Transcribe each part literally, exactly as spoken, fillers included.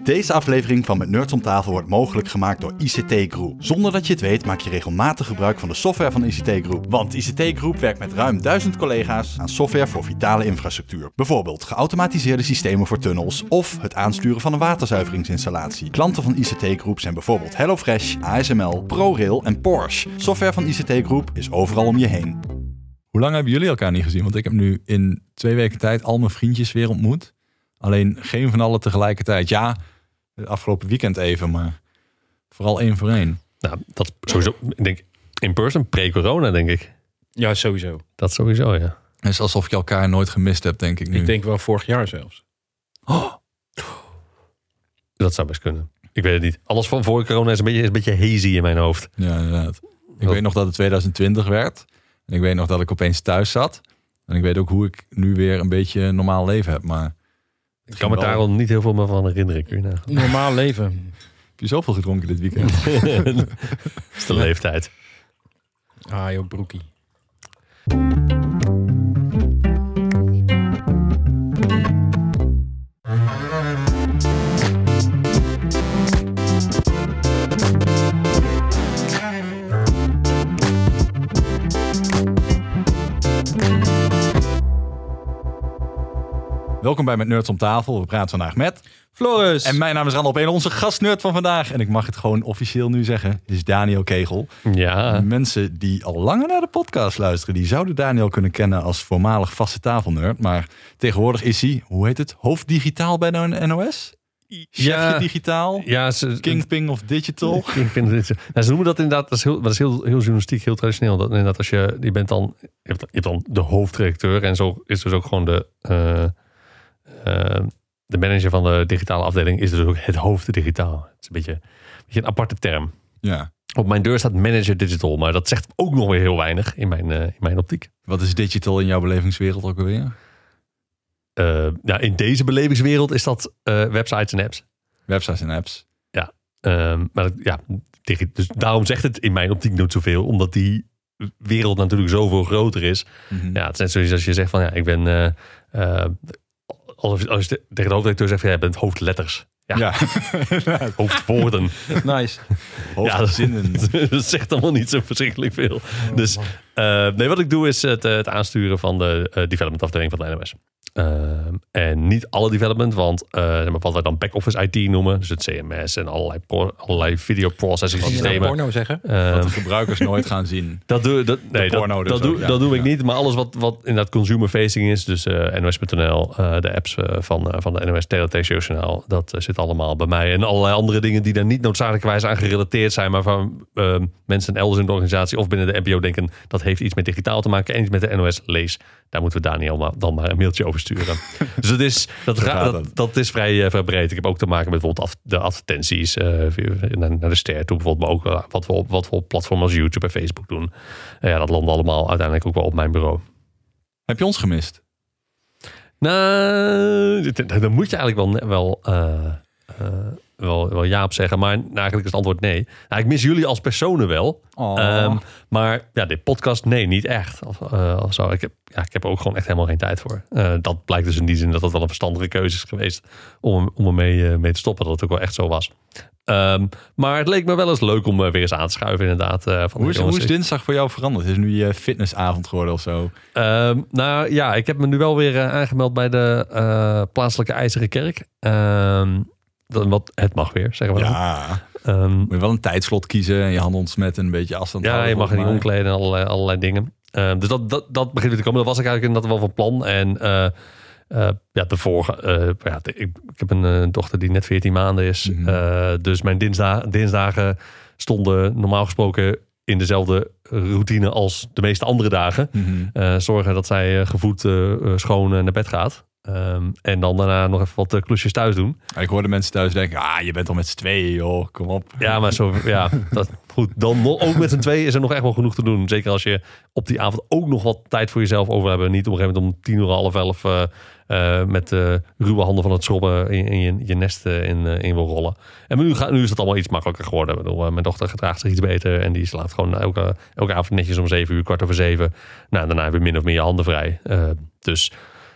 Deze aflevering van Met Nerds om tafel wordt mogelijk gemaakt door I C T Group. Zonder dat je het weet maak je regelmatig gebruik van de software van I C T Group. Want I C T Group werkt met ruim duizend collega's aan software voor vitale infrastructuur. Bijvoorbeeld geautomatiseerde systemen voor tunnels of het aansturen van een waterzuiveringsinstallatie. Klanten van I C T Group zijn bijvoorbeeld HelloFresh, A S M L, ProRail en Porsche. Software van I C T Group is overal om je heen. Hoe lang hebben jullie elkaar niet gezien? Want ik heb nu in twee weken tijd al mijn vriendjes weer ontmoet. Alleen geen van allen tegelijkertijd. Ja, het afgelopen weekend even, maar vooral één voor één. Nou, dat sowieso, ik denk in person, pre-corona denk ik. Ja, sowieso. Dat sowieso, ja. Het is alsof je elkaar nooit gemist hebt, denk ik nu. Ik denk wel vorig jaar zelfs. Oh. Dat zou best kunnen. Ik weet het niet. Alles van voor corona is een beetje, is een beetje hazy in mijn hoofd. Ja, inderdaad. Ik weet nog dat het twintig twintig werd. En ik weet nog dat ik opeens thuis zat. En ik weet ook hoe ik nu weer een beetje een normaal leven heb. Maar ik kan me wel... daar al niet heel veel meer van herinneren. Kun je nou? Normaal leven. Heb je zoveel gedronken dit weekend? Dat is de leeftijd. Ah, joh, broekie. Welkom bij Met Nerds om tafel. We praten vandaag met Floris. En mijn naam is Randall Peen, onze gastnerd van vandaag. En ik mag het gewoon officieel nu zeggen. Dit is Daniel Kegel. Ja. Mensen die al langer naar de podcast luisteren, die zouden Daniel kunnen kennen als voormalig vaste tafelnerd. Maar tegenwoordig is hij, hoe heet het, hoofddigitaal bij de N O S? Chefje ja, digitaal? Ja, ze, Kingpin of Digital? Kingpin of Digital. Nou, ze noemen dat inderdaad, dat is heel, dat is heel, heel journalistiek, heel traditioneel. Dat inderdaad als je, je bent dan, je hebt, je hebt dan de hoofdredacteur en zo is dus ook gewoon de... Uh, Uh, de manager van de digitale afdeling is dus ook het hoofd digitaal. Het is een beetje, een beetje een aparte term. Ja. Op mijn deur staat manager digital, maar dat zegt ook nog weer heel weinig in mijn, uh, in mijn optiek. Wat is digital in jouw belevingswereld ook alweer? Uh, ja, in deze belevingswereld is dat uh, websites en apps. Websites en apps. Ja, uh, maar dat, ja, dus daarom zegt het in mijn optiek niet zoveel, omdat die wereld natuurlijk zoveel groter is. Mm-hmm. Ja, het is net zoals als je zegt van ja, ik ben... Uh, uh, Als, als je tegen de hoofdredacteur zegt, ja, jij bent hoofdletters. Ja, ja. Hoofdwoorden. Nice. Hoofdzinnen. Ja, dat, dat zegt allemaal niet zo verschrikkelijk veel. Oh, dus uh, nee, wat ik doe is het, het aansturen van de uh, development afdeling van de N O S. Uh, en niet alle development, want uh, wat wij dan back-office I T noemen, dus het C M S en allerlei, pro, allerlei video processing systemen. Wat porno zeggen? Uh, wat de gebruikers nooit gaan zien. Dat doe, dat, nee, dat, dus dat, doe, ja, dat doe ja. ik niet, maar alles wat, wat inderdaad consumer facing is, dus uh, N O S punt N L, uh, de apps uh, van, uh, van de N O S, Teletext-journaal, dat uh, zit allemaal bij mij. En allerlei andere dingen die daar niet noodzakelijkerwijs aan gerelateerd zijn, maar van uh, mensen elders in de organisatie of binnen de N P O denken, dat heeft iets met digitaal te maken en iets met de N O S lees. Daar moeten we Daniel maar, dan maar een mailtje over sturen. Dus dat is, dat, ga, dat, dat is vrij, uh, vrij breed. Ik heb ook te maken met bijvoorbeeld af, de advertenties uh, naar, naar de ster toe. Bijvoorbeeld, maar ook uh, wat, we op, wat we op platformen als YouTube en Facebook doen. Uh, ja, dat landt allemaal uiteindelijk ook wel op mijn bureau. Heb je ons gemist? Nou, dan moet je eigenlijk wel... wel uh, uh, Wel, wel ja op zeggen, maar eigenlijk is het antwoord nee. Nou, ik mis jullie als personen wel. Oh. Um, maar ja, dit podcast, nee, niet echt. Of, uh, of zo. Ik, heb, ja, ik heb er ook gewoon echt helemaal geen tijd voor. Uh, dat blijkt dus in die zin dat het wel een verstandige keuze is geweest om, om ermee uh, mee te stoppen. Dat het ook wel echt zo was. Um, maar het leek me wel eens leuk om uh, weer eens aan te schuiven inderdaad. Uh, van hoe, is, hoe is dinsdag voor jou veranderd? Is het nu je fitnessavond geworden of zo? Um, nou ja, ik heb me nu wel weer uh, aangemeld bij de uh, plaatselijke IJzeren Kerk. Um, Wat, het mag weer, zeggen we dan. Ja, um, moet je wel een tijdslot kiezen en je handen ontsmetten en een beetje afstand ja, houden. Ja, je mag er niet omkleden en allerlei, allerlei dingen. Uh, dus dat, dat, dat begint weer te komen. Dat was ik eigenlijk inderdaad wel van plan. En uh, uh, ja, de vorige... Uh, ja, de, ik, ik heb een uh, dochter die net veertien maanden is. Mm-hmm. Uh, dus mijn dinsdag, dinsdagen stonden normaal gesproken in dezelfde routine als de meeste andere dagen. Mm-hmm. Uh, zorgen dat zij uh, gevoed, uh, schoon uh, naar bed gaat. Um, en dan daarna nog even wat uh, klusjes thuis doen. Ik hoorde mensen thuis denken, ah, je bent al met z'n tweeën, joh, kom op. Ja, maar zo, ja, dat, goed. Dan ook met z'n tweeën is er nog echt wel genoeg te doen. Zeker als je op die avond ook nog wat tijd voor jezelf over hebt. Niet op een gegeven moment om tien uur, half elf uh, uh, met uh, ruwe handen van het schrobben in, in je, je nest uh, in, uh, in wil rollen. En nu, gaat, nu is het allemaal iets makkelijker geworden. Ik bedoel, uh, mijn dochter gedraagt zich iets beter en die slaapt gewoon elke, elke avond netjes om zeven uur, kwart over zeven. Nou, daarna heb je min of meer je handen vrij. Uh, dus...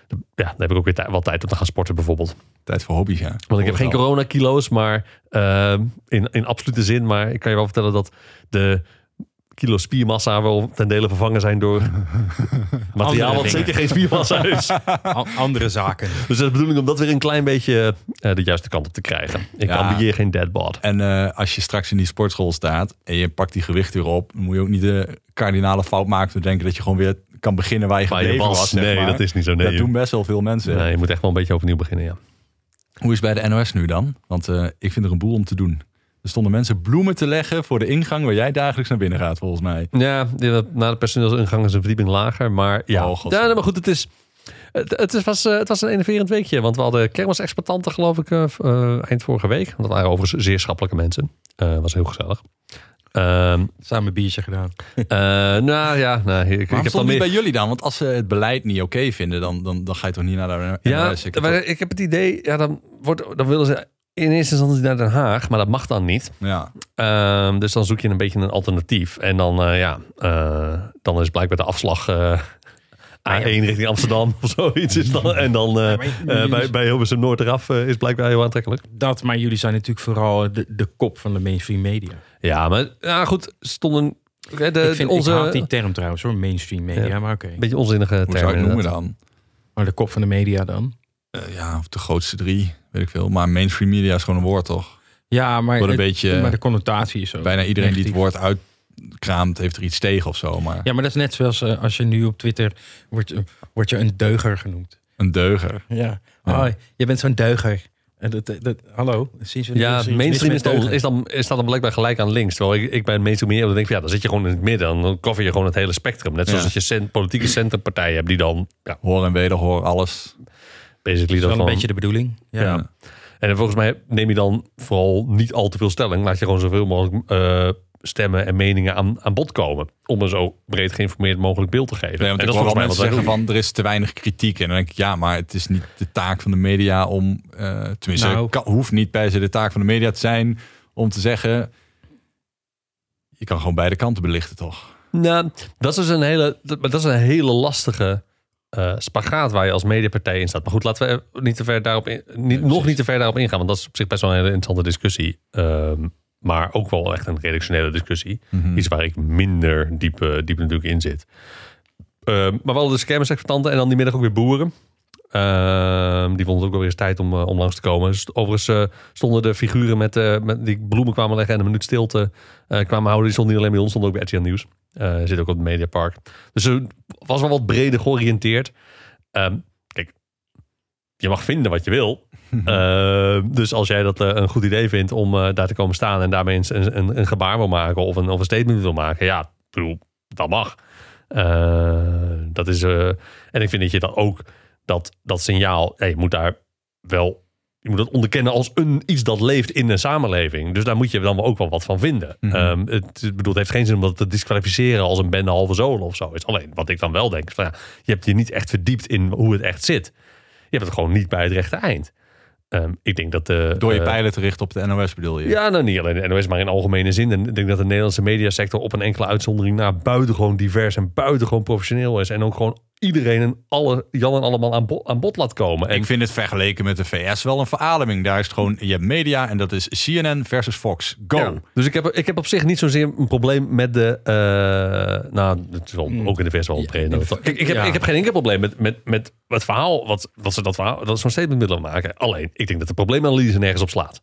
ja, dan heb ik ook weer tij- wel tijd om te gaan sporten bijvoorbeeld. Tijd voor hobby's, ja. Want ik heb geen coronakilo's, maar uh, in, in absolute zin. Maar ik kan je wel vertellen dat de kilo spiermassa wel ten dele vervangen zijn door materiaal wat zeker geen spiermassa is. Andere zaken. Dus dat is de bedoeling om dat weer een klein beetje uh, de juiste kant op te krijgen. Ik Ja. ambieer geen deadbod. En uh, als je straks in die sportschool staat en je pakt die gewicht weer op, dan moet je ook niet de kardinale fout maken te denken dat je gewoon weer kan beginnen waar je Waar je gebleven was. was. zeg Nee, maar. dat is niet zo. Nee, dat joh. doen best wel veel mensen. Nee, je moet echt wel een beetje overnieuw beginnen, ja. Hoe is het bij de N O S nu dan? Want uh, ik vind er een boel om te doen. Er stonden mensen bloemen te leggen voor de ingang waar jij dagelijks naar binnen gaat, volgens mij. Ja, na de personeelsingang is een verdieping lager. Maar ja, Oh, God. ja nee, maar goed, het is... Het, het, is, was, uh, het was een enerverend weekje. Want we hadden kermisexploitanten, geloof ik, uh, uh, eind vorige week. Dat waren overigens zeer schappelijke mensen. Uh, was heel gezellig. Um, Samen een biertje gedaan. Uh, nou ja, nou, ik, ik Maar heb stond dan niet meer... bij jullie dan? Want als ze het beleid niet oké okay vinden, dan, dan, dan ga je toch niet naar de N O S? Ja, Ik heb, maar toch... ik heb het idee, ja, dan, wordt, dan willen ze in eerste instantie naar Den Haag, maar dat mag dan niet. ja. Um, dus dan zoek je een beetje een alternatief. En dan, uh, ja, uh, dan is blijkbaar de afslag uh, A één richting Amsterdam of zoiets. Is dan, en dan uh, Ja, maar- maar uh, jullie- bij, bij Hilversum Noord eraf uh, is blijkbaar heel aantrekkelijk. Dat, maar jullie zijn natuurlijk vooral de, de kop van de mainstream media. Ja, maar ja, goed, stonden de, de, ik, vind, onze... ik haat die term trouwens hoor, mainstream media, Ja. maar oké. Okay. beetje onzinnige Hoe termen. zou je het noemen inderdaad. dan? Maar de kop van de media dan? Uh, ja, of de grootste drie, weet ik veel. Maar mainstream media is gewoon een woord, toch? Ja, maar, Wordt een het- beetje- maar de connotatie is zo. Bijna iedereen die het negatief. woord uitkraamt, heeft er iets tegen of zo. Maar Ja, maar dat is net zoals uh, als je nu op Twitter wordt, uh, word je een deuger genoemd. een deuger. Ja. Ja. Oh, je bent zo'n deuger. En dat, dat, dat, hallo, sinds we Ja, mainstream is dan, deugen. is dan, is dan blijkbaar gelijk aan links. Terwijl ik, ik bij mainstream meer dan denk ik, ja, dan zit je gewoon in het midden. Dan cover je gewoon het hele spectrum. Net zoals Ja. dat je cent, politieke centrumpartijen hebt die dan, ja, Hoor en wederhoor, alles. basically Dat is dat wel een gewoon... beetje de bedoeling. Ja. Ja. En volgens mij neem je dan vooral niet al te veel stelling. Laat je gewoon zoveel mogelijk uh, stemmen en meningen aan, aan bod komen. Om een zo breed geïnformeerd mogelijk beeld te geven. Nee, want en ik dat is hoor wel volgens mij mensen wat wij zeggen van er is te weinig kritiek. En dan denk ik, ja, maar het is niet de taak van de media om... Uh, tenminste, Nou. kan, hoeft niet per se de taak van de media te zijn om te zeggen... Je kan gewoon beide kanten belichten, toch? doen. Nou, dat is dus een hele, dat, dat is een hele lastige uh, spagaat waar je als mediapartij in staat. Maar goed, laten we niet te ver daarop in, niet, nog niet te ver daarop ingaan. Want dat is op zich best wel een hele interessante discussie. Um, maar ook wel echt een redactionele discussie. Mm-hmm. Iets waar ik minder diep, uh, diep natuurlijk in zit. Uh, maar we hadden dus kermisexploitanten en dan die middag ook weer boeren. Uh, die vonden het ook wel weer eens tijd om, uh, om langs te komen. Dus overigens uh, stonden de figuren met, uh, met die bloemen kwamen leggen en een minuut stilte uh, kwamen houden. Die stonden niet alleen bij ons, stonden ook bij R T L Nieuws. Uh, zit ook op het Mediapark. Dus het was wel wat breder georiënteerd. Um, kijk, je mag vinden wat je wil. Uh, dus als jij dat uh, een goed idee vindt om uh, daar te komen staan en daarmee een, een, een gebaar wil maken of een, of een statement wil maken, ja, ik bedoel, dat mag. Uh, dat is, uh, en ik vind dat je dan ook dat, dat signaal, ja, je moet daar wel, je moet dat onderkennen als een iets dat leeft in een samenleving. Dus daar moet je dan wel ook wel wat van vinden. Mm-hmm. Um, het, het, bedoel, het heeft geen zin om dat te disqualificeren als een bende halve zolen of zo. Alleen wat ik dan wel denk, is van, ja, je hebt je niet echt verdiept in hoe het echt zit. Je hebt het gewoon niet bij het rechte eind. Um, ik denk dat de, Door je uh, pijlen te richten op de N O S bedoel je? Ja, nou niet alleen de N O S, maar in algemene zin. En ik denk dat de Nederlandse mediasector op een enkele uitzondering na buitengewoon divers en buitengewoon professioneel is. En ook gewoon iedereen en alle Jan en allemaal aan, bo- aan bod laat komen. En Ik vind het vergeleken met de V S wel een verademing. Daar is het gewoon, je hebt media en dat is C N N versus Fox. Go! Ja, dus ik heb, ik heb op zich niet zozeer een probleem met de... Uh, nou, het is wel, ook in de V S wel een brede. Ja, ik, ik, heb, ja. ik heb geen enkel probleem met, met, met het verhaal, wat, wat ze dat verhaal, dat zo'n statement willen maken. Alleen, ik denk dat de probleemanalyse nergens op slaat.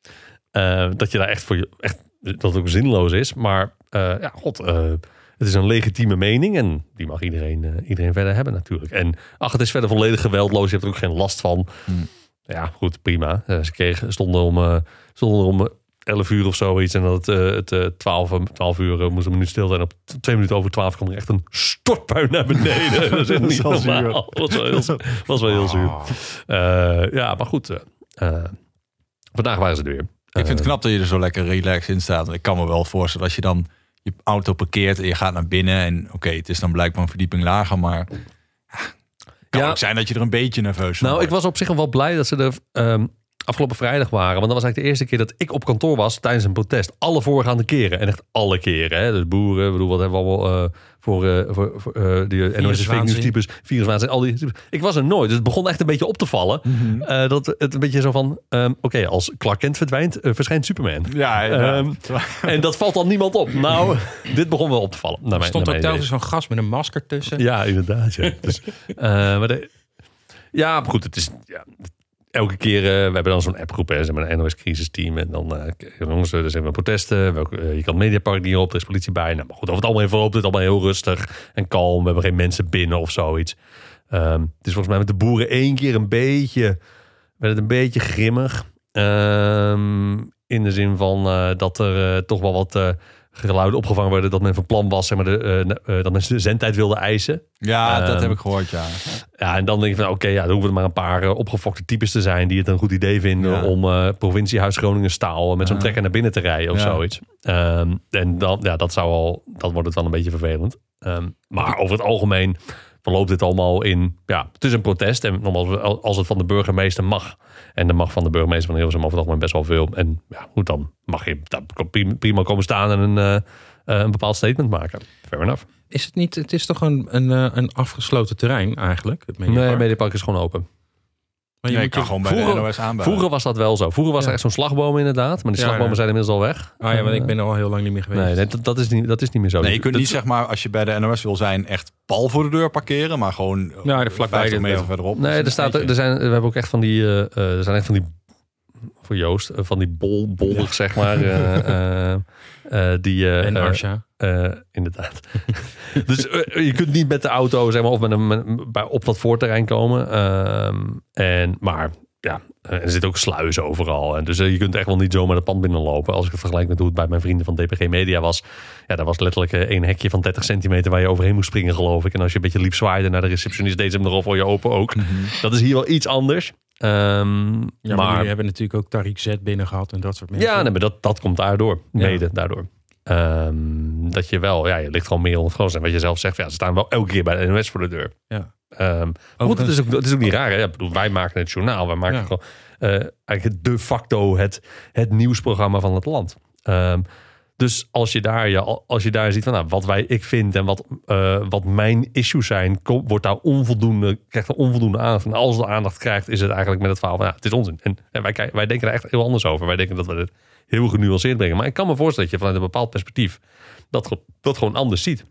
Uh, dat je daar echt voor je, echt, dat het ook zinloos is. Maar uh, ja, god, uh, het is een legitieme mening en die mag iedereen, uh, iedereen verder hebben natuurlijk. En ach, het is verder volledig geweldloos. Je hebt er ook geen last van. Hmm. Ja, goed, prima. Uh, ze kregen, stonden om, uh, stonden om elf uur of zoiets. En dat het, uh, het uh, twaalf uur uh, moest een minuut stil zijn. Op twee minuten over twaalf kwam er echt een stortbui naar beneden. Dat is echt niet normaal. Dat was wel heel, was wel heel zuur. Uh, ja, maar goed. Uh, uh, vandaag waren ze er weer. Ik vind het knap dat je er zo lekker relaxed in staat. Ik kan me wel voorstellen als je dan je auto parkeert en je gaat naar binnen. En oké, okay, het is dan blijkbaar een verdieping lager, maar ja, kan ja. ook zijn dat je er een beetje nerveus van Nou, wordt. ik was op zich wel blij dat ze er... Um, afgelopen vrijdag waren. Want dat was eigenlijk de eerste keer dat ik op kantoor was tijdens een protest. Alle voorgaande keren. En echt alle keren. Hè? Dus boeren, bedoel, wat hebben we allemaal uh, voor, uh, voor, voor uh, die N O S fake news types, viruswaanzin, al die types. Ik was er nooit. Dus het begon echt een beetje op te vallen. Mm-hmm. Uh, dat het een beetje zo van, um, oké, okay, als Clark Kent verdwijnt, uh, verschijnt Superman. Ja, um, en dat valt dan niemand op. Nou, dit begon wel op te vallen. Er stond ook telkens zo'n gast met een masker tussen. Ja, inderdaad. Ja. Dus, uh, maar de, ja, maar goed, het is... Ja, elke keer, uh, we hebben dan zo'n appgroep, hè, zeg maar een N O S-crisisteam. En dan, uh, jongens, er zijn we protesten. Welke, uh, je kan het Mediapark niet op, er is politie bij. Nou, maar goed, over het algemeen verloopt het allemaal heel rustig en kalm. We hebben geen mensen binnen of zoiets. Um, het is volgens mij met de boeren één keer een beetje, werd het een beetje grimmig. Um, in de zin van uh, dat er uh, toch wel wat... Uh, geluiden opgevangen werden dat men van plan was, zeg maar, de, uh, uh, dat mensen de zendtijd wilden eisen. Ja, um, dat heb ik gehoord, ja. Ja, en dan denk je van, oké, okay, ja, dan hoeven er maar een paar uh, opgefokte types te zijn die het een goed idee vinden ja. om uh, provinciehuis Groningen staal met zo'n uh, trekker naar binnen te rijden of ja. zoiets. Um, en dan, ja, dat zou al, dat wordt het wel een beetje vervelend. Um, maar over het algemeen verloopt dit allemaal in, ja, het is een protest en nogmaals, als het van de burgemeester mag. En dan mag van de burgemeester van Hilversum over het algemeen best wel veel. En ja, goed, dan mag je prima komen staan en een, uh, een bepaald statement maken. Fair enough. Is het niet, het is toch een, een, een afgesloten terrein eigenlijk? Het Mediapark? Nee, het Mediapark is gewoon open. Maar je nee, kan je, gewoon bij vroeger, de N O S aanbellen. Vroeger was dat wel zo. Vroeger was ja. er echt zo'n slagboom inderdaad. Maar die slagbomen ja, ja. zijn inmiddels al weg. Ah ja, want ik ben er al heel lang niet meer geweest. Nee, nee dat, dat, is niet, dat is niet meer zo. Nee, je kunt dat niet zeg maar, als je bij de N O S wil zijn, echt pal voor de deur parkeren. Maar gewoon ja, vijftig meter wel. verderop. Nee, er staat, er zijn, we hebben ook echt van die... Uh, er zijn echt van die... Voor Joost, uh, van die bol, bollig, ja. zeg maar. Uh, uh, uh, die, uh, en Arsha. Uh, uh, inderdaad. Dus uh, je kunt niet met de auto, zeg maar, of met een, met, bij, op dat voorterrein komen. Um, en, maar ja, er zitten ook sluizen overal. En dus uh, je kunt echt wel niet zomaar het pand binnenlopen. Als ik het vergelijk met hoe het bij mijn vrienden van D P G Media was. Ja, daar was letterlijk uh, één hekje van dertig centimeter waar je overheen moest springen, geloof ik. En als je een beetje lief zwaaide naar de receptionist, deed ze hem nog voor je open ook. Mm-hmm. Dat is hier wel iets anders. Um, ja, maar, maar jullie hebben natuurlijk ook Tariq Z binnen gehad en dat soort mensen. Ja, nee, maar dat, dat komt daardoor. Mede ja. daardoor. Um, dat je wel, ja, je ligt gewoon meer onder het gros. En wat je zelf zegt, ja, ze staan wel elke keer bij de N O S voor de deur. Ja. Um, goed, het, is ook, het is ook niet raar. Hè? Ja, bedoel, wij maken het journaal. Wij maken ja. gewoon uh, eigenlijk de facto het, het nieuwsprogramma van het land. Um, dus als je daar, ja, als je daar ziet van nou, wat wij ik vind en wat, uh, wat mijn issues zijn, kom, wordt daar onvoldoende, krijgt er onvoldoende aandacht. En als het aandacht krijgt, is het eigenlijk met het verhaal van ja, het is onzin. En, en wij, wij denken er echt heel anders over. Wij denken dat we het heel genuanceerd brengen. Maar ik kan me voorstellen dat je vanuit een bepaald perspectief dat, dat gewoon anders ziet.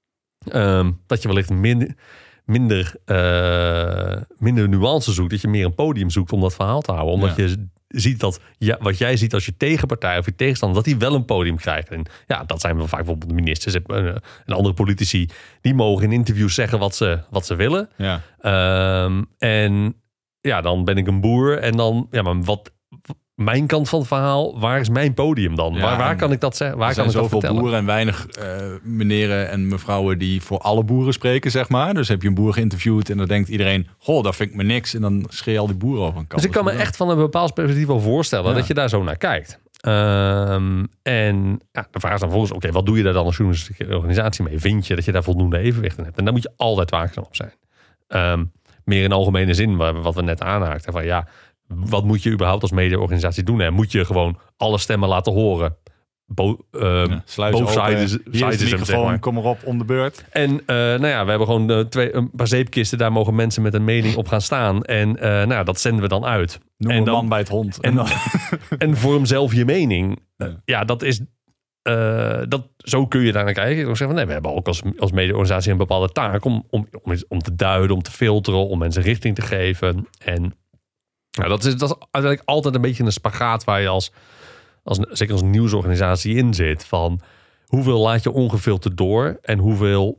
Um, dat je wellicht minder, minder, uh, minder nuance zoekt. Dat je meer een podium zoekt om dat verhaal te houden. Omdat ja. je ziet dat ja, wat jij ziet als je tegenpartij of je tegenstander, dat die wel een podium krijgt. En ja, dat zijn wel vaak bijvoorbeeld de ministers en andere politici. Die mogen in interviews zeggen wat ze, wat ze willen. Ja. Um, en ja, dan ben ik een boer. En dan, ja, maar wat... Mijn kant van het verhaal, waar is mijn podium dan? Ja, waar, waar kan ik dat zeggen? Waar er kan zijn ik dat zoveel boeren en weinig uh, meneren en mevrouwen die voor alle boeren spreken, zeg maar. Dus heb je een boer geïnterviewd en dan denkt iedereen, goh, dat vind ik me niks. En dan scheer je al die boeren over een kant. Dus ik kan me echt van een bepaald perspectief wel voorstellen ja. dat je daar zo naar kijkt. Um, en ja, de vraag is dan volgens, oké, okay, wat doe je daar dan als journalistieke organisatie mee? Vind je dat je daar voldoende evenwicht in hebt? En daar moet je altijd waakzaam op zijn. Um, meer in algemene zin, wat we net aanhaakten, van ja, wat moet je überhaupt als mediaorganisatie doen? Hè? Moet je gewoon alle stemmen laten horen? Bo, uh, ja, both sides, hier is de microfoon, zeg maar. Kom erop, om de beurt. En uh, nou ja, we hebben gewoon uh, twee, een paar zeepkisten. Daar mogen mensen met een mening op gaan staan. En uh, nou ja, dat zenden we dan uit. Noem en een dan, man bij het hond. En, en, en vorm zelf je mening. Ja, uh, ja dat is... Uh, dat, zo kun je daar naar kijken. Ik wil zeggen, nee, we hebben ook als, als mediaorganisatie een bepaalde taak om, om, om, om te duiden, om te filteren, om mensen richting te geven. En nou, dat, is, dat is uiteindelijk altijd een beetje een spagaat waar je als, als zeker als nieuwsorganisatie in zit. Van hoeveel laat je ongefilterd door en hoeveel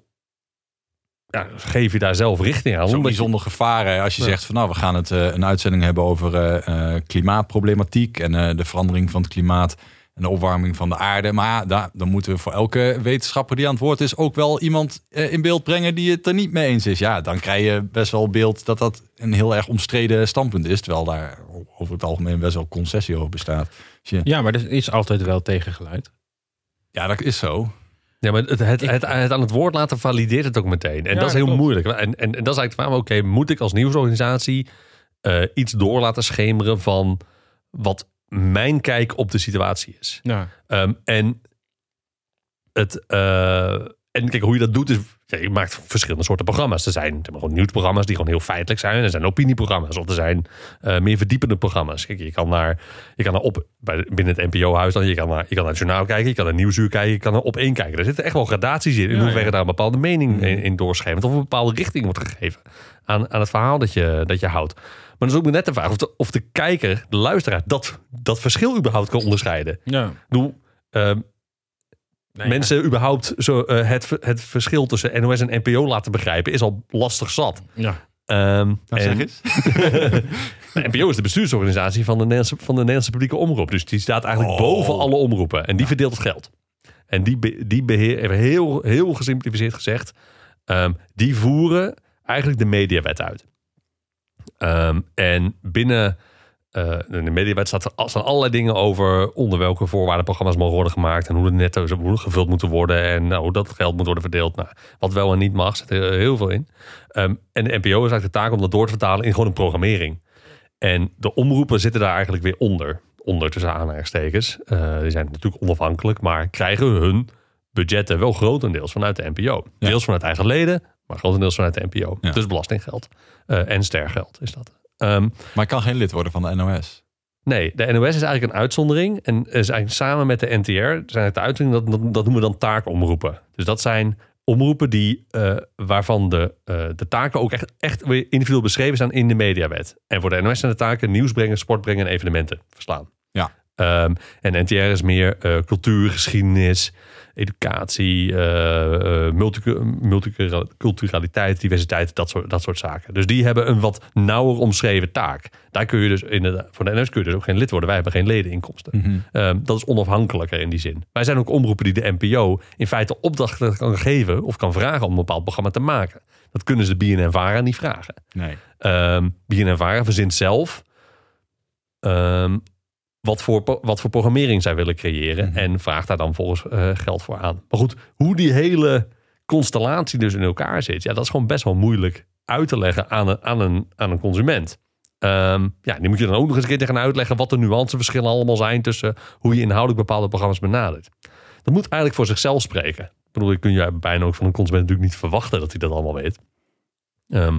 ja, geef je daar zelf richting aan. Zo'n bijzonder gevaar hè, als je ja. zegt van nou, we gaan het uh, een uitzending hebben over uh, klimaatproblematiek en uh, de verandering van het klimaat en de opwarming van de aarde. Maar ja, daar, dan moeten we voor elke wetenschapper die aan het woord is ook wel iemand uh, in beeld brengen die het er niet mee eens is. Ja, dan krijg je best wel beeld dat dat een heel erg omstreden standpunt is. Terwijl daar over het algemeen best wel concessie over bestaat. Dus je... Ja, maar er is altijd wel tegengeluid. Ja, dat is zo. Ja, maar het, het, het, het aan het woord laten valideert het ook meteen. En ja, dat is heel dat moeilijk. En, en, en dat is eigenlijk de vraag, oké, okay, moet ik als nieuwsorganisatie uh, iets door laten schemeren van wat mijn kijk op de situatie is. Ja. Um, en, het, uh, en kijk, hoe je dat doet is... Ja, je maakt verschillende soorten programma's. Er zijn gewoon nieuwsprogramma's die gewoon heel feitelijk zijn. Er zijn opinieprogramma's of er zijn uh, meer verdiepende programma's. Kijk, je kan naar, je kan naar op bij, binnen het N P O-huis dan. Je kan, naar, je kan naar het journaal kijken, je kan naar Nieuwsuur kijken, je kan naar Op één kijken. Er zitten echt wel gradaties in. In ja, hoeverre ja. daar een bepaalde mening in, in doorschemert. Of een bepaalde richting wordt gegeven aan, aan het verhaal dat je, dat je houdt. Maar dan is ook net de vraag of de, of de kijker, de luisteraar, dat, dat verschil überhaupt kan onderscheiden. Ja. Ik bedoel, uh, Nee, Mensen ja. überhaupt zo, uh, het, het verschil tussen N O S en N P O laten begrijpen is al lastig zat. Ja. Um, nou, zeg eens. De N P O is de bestuursorganisatie van de Nederlandse, van de Nederlandse publieke omroep. Dus die staat eigenlijk oh. boven alle omroepen. En die ja. verdeelt het geld. En die, be, die beheer, even heel, heel gesimplificeerd gezegd, um, die voeren eigenlijk de mediawet uit. Um, en binnen... Uh, in de mediawet staat er staan allerlei dingen over onder welke voorwaarden programma's mogen worden gemaakt en hoe de netto's hoe gevuld moeten worden en nou, hoe dat geld moet worden verdeeld. Nou, wat wel en niet mag, zit er heel veel in. Um, en de N P O is eigenlijk de taak om dat door te vertalen in gewoon een programmering. En de omroepen zitten daar eigenlijk weer onder. Onder tussen aanhalingstekens. Uh, die zijn natuurlijk onafhankelijk, maar krijgen hun budgetten wel grotendeels vanuit de N P O. Ja. Deels vanuit eigen leden, maar grotendeels vanuit de N P O. Ja. Dus belastinggeld uh, en stergeld is dat. Um, maar ik kan geen lid worden van de N O S. Nee, de N O S is eigenlijk een uitzondering. En is eigenlijk samen met de N T R zijn het de uitzondering, dat, dat, dat noemen we dan taakomroepen. Dus dat zijn omroepen die, uh, waarvan de, uh, de taken ook echt, echt weer individueel beschreven zijn in de mediawet. En voor de N O S zijn de taken nieuws brengen, sport brengen en evenementen verslaan. Ja. Um, en N T R is meer uh, cultuur, geschiedenis, educatie, uh, uh, multiculturaliteit, diversiteit, dat soort, dat soort zaken. Dus die hebben een wat nauwer omschreven taak. Daar kun je dus inderdaad, voor de N O S kun je dus ook geen lid worden. Wij hebben geen ledeninkomsten. Mm-hmm. Um, dat is onafhankelijker in die zin. Wij zijn ook omroepen die de N P O in feite opdrachten kan geven of kan vragen om een bepaald programma te maken. Dat kunnen ze B N N Vara niet vragen. Nee. Um, B N N Vara verzint zelf Um, Wat voor, wat voor programmering zij willen creëren. Mm-hmm. En vraagt daar dan volgens uh, geld voor aan. Maar goed, hoe die hele constellatie dus in elkaar zit. Ja, dat is gewoon best wel moeilijk uit te leggen aan een, aan een, aan een consument. Um, ja, die moet je dan ook nog eens een keer tegen uitleggen wat de nuanceverschillen allemaal zijn tussen hoe je inhoudelijk bepaalde programma's benadert. Dat moet eigenlijk voor zichzelf spreken. Ik bedoel, je kun je bijna ook van een consument natuurlijk niet verwachten dat hij dat allemaal weet. Um,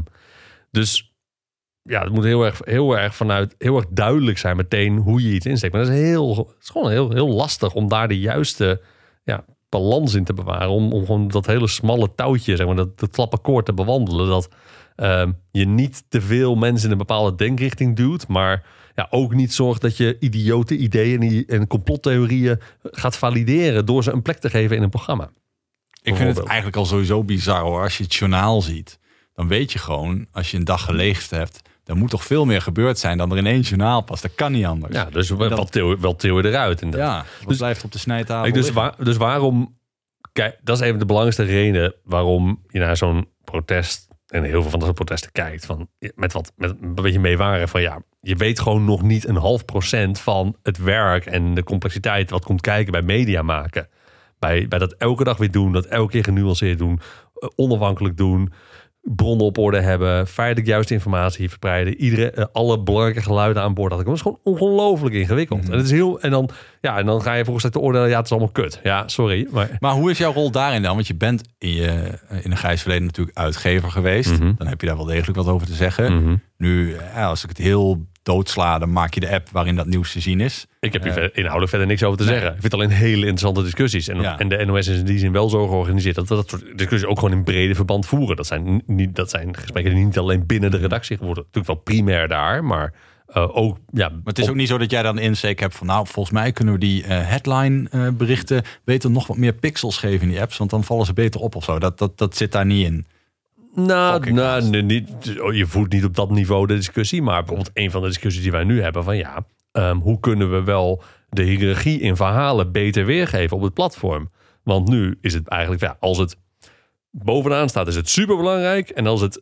dus ja, het moet heel erg, heel erg vanuit heel erg duidelijk zijn meteen hoe je iets insteekt. Maar dat is heel, het is gewoon heel, heel lastig om daar de juiste ja, balans in te bewaren. Om, om gewoon dat hele smalle touwtje, zeg maar, dat, dat klapakkoord te bewandelen. Dat um, je niet te veel mensen in een bepaalde denkrichting duwt, maar ja, ook niet zorgt dat je idiote ideeën en complottheorieën gaat valideren door ze een plek te geven in een programma. Ik vind het eigenlijk al sowieso bizar hoor. Als je het journaal ziet, dan weet je gewoon, als je een dag geleefd hebt, er moet toch veel meer gebeurd zijn dan er in één journaal past. Dat kan niet anders. Ja, dus wel, dat, wel, wel til je eruit. En dat. Ja, dat dus, blijft op de snijtafel. Dus, waar, dus waarom... Kijk, dat is even de belangrijkste reden waarom je naar zo'n protest en heel veel van dat soort protesten kijkt. Van, met, wat, met een beetje meewaren van ja, je weet gewoon nog niet een half procent van het werk en de complexiteit wat komt kijken bij media maken. Bij, bij dat elke dag weer doen, dat elke keer genuanceerd doen, onafhankelijk doen, bronnen op orde hebben, feitelijk juiste informatie verspreiden, iedere, alle belangrijke geluiden aan boord hadden. Dat is gewoon ongelooflijk ingewikkeld. Mm-hmm. En het is heel, en dan, ja, en dan ga je volgens te oordelen, ja, het is allemaal kut. Ja, sorry. Maar, maar hoe is jouw rol daarin dan? Want je bent in je in een grijs verleden natuurlijk uitgever geweest. Mm-hmm. Dan heb je daar wel degelijk wat over te zeggen. Mm-hmm. Nu, als ik het heel doodsla, dan maak je de app waarin dat nieuws te zien is. Ik heb hier uh, inhoudelijk verder niks over te nee. zeggen. Ik vind alleen hele interessante discussies. En, ja. en de N O S is in die zin wel zo georganiseerd dat we dat soort discussies ook gewoon in brede verband voeren. Dat zijn, niet, dat zijn gesprekken die niet alleen binnen de redactie worden. Natuurlijk wel primair daar, maar uh, ook... Ja, maar het is op... ook niet zo dat jij dan insteek hebt van nou, volgens mij kunnen we die uh, headline uh, berichten beter nog wat meer pixels geven in die apps, want dan vallen ze beter op of zo. Dat, dat, dat zit daar niet in. Nou, nou nee, niet, je voert niet op dat niveau de discussie. Maar bijvoorbeeld een van de discussies die wij nu hebben van ja, um, hoe kunnen we wel de hiërarchie in verhalen beter weergeven op het platform? Want nu is het eigenlijk, ja, als het bovenaan staat, is het superbelangrijk. En als het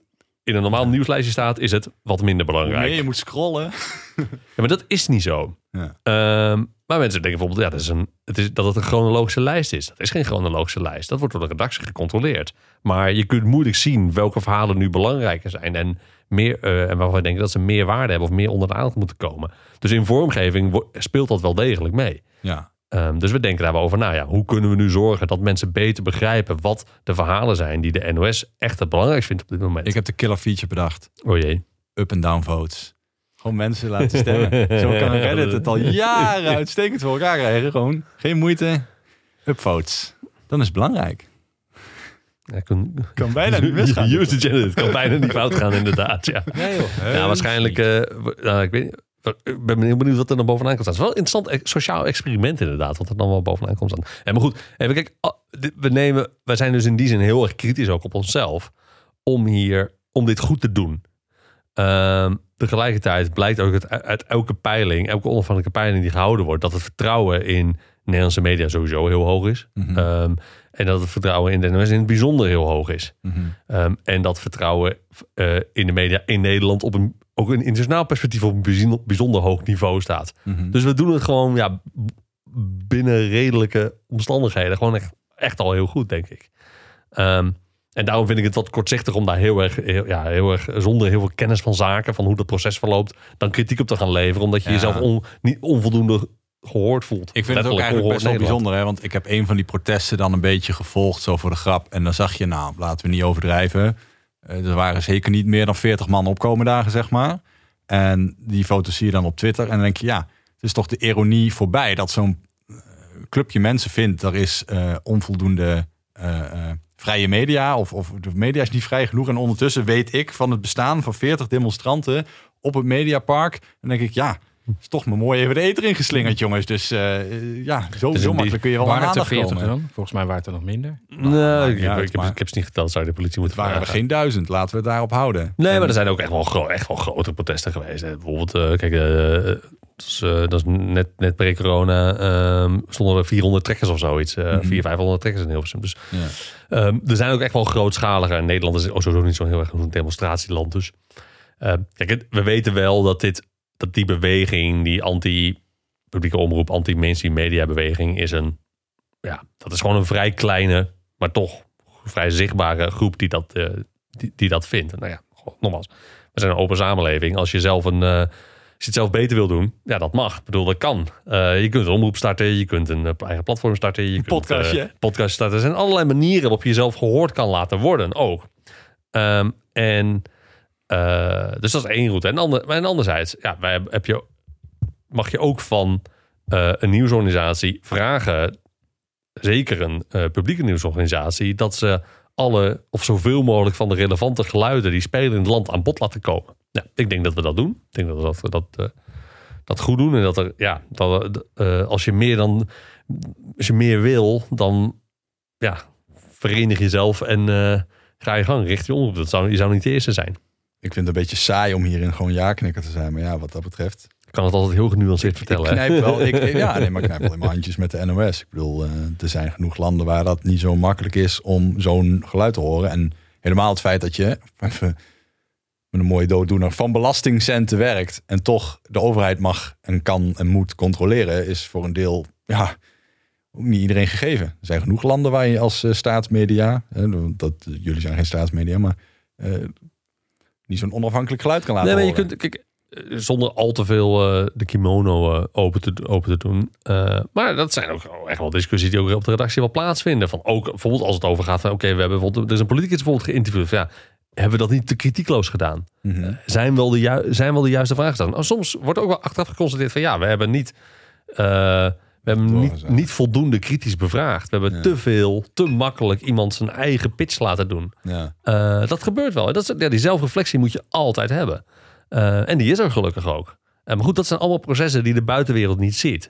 in een normaal nieuwslijstje staat, is het wat minder belangrijk. Nee, je moet scrollen. Ja, maar dat is niet zo. Ja. Um, maar mensen denken bijvoorbeeld ja, dat, is een, het is, dat het een chronologische lijst is. Dat is geen chronologische lijst. Dat wordt door de redactie gecontroleerd. Maar je kunt moeilijk zien welke verhalen nu belangrijker zijn. En, meer, uh, en waarvan we denken dat ze meer waarde hebben of meer onder de aandacht moeten komen. Dus in vormgeving wo- speelt dat wel degelijk mee. Ja. Um, dus we denken daar wel over na. Ja, hoe kunnen we nu zorgen dat mensen beter begrijpen wat de verhalen zijn die de N O S echt het belangrijkst vindt op dit moment. Ik heb de killer feature bedacht. Oh jee. Up en down votes. Gewoon mensen laten stemmen. Zo kan Reddit het al jaren uitstekend voor elkaar krijgen. Gewoon geen moeite. Upvotes. Dan is het belangrijk. Ja, kan, kan bijna niet misgaan. Use the generator. Het kan bijna niet fout gaan inderdaad. Ja, nee, joh. Ja, waarschijnlijk... Uh, nou, ik weet niet. Ik ben heel benieuwd wat er dan bovenaan komt staan. Het is wel een interessant sociaal experiment inderdaad. Wat er dan wel bovenaan komt staan. En maar goed, even kijk. We, nemen, wij zijn dus in die zin heel erg kritisch ook op onszelf. Om hier, om dit goed te doen. Uh, tegelijkertijd blijkt ook het, uit elke peiling, elke onafhankelijke peiling die gehouden wordt, dat het vertrouwen in Nederlandse media sowieso heel hoog is. Mm-hmm. Um, en dat het vertrouwen in de N O S in het bijzonder heel hoog is. Mm-hmm. Um, en dat vertrouwen uh, in de media in Nederland op een, ook een internationaal perspectief op een bijzonder, bijzonder hoog niveau staat. Mm-hmm. Dus we doen het gewoon ja, binnen redelijke omstandigheden. Gewoon echt, echt al heel goed, denk ik. Um, En daarom vind ik het wat kortzichtig om daar heel erg, heel, ja, heel erg zonder heel veel kennis van zaken, van hoe dat proces verloopt, dan kritiek op te gaan leveren, omdat je ja. jezelf on, niet onvoldoende gehoord voelt. Ik vind het ook eigenlijk best wel bijzonder, hè? Want ik heb een van die protesten dan een beetje gevolgd, zo voor de grap. En dan zag je, nou, laten we niet overdrijven. Uh, er waren zeker niet meer dan veertig man opkomen dagen, zeg maar. En die foto's zie je dan op Twitter. En dan denk je, ja, het is toch de ironie voorbij dat zo'n uh, clubje mensen vindt, er is uh, onvoldoende Uh, uh, vrije media of, of de media is niet vrij genoeg. En ondertussen weet ik van het bestaan van veertig demonstranten op het Mediapark. En dan denk ik, ja, is toch maar mooi even de eter ingeslingerd, jongens. Dus uh, ja, zo, dus zo makkelijk kun je wel aan aandacht komen. Dan? Volgens mij waren het er nog minder. Nee, nou, ik, ik, ik, ik heb ze niet geteld. Zou de politie moeten vragen. Het waren er geen duizend. Laten we het daarop houden. Nee, en, maar er zijn ook echt wel, gro- echt wel grote protesten geweest. Hè. Bijvoorbeeld, uh, kijk, uh, dat is, uh, dat is net, net pre-corona um, stonden er vierhonderd trekkers of zoiets. Uh, mm-hmm. vierhonderd, vijfhonderd trekkers in Hilversum. Dus ja. um, er zijn ook echt wel grootschalige. En Nederland is ook sowieso niet zo heel erg een demonstratieland. Dus uh, kijk, we weten wel dat dit, dat die beweging, die anti-publieke omroep, anti-mainstream media beweging, is een, ja, dat is gewoon een vrij kleine, maar toch vrij zichtbare groep die dat, uh, die, die dat vindt. Nou ja, nogmaals, we zijn een open samenleving. Als je zelf een uh, Als je het zelf beter wil doen, ja, dat mag. Ik bedoel, dat kan. Uh, je kunt een omroep starten, je kunt een uh, eigen platform starten, je kunt podcastje. Uh, podcast starten. Er zijn allerlei manieren waarop je jezelf gehoord kan laten worden ook. Um, en uh, dus dat is één route. En, ander, en anderzijds, ja, wij heb je, mag je ook van uh, een nieuwsorganisatie vragen, zeker een uh, publieke nieuwsorganisatie, dat ze alle of zoveel mogelijk van de relevante geluiden die spelen in het land aan bod laten komen. Ja, ik denk dat we dat doen. Ik denk dat we dat, dat, uh, dat goed doen. En dat er, ja, dat, uh, als je meer dan, als je meer wil, dan ja, verenig jezelf en uh, ga je gang, richt je omroep. Dat zou, je zou niet de eerste zijn. Ik vind het een beetje saai om hierin gewoon ja-knikker te zijn. Maar ja, wat dat betreft. Ik kan het altijd heel genuanceerd vertellen. Ik knijp wel, ik, ja, nee, maar ik knijp wel in mijn handjes met de N O S. Ik bedoel, uh, er zijn genoeg landen waar dat niet zo makkelijk is om zo'n geluid te horen. En helemaal het feit dat je even met een mooie dooddoener van belastingcenten werkt en toch de overheid mag en kan en moet controleren, is voor een deel ja ook niet iedereen gegeven. Er zijn genoeg landen waar je als uh, staatsmedia, uh, dat jullie zijn geen staatsmedia, maar uh, niet zo'n onafhankelijk geluid kan laten nee, maar horen. Je kunt, kijk, zonder al te veel uh, de kimono uh, open, te, open te doen. Uh, maar dat zijn ook echt wel discussies die ook op de redactie wel plaatsvinden. Van ook bijvoorbeeld als het over gaat van oké, okay, we hebben bijvoorbeeld, er is een politicus bijvoorbeeld geïnterviewd. Van, ja, hebben we dat niet te kritiekloos gedaan? Mm-hmm. Uh, zijn, wel de ju- zijn wel de juiste vragen gedaan? Nou, soms wordt ook wel achteraf geconstateerd van ja, we hebben niet, uh, we hebben niet, niet voldoende kritisch bevraagd. We hebben ja. te veel, te makkelijk iemand zijn eigen pitch laten doen. Ja. Uh, dat gebeurt wel. Dat is, ja, die zelfreflectie moet je altijd hebben. Uh, en die is er gelukkig ook. Uh, maar goed, dat zijn allemaal processen die de buitenwereld niet ziet.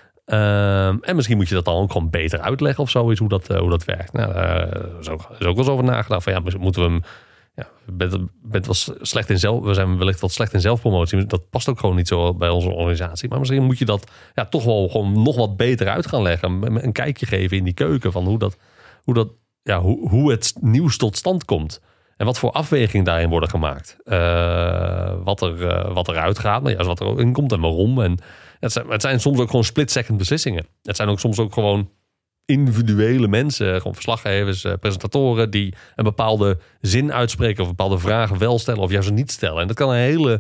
Uh, en misschien moet je dat dan ook gewoon beter uitleggen of zoiets, hoe dat, uh, hoe dat werkt. Nou, uh, is, ook, is ook wel eens over nagedacht. Van ja, moeten we hem. Ja, bent, bent wel slecht in zelf, we zijn wellicht wat slecht in zelfpromotie. Dat past ook gewoon niet zo bij onze organisatie. Maar misschien moet je dat ja, toch wel gewoon nog wat beter uit gaan leggen. Een kijkje geven in die keuken van hoe dat, hoe dat, ja, hoe, hoe het nieuws tot stand komt. En wat voor afwegingen daarin worden gemaakt. Uh, wat, er, uh, wat eruit gaat, maar juist wat er ook in komt en waarom. En het, zijn, het zijn soms ook gewoon split-second beslissingen. Het zijn ook soms ook gewoon individuele mensen, gewoon verslaggevers, uh, presentatoren, die een bepaalde zin uitspreken of bepaalde vragen wel stellen of juist niet stellen. En dat kan een hele,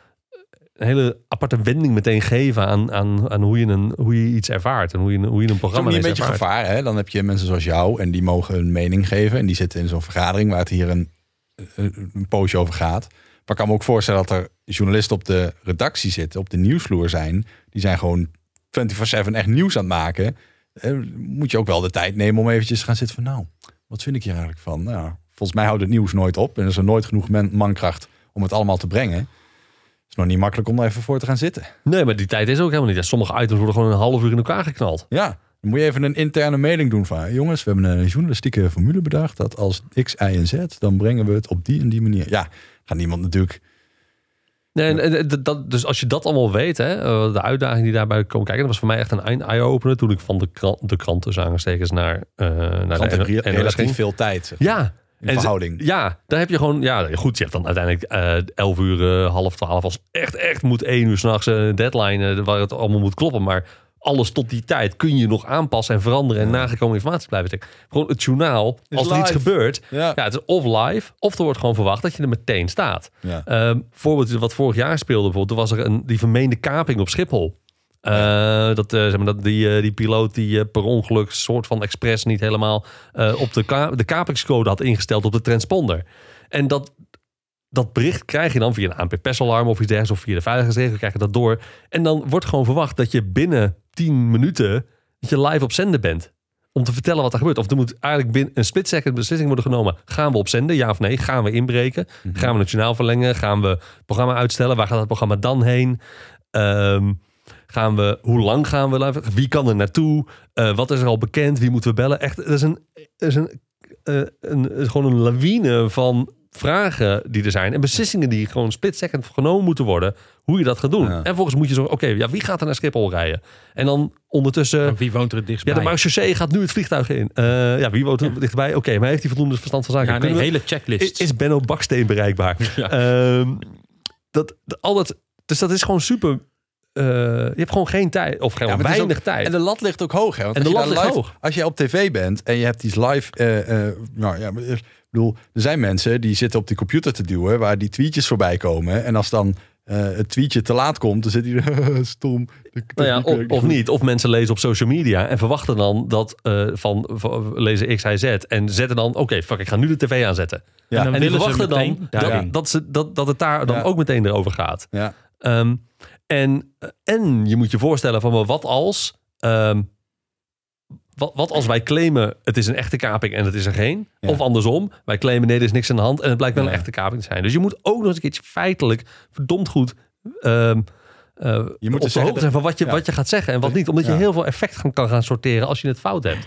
een hele aparte wending meteen geven aan, aan, aan hoe, je een, hoe je iets ervaart en hoe je, hoe je een programma ervaart. Het is een beetje ervaart. gevaar, hè? Dan heb je mensen zoals jou en die mogen hun mening geven en die zitten in zo'n vergadering waar het hier een, een, een poosje over gaat. Maar ik kan me ook voorstellen dat er journalisten op de redactie zitten, op de nieuwsvloer zijn. Die zijn gewoon vierentwintig zeven echt nieuws aan het maken. Moet je ook wel de tijd nemen om eventjes te gaan zitten van nou, wat vind ik hier eigenlijk van? Nou, volgens mij houdt het nieuws nooit op en er is er nooit genoeg man- mankracht om het allemaal te brengen. Het is nog niet makkelijk om er even voor te gaan zitten. Nee, maar die tijd is ook helemaal niet. Sommige items worden gewoon een half uur in elkaar geknald. Ja, dan moet je even een interne mailing doen van jongens, we hebben een journalistieke formule bedacht dat als X, Y en Z, dan brengen we het op die en die manier. Ja, gaat niemand natuurlijk. Nee, en, en, dat, dus als je dat allemaal weet, hè, de uitdaging die daarbij komen kijken, dat was voor mij echt een eye-opener toen ik van de krant, de krant dus aangestekens naar, uh, naar Krant de N O S re- relatief ging. veel tijd. Zeg. Ja. In en verhouding. Ja, daar heb je gewoon, ja, goed, je hebt dan uiteindelijk uh, elf uur, uh, half twaalf, als echt, echt moet één uur s'nachts een deadline uh, waar het allemaal moet kloppen, maar alles tot die tijd kun je nog aanpassen en veranderen en nagekomen informatie blijven steken. Gewoon het journaal, Is als er live. iets gebeurt, Ja. ja, het is of live, of er wordt gewoon verwacht dat je er meteen staat. Ja. Um, voorbeeld wat vorig jaar speelde bijvoorbeeld, er was er een, die vermeende kaping op Schiphol. Uh, dat, uh, zeg maar, dat die, uh, die piloot die uh, per ongeluk soort van expres niet helemaal uh, op de, ka- de kapingscode had ingesteld op de transponder. En dat, dat bericht krijg je dan via een A N P P-alarm of iets dergelijks of via de veiligheidsregel krijg je dat door. En dan wordt gewoon verwacht dat je binnen tien minuten dat je live op zender bent. Om te vertellen wat er gebeurt. Of er moet eigenlijk binnen een split-second beslissing worden genomen. Gaan we op zender, ja of nee? Gaan we inbreken? Mm-hmm. Gaan we het journaal verlengen? Gaan we het programma uitstellen? Waar gaat het programma dan heen? Um, Gaan we, hoe lang gaan we live? Wie kan er naartoe? Uh, wat is er al bekend? Wie moeten we bellen? Echt, er is, een, er is een, uh, een, is gewoon een lawine van vragen die er zijn. En beslissingen die gewoon split-second genomen moeten worden. Hoe je dat gaat doen. Ja. En vervolgens moet je zo, oké, okay, ja, wie gaat er naar Schiphol rijden? En dan ondertussen... En wie woont er het dichtstbij? Ja, de marechaussee gaat nu het vliegtuig in. Uh, ja, wie woont er ja. dichtbij? Oké, okay, maar heeft hij voldoende verstand van zaken? Ja, nee, een hele checklist. Is, is Benno Baksteen bereikbaar? Ja. Um, dat, al dat, dus dat is gewoon super... Uh, je hebt gewoon geen tijd, of gewoon ja, weinig ook, tijd. En de lat ligt ook hoog. Hè? Want en als de je lat ligt live, hoog. Als je op tv bent en je hebt iets live... Uh, uh, nou ja, ik bedoel, er zijn mensen die zitten op die computer te duwen... waar die tweetjes voorbij komen. En als dan uh, het tweetje te laat komt, dan zit hij stom. Nou ja, of, of niet. Of mensen lezen op social media en verwachten dan dat uh, van, van lezen X, Y, Z. En zetten dan, oké, okay, fuck, ik ga nu de tv aanzetten. Ja. En, dan en die verwachten dan dat, dat, ze, dat, dat het daar dan ja. ook meteen erover gaat. Ja. Um, En, en je moet je voorstellen van wat als... Um, wat, wat als wij claimen het is een echte kaping en het is er geen? Ja. Of andersom, wij claimen nee, er is niks aan de hand... en het blijkt wel ja. een echte kaping te zijn. Dus je moet ook nog eens een keertje feitelijk verdomd goed... Um, uh, je moet op de hoogte zijn van wat je, ja. wat je gaat zeggen en wat niet. Omdat je ja. heel veel effect kan gaan sorteren als je het fout hebt.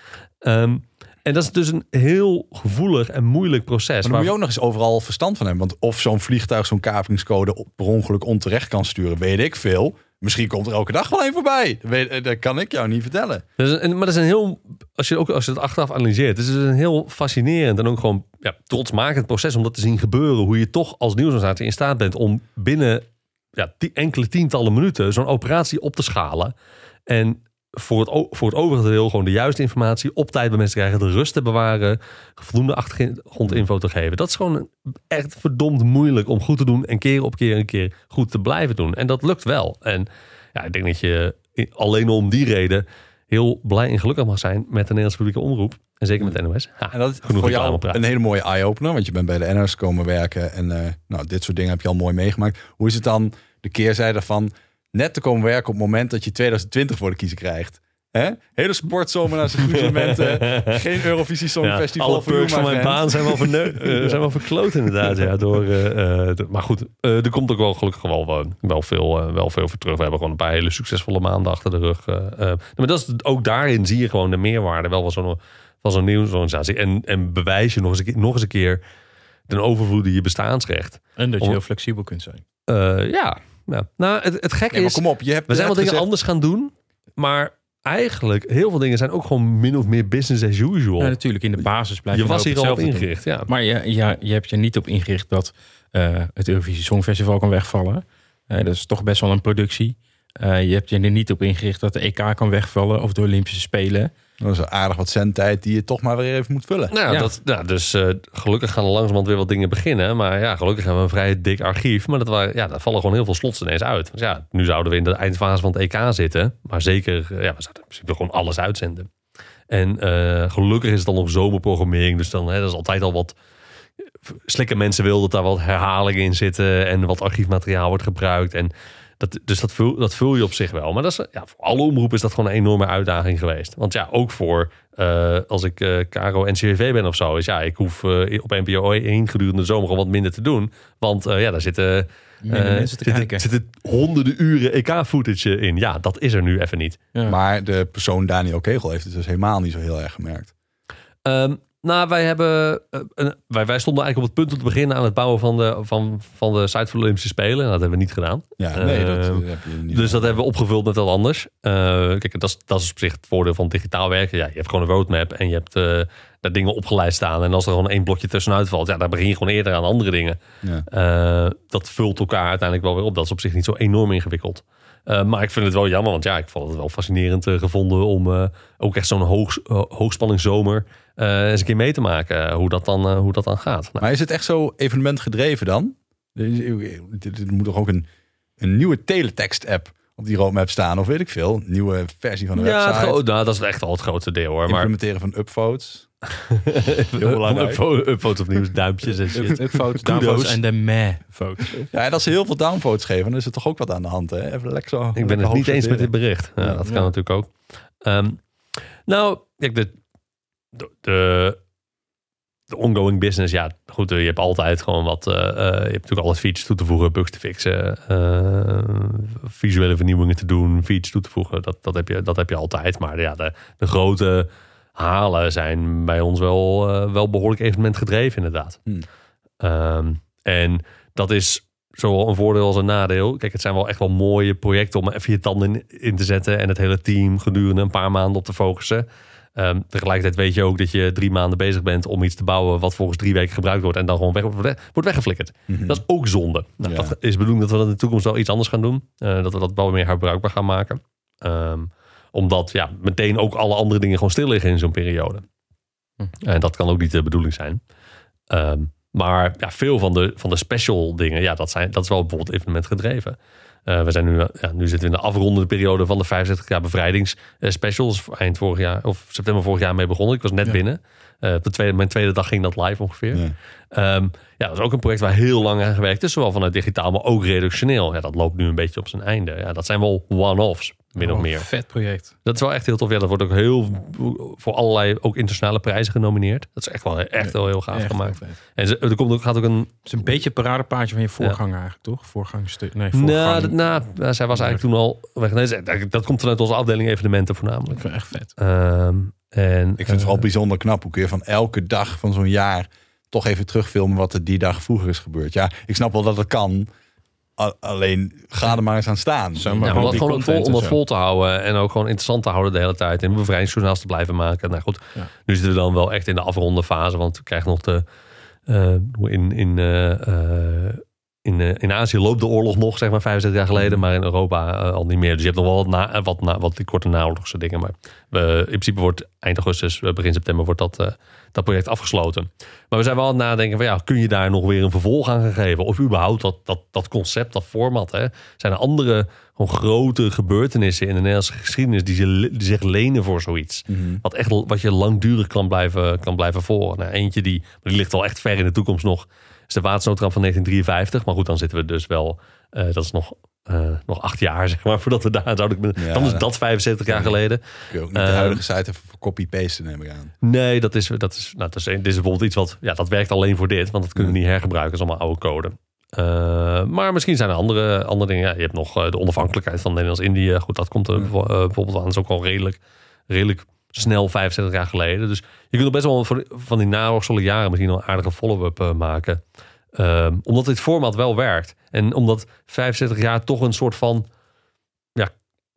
Um, En dat is dus een heel gevoelig en moeilijk proces. Maar dan waar... moet je ook nog eens overal verstand van hebben. Want of zo'n vliegtuig zo'n kapingscode per ongeluk onterecht kan sturen, weet ik veel. Misschien komt er elke dag wel een voorbij. Dat, weet, dat kan ik jou niet vertellen. Dat is een, maar dat is een heel, als je, ook, als je het achteraf analyseert, het is een heel fascinerend en ook gewoon ja, trotsmakend proces om dat te zien gebeuren. Hoe je toch als nieuwsorganisatie in staat bent om binnen ja, die enkele tientallen minuten zo'n operatie op te schalen. En voor het, voor het overige deel gewoon de juiste informatie op tijd bij mensen krijgen, de rust te bewaren, voldoende achtergrondinfo te geven. Dat is gewoon echt verdomd moeilijk om goed te doen en keer op keer en keer goed te blijven doen. En dat lukt wel. En ja, ik denk dat je alleen om die reden heel blij en gelukkig mag zijn met de Nederlandse publieke omroep. En zeker met de N O S. Ha, en dat is voor jou een hele mooie eye-opener, want je bent bij de N O S komen werken en uh, nou, dit soort dingen heb je al mooi meegemaakt. Hoe is het dan de keerzijde van net te komen werken op het moment dat je twintig twintig voor de kiezer krijgt? Hè? Hele sportzomer naar zijn amusementen. Geen Eurovisie Songfestival. Ja, alle perks van mijn vent. baan zijn wel, verneu- uh, zijn wel verkloot inderdaad. Ja, door, uh, uh, de, maar goed, uh, er komt ook wel gelukkig wel, uh, wel, veel, uh, wel veel voor terug. We hebben gewoon een paar hele succesvolle maanden achter de rug. Uh, uh, maar dat is, ook daarin zie je gewoon de meerwaarde wel van zo'n, van zo'n nieuwsorganisatie. En, en bewijs je nog eens, een keer, nog eens een keer ten overvloede je bestaansrecht. En dat je Om, heel flexibel kunt zijn. Uh, ja, ja. Nou, het, het gekke nee, is, kom op, je hebt we zijn wel dingen gezegd... anders gaan doen. Maar eigenlijk, heel veel dingen zijn ook gewoon min of meer business as usual. Ja, natuurlijk, in de basis blijf je, je was hier al op ingericht, doen. ja. Maar je, je, je hebt je niet op ingericht dat uh, het Eurovisie Songfestival kan wegvallen. Uh, dat is toch best wel een productie. Uh, je hebt je er niet op ingericht dat de E K kan wegvallen of de Olympische Spelen. Dat is een aardig wat zendtijd die je toch maar weer even moet vullen. Nou, ja. dat, nou dus uh, gelukkig gaan er langzamerhand weer wat dingen beginnen. Maar ja, gelukkig hebben we een vrij dik archief. Maar dat waren, ja, daar vallen gewoon heel veel slots ineens uit. Dus ja, nu zouden we in de eindfase van het E K zitten. Maar zeker, ja, we zouden in principe gewoon alles uitzenden. En uh, gelukkig is het dan nog zomerprogrammering. Dus dan, hè, dat is altijd al wat... Slikke mensen wil dat daar wat herhalingen in zitten. En wat archiefmateriaal wordt gebruikt. En dat, dus dat vul, dat vul je op zich wel. Maar dat is, ja, voor alle omroepen is dat gewoon een enorme uitdaging geweest. Want ja, ook voor uh, als ik uh, Caro N C V V ben of zo. Is ja, ik hoef uh, op N P O één gedurende de zomer gewoon wat minder te doen. Want uh, ja, daar zitten, uh, mensen te zitten, kijken. zitten honderden uren E K-footage in. Ja, dat is er nu even niet. Ja. Maar de persoon Daniel Kegel heeft het dus helemaal niet zo heel erg gemerkt. Um, Nou, wij hebben. Uh, uh, wij, wij stonden eigenlijk op het punt om te beginnen aan het bouwen van de, van, van de site voor de Olympische Spelen. Dat hebben we niet gedaan. Ja, nee, dat uh, heb je niet. Dus dat hebben we opgevuld met wat anders. Uh, kijk, dat is, dat is op zich het voordeel van digitaal werken. Ja, je hebt gewoon een roadmap en je hebt uh, daar dingen opgeleid staan. En als er gewoon één blokje tussenuit valt, ja, dan begin je gewoon eerder aan andere dingen. Ja. Uh, dat vult elkaar uiteindelijk wel weer op. Dat is op zich niet zo enorm ingewikkeld. Uh, maar ik vind het wel jammer, want ja, ik vond het wel fascinerend uh, gevonden om uh, ook echt zo'n hoog, uh, hoogspanning zomer uh, eens een keer mee te maken. Uh, hoe, dat dan, uh, hoe dat dan gaat. Nou. Maar is het echt zo evenement gedreven dan? Er moet toch ook een, een nieuwe teletext-app op die roadmap staan, of weet ik veel. Een nieuwe versie van de ja, website. Ja, nou, dat is echt wel het grootste deel hoor. Implementeren van upvotes. Heel belangrijk. Upvotes opnieuw, duimpjes en shit. Upvotes, downvotes en de meh-votes. Ja, en als ze heel veel downvotes geven, dan is er toch ook wat aan de hand. Hè? Even lekker zo. Ik ben het niet eens met dit bericht. Ja, ja, dat ja. kan natuurlijk ook. Um, nou, kijk, de, de, de, de ongoing business, ja, goed, je hebt altijd gewoon wat, uh, uh, je hebt natuurlijk altijd features toe te voegen, bugs te fixen, uh, visuele vernieuwingen te doen, features toe te voegen, dat, dat, heb, je, dat heb je altijd. Maar ja, de, de grote halen zijn bij ons wel, uh, wel behoorlijk evenement gedreven, inderdaad. Hmm. Um, en dat is zowel een voordeel als een nadeel. Kijk, het zijn wel echt wel mooie projecten om even je tanden in, in te zetten en het hele team gedurende een paar maanden op te focussen. Um, tegelijkertijd weet je ook dat je drie maanden bezig bent om iets te bouwen wat volgens drie weken gebruikt wordt en dan gewoon weg, wordt weggeflikkerd. Mm-hmm. Dat is ook zonde. Nou, ja. Dat is bedoeld dat we dat in de toekomst wel iets anders gaan doen. Uh, dat we dat wel meer herbruikbaar gaan maken. Um, omdat ja, meteen ook alle andere dingen gewoon stil liggen in zo'n periode. Hm. En dat kan ook niet de bedoeling zijn. Um, maar ja, veel van de, van de special dingen, ja, dat, zijn, dat is wel bijvoorbeeld evenement gedreven. Uh, we zijn nu, ja, nu zitten we in de afrondende periode van de vijfenzestig jaar bevrijdingsspecials. Eind vorig jaar, of september vorig jaar mee begonnen. Ik was net ja. binnen. Uh, op de tweede, mijn tweede dag ging dat live ongeveer. Ja. Um, ja, dat is ook een project waar heel lang aan gewerkt is. Zowel vanuit digitaal, maar ook redactioneel. Ja, dat loopt nu een beetje op zijn einde. Ja, dat zijn wel one-offs, min oh, of meer. Vet project. Dat is wel echt heel tof. Ja, dat wordt ook heel voor allerlei ook internationale prijzen genomineerd. Dat is echt wel echt wel heel gaaf echt gemaakt. En ze, er komt ook, gaat ook een... Het is een beetje een paradepaardje van je voorganger ja. eigenlijk, toch? Voorgangstuk. Nee, voorgang. Nou, dat, nou, nou, zij was eigenlijk toen al weg. Nee, dat, dat komt vanuit onze afdeling evenementen voornamelijk. Ik vind het echt vet. Um, en, ik vind het uh, vooral bijzonder knap. Hoe kun je van elke dag van zo'n jaar toch even terugfilmen wat er die dag vroeger is gebeurd. Ja, ik snap wel dat het kan. Alleen ga er maar eens aan staan. Zo, maar ja, om dat gewoon vol, om dat vol te houden en ook gewoon interessant te houden de hele tijd. En bevrijdingsjournaals te blijven maken. Nou goed, ja. Nu zitten we dan wel echt in de afronde fase. Want we krijgen nog de... Uh, in, in, uh, uh, in, uh, in Azië loopt de oorlog nog, zeg maar, vijfenzestig jaar geleden. Maar in Europa uh, al niet meer. Dus je hebt nog wel wat, na, wat, na, wat die korte naoorlogse dingen. Maar we, in principe wordt eind augustus, begin september wordt dat... Uh, dat project afgesloten. Maar we zijn wel aan het nadenken van ja, kun je daar nog weer een vervolg aan geven? Of überhaupt dat, dat, dat concept, dat format. Hè? Zijn er andere gewoon grote gebeurtenissen in de Nederlandse geschiedenis die, ze, die zich lenen voor zoiets? Mm-hmm. Wat, echt, wat je langdurig kan blijven, kan blijven volgen. Nou, eentje die, maar die ligt wel echt ver in de toekomst nog, is de watersnoodramp van negentien drieënvijftig. Maar goed, dan zitten we dus wel, uh, dat is nog... Uh, nog acht jaar, zeg maar, voordat we daar zouden kunnen. Ja, dan is dat vijfenzeventig jaar geleden. Kun je ook niet de huidige site even voor copy-pasten nemen aan. Nee, dat is, dat is, nou, dat is, dit is bijvoorbeeld iets wat, ja, dat werkt alleen voor dit, want dat kunnen we niet hergebruiken, dat is allemaal oude code. Uh, maar misschien zijn er andere, andere dingen. Ja, je hebt nog uh, de onafhankelijkheid van Nederlands-Indië. Goed, dat komt er uh, bijvoorbeeld aan. Dat is ook al redelijk, redelijk snel vijfenzeventig jaar geleden. Dus je kunt er best wel van, van die naoorlogse jaren misschien een aardige follow-up uh, maken. Uh, omdat dit format wel werkt. En omdat vijfenzeventig jaar toch een soort van ja,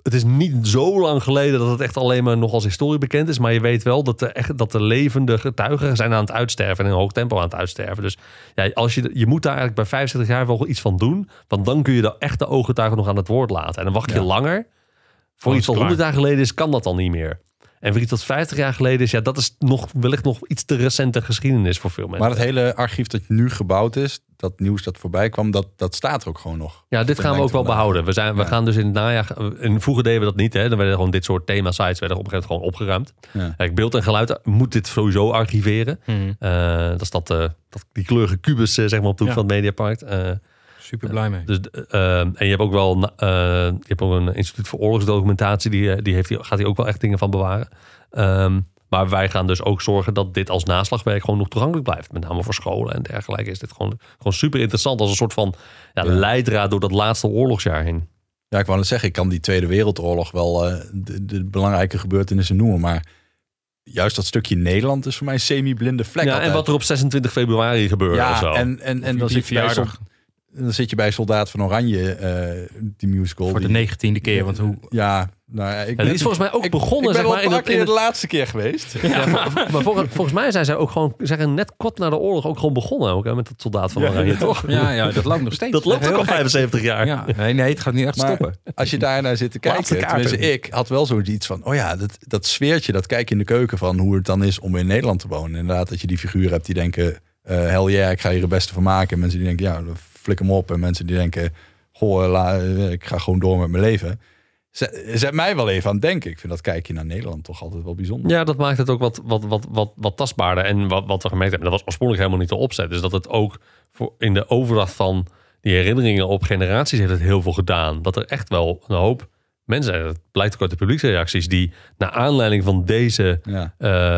het is niet zo lang geleden dat het echt alleen maar nog als historie bekend is. Maar je weet wel dat de, echt, dat de levende getuigen zijn aan het uitsterven. En in een hoog tempo aan het uitsterven. Dus ja, als je, je moet daar eigenlijk bij vijfenzestig jaar wel iets van doen. Want dan kun je de echte ooggetuigen nog aan het woord laten. En dan wacht je ja. langer. Voor oh, iets wat honderd jaar geleden is, kan dat dan niet meer. En voor iets wat vijftig jaar geleden is, ja, dat is nog wellicht nog iets te recente geschiedenis voor veel mensen. Maar het hele archief dat nu gebouwd is, dat nieuws dat voorbij kwam, dat, dat staat er ook gewoon nog. Ja, dit gaan we ook wel behouden. We, zijn, we ja. gaan dus in het najaar, en vroeger deden we dat niet, hè. Dan werden gewoon dit soort thema-sites werden op een gegeven moment gewoon opgeruimd. Ja. Kijk, beeld en geluid moet dit sowieso archiveren. Hmm. Uh, dat is dat, uh, dat, die kleurige kubus, uh, zeg maar, op de hoek ja. van het Mediapark. Uh, Super blij mee. Dus, uh, en je hebt ook wel uh, je hebt ook een instituut voor oorlogsdocumentatie. Die, die, heeft, die gaat hier ook wel echt dingen van bewaren. Um, maar wij gaan dus ook zorgen dat dit als naslagwerk gewoon nog toegankelijk blijft. Met name voor scholen en dergelijke is dit gewoon, gewoon super interessant. Als een soort van ja, ja. leidraad door dat laatste oorlogsjaar heen. Ja, ik wou net zeggen, ik kan die Tweede Wereldoorlog wel uh, de, de belangrijke gebeurtenissen noemen. Maar juist dat stukje Nederland is voor mij een semi-blinde vlek. Ja, altijd. En wat er op zesentwintig februari gebeurde. Ja, of zo. en, en, en dan zit je bij zo'n... Dan zit je bij Soldaat van Oranje, uh, die musical. Voor de die, negentiende keer, want hoe... Ja, nou ja, ik ben, die is volgens mij ook ik, begonnen. Ik ben zeg maar, al een paar in keer het, de laatste keer geweest. Ja, ja, maar volgens, volgens mij zijn zij ook gewoon, zeggen net kort na de oorlog ook gewoon begonnen ook, hè, met het Soldaat van Oranje, ja, toch? Ja, ja, dat loopt nog steeds. Dat loopt ook al vijfenzeventig jaar. Ja, nee, nee, het gaat niet echt maar stoppen. Als je daar naar zit te kijken, tenminste ik had wel zoiets van, oh ja, dat, dat sfeertje, dat kijk je in de keuken van hoe het dan is om in Nederland te wonen. Inderdaad, dat je die figuren hebt die denken, uh, hell yeah, ik ga hier het beste van maken. En mensen die denken, ja, flik hem op. En mensen die denken, goh, la, ik ga gewoon door met mijn leven. Zet, zet mij wel even aan het denken. Ik vind dat kijkje naar Nederland toch altijd wel bijzonder. Ja, dat maakt het ook wat, wat, wat, wat, wat tastbaarder. En wat, wat we gemerkt hebben, dat was oorspronkelijk helemaal niet de opzet. Dus dat het ook voor in de overdracht van die herinneringen op generaties heeft het heel veel gedaan. Dat er echt wel een hoop mensen zijn. Dat blijkt ook uit de publieksreacties die naar aanleiding van deze ja.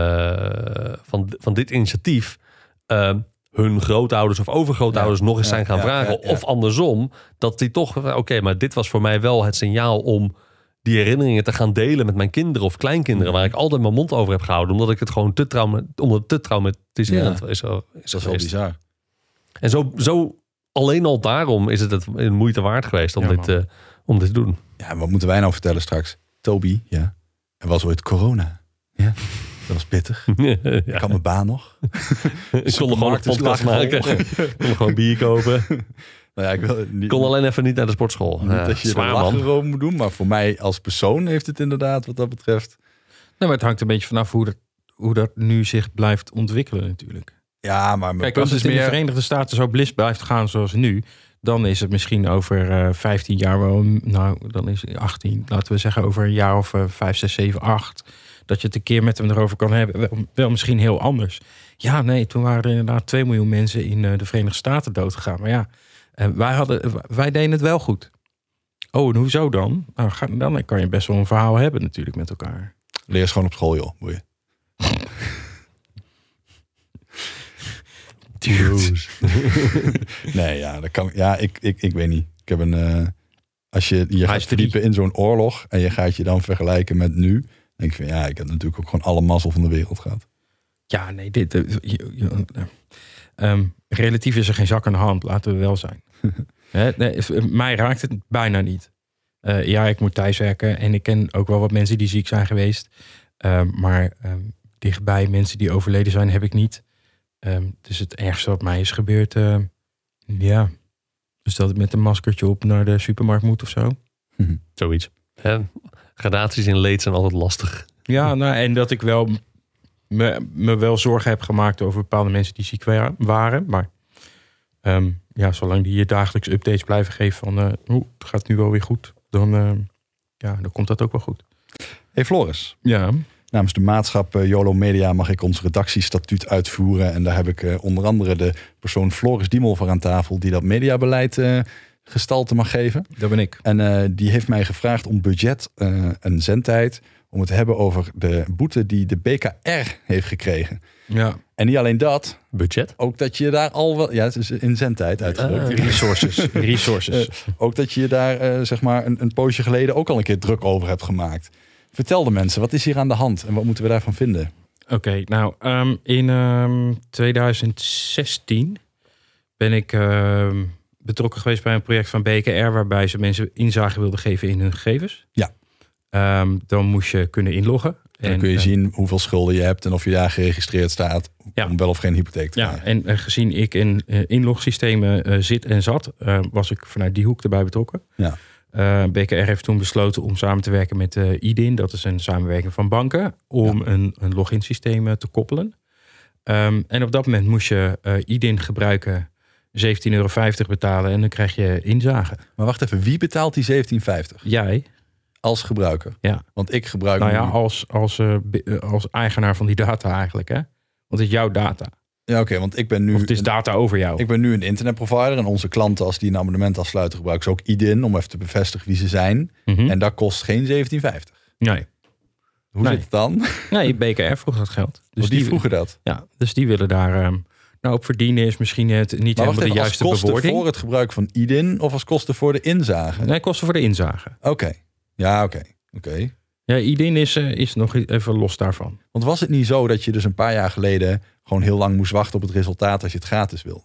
uh, van, van dit initiatief Uh, hun grootouders of overgrootouders ja, nog eens zijn gaan ja, vragen. Ja, ja. Of andersom, dat die toch... Oké, okay, maar dit was voor mij wel het signaal om die herinneringen te gaan delen met mijn kinderen of kleinkinderen, waar ik altijd mijn mond over heb gehouden, omdat ik het gewoon te, trauma, omdat het te traumatiserend ja, is. Zo, is dat is wel bizar. En zo, zo alleen al daarom is het het een moeite waard geweest om, ja, dit, uh, om dit te doen. Ja, en wat moeten wij nou vertellen straks? Toby, ja, er was ooit corona. Ja. Dat was pittig. Ja. Ik had mijn baan nog. Ik kon nog gewoon een podcast maken. Ik kon gewoon bier kopen. Nou ja, ik wil niet, kon alleen even niet naar de sportschool. Niet ja, dat je er lachen over moet doen. Maar voor mij als persoon heeft het inderdaad wat dat betreft. Nou, maar het hangt een beetje vanaf hoe dat, hoe dat nu zich blijft ontwikkelen natuurlijk. Ja, maar mijn Kijk, als het is in meer... de Verenigde Staten zo bliss blijft gaan zoals nu, dan is het misschien over uh, vijftien jaar wel, nou, dan is het achttien, laten we zeggen over een jaar of uh, vijf, zes, zeven, acht... dat je het een keer met hem erover kan hebben. Wel, wel misschien heel anders. Ja, nee, toen waren er inderdaad twee miljoen mensen in uh, de Verenigde Staten doodgegaan. Maar ja, uh, wij, hadden, wij deden het wel goed. Oh, en hoezo dan? Nou, ga, dan kan je best wel een verhaal hebben natuurlijk met elkaar. Leer eens gewoon op school, joh. Boeien. Nee, ja, dat kan. Ja, ik, ik, ik weet niet. Ik heb een. Uh, als je je gaat verdiepen in zo'n oorlog en je gaat je dan vergelijken met nu, denk ik van ja, ik heb natuurlijk ook gewoon alle mazzel van de wereld gehad. Ja, nee, dit. Uh, je, je, uh, um, relatief is er geen zak aan de hand, laten we wel zijn. He, nee, mij raakt het bijna niet. Uh, ja, ik moet thuiswerken en ik ken ook wel wat mensen die ziek zijn geweest. Uh, maar um, dichtbij mensen die overleden zijn, heb ik niet. Um, dus het ergste wat mij is gebeurd, uh, ja, dus dat ik met een maskertje op naar de supermarkt moet of zo. Mm-hmm. Zoiets. Ja, gradaties in leed zijn altijd lastig. Ja, nou, en dat ik wel me, me wel zorgen heb gemaakt over bepaalde mensen die ziek waren. Maar um, ja, zolang die je dagelijks updates blijven geven van uh, oh, het gaat nu wel weer goed, dan, uh, ja, dan komt dat ook wel goed. Hey Floris. Ja. Namens de maatschap uh, YOLO Media mag ik ons redactiestatuut uitvoeren. En daar heb ik uh, onder andere de persoon Floris Diemel voor aan tafel, die dat mediabeleid uh, gestalte mag geven. Dat ben ik. En uh, die heeft mij gevraagd om budget uh, en zendtijd om het te hebben over de boete die de B K R heeft gekregen. Ja. En niet alleen dat. Budget? Ook dat je daar al wel... Ja, het is in zendtijd uitgedrukt. Uh, resources. resources. Uh, ook dat je daar uh, zeg maar een, een poosje geleden ook al een keer druk over hebt gemaakt. Vertel de mensen, wat is hier aan de hand en wat moeten we daarvan vinden? Oké, okay, nou, um, in um, twintig zestien ben ik uh, betrokken geweest bij een project van B K R waarbij ze mensen inzage wilden geven in hun gegevens. Ja. Um, dan moest je kunnen inloggen. En dan kun je uh, zien hoeveel schulden je hebt en of je daar geregistreerd staat ja. om wel of geen hypotheek te krijgen. Ja, en uh, gezien ik in uh, inlogsystemen uh, zit en zat, uh, was ik vanuit die hoek erbij betrokken. Ja. Uh, B K R heeft toen besloten om samen te werken met uh, I D I N. Dat is een samenwerking van banken om ja. een, een login systeem te koppelen. Um, en op dat moment moest je uh, I D I N gebruiken, zeventien euro vijftig betalen en dan krijg je inzage. Maar wacht even, wie betaalt die zeventien vijftig? Jij. Als gebruiker? Ja. Want ik gebruik... Nou ja, nu... als, als, uh, als eigenaar van die data eigenlijk, hè? Want het is jouw data. Ja, oké, okay, want ik ben nu... Of het is data over jou. Ik ben nu een internetprovider en onze klanten, als die een abonnement afsluiten, gebruiken ze ook I D I N om even te bevestigen wie ze zijn. Mm-hmm. En dat kost geen zeventien vijftig. Nee. Hoe nee. zit het dan? Nee, B K R vroeg dat geld. Dus oh, die, die vroegen dat? Ja, dus die willen daar... Um, nou, op verdienen is misschien het niet helemaal de juiste bewoording. Als kosten voor het gebruik van I D I N of als kosten voor de inzage? Nee, kosten voor de inzage. Oké. Okay. Ja, oké. Okay. Oké. Okay. Ja, I D I N is, uh, is nog even los daarvan. Want was het niet zo dat je dus een paar jaar geleden gewoon heel lang moest wachten op het resultaat als je het gratis wilde?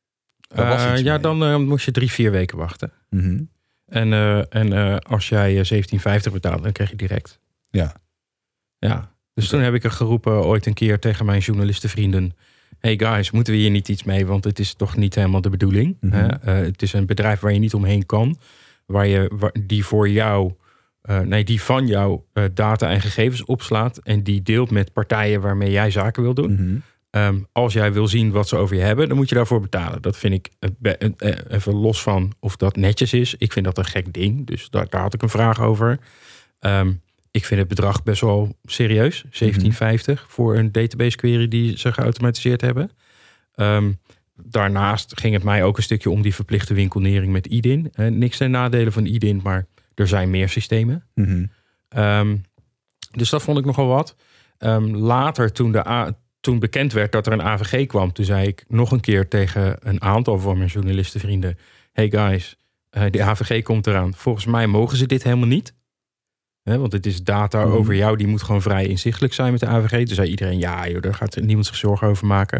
Uh, ja, mee. dan uh, moest je drie, vier weken wachten. Mm-hmm. En, uh, en uh, als jij zeventien vijftig betaalt, dan krijg je direct. Ja. Ja. Dus okay. Toen heb ik er geroepen ooit een keer tegen mijn journalistenvrienden: hey guys, moeten we hier niet iets mee? Want het is toch niet helemaal de bedoeling. Mm-hmm. Hè? Uh, het is een bedrijf waar je niet omheen kan. Waar je, waar, die voor jou... Uh, nee, die van jou uh, data en gegevens opslaat en die deelt met partijen waarmee jij zaken wil doen. Mm-hmm. Um, als jij wil zien wat ze over je hebben, dan moet je daarvoor betalen. Dat vind ik uh, be- uh, even los van of dat netjes is. Ik vind dat een gek ding, dus daar, daar had ik een vraag over. Um, ik vind het bedrag best wel serieus, zeventien vijftig mm-hmm. voor een database query die ze geautomatiseerd hebben. Um, daarnaast ging het mij ook een stukje om die verplichte winkelnering met I D I N. Uh, niks ten nadele van I D I N, maar er zijn meer systemen. Mm-hmm. Um, dus dat vond ik nogal wat. Um, later, toen, de A, toen bekend werd dat er een A V G kwam, toen zei ik nog een keer tegen een aantal van mijn journalistenvrienden: hey guys, uh, de A V G komt eraan. Volgens mij mogen ze dit helemaal niet. He, want het is data mm-hmm. over jou, die moet gewoon vrij inzichtelijk zijn met de A V G. Toen zei iedereen: ja, joh, daar gaat niemand zich zorgen over maken.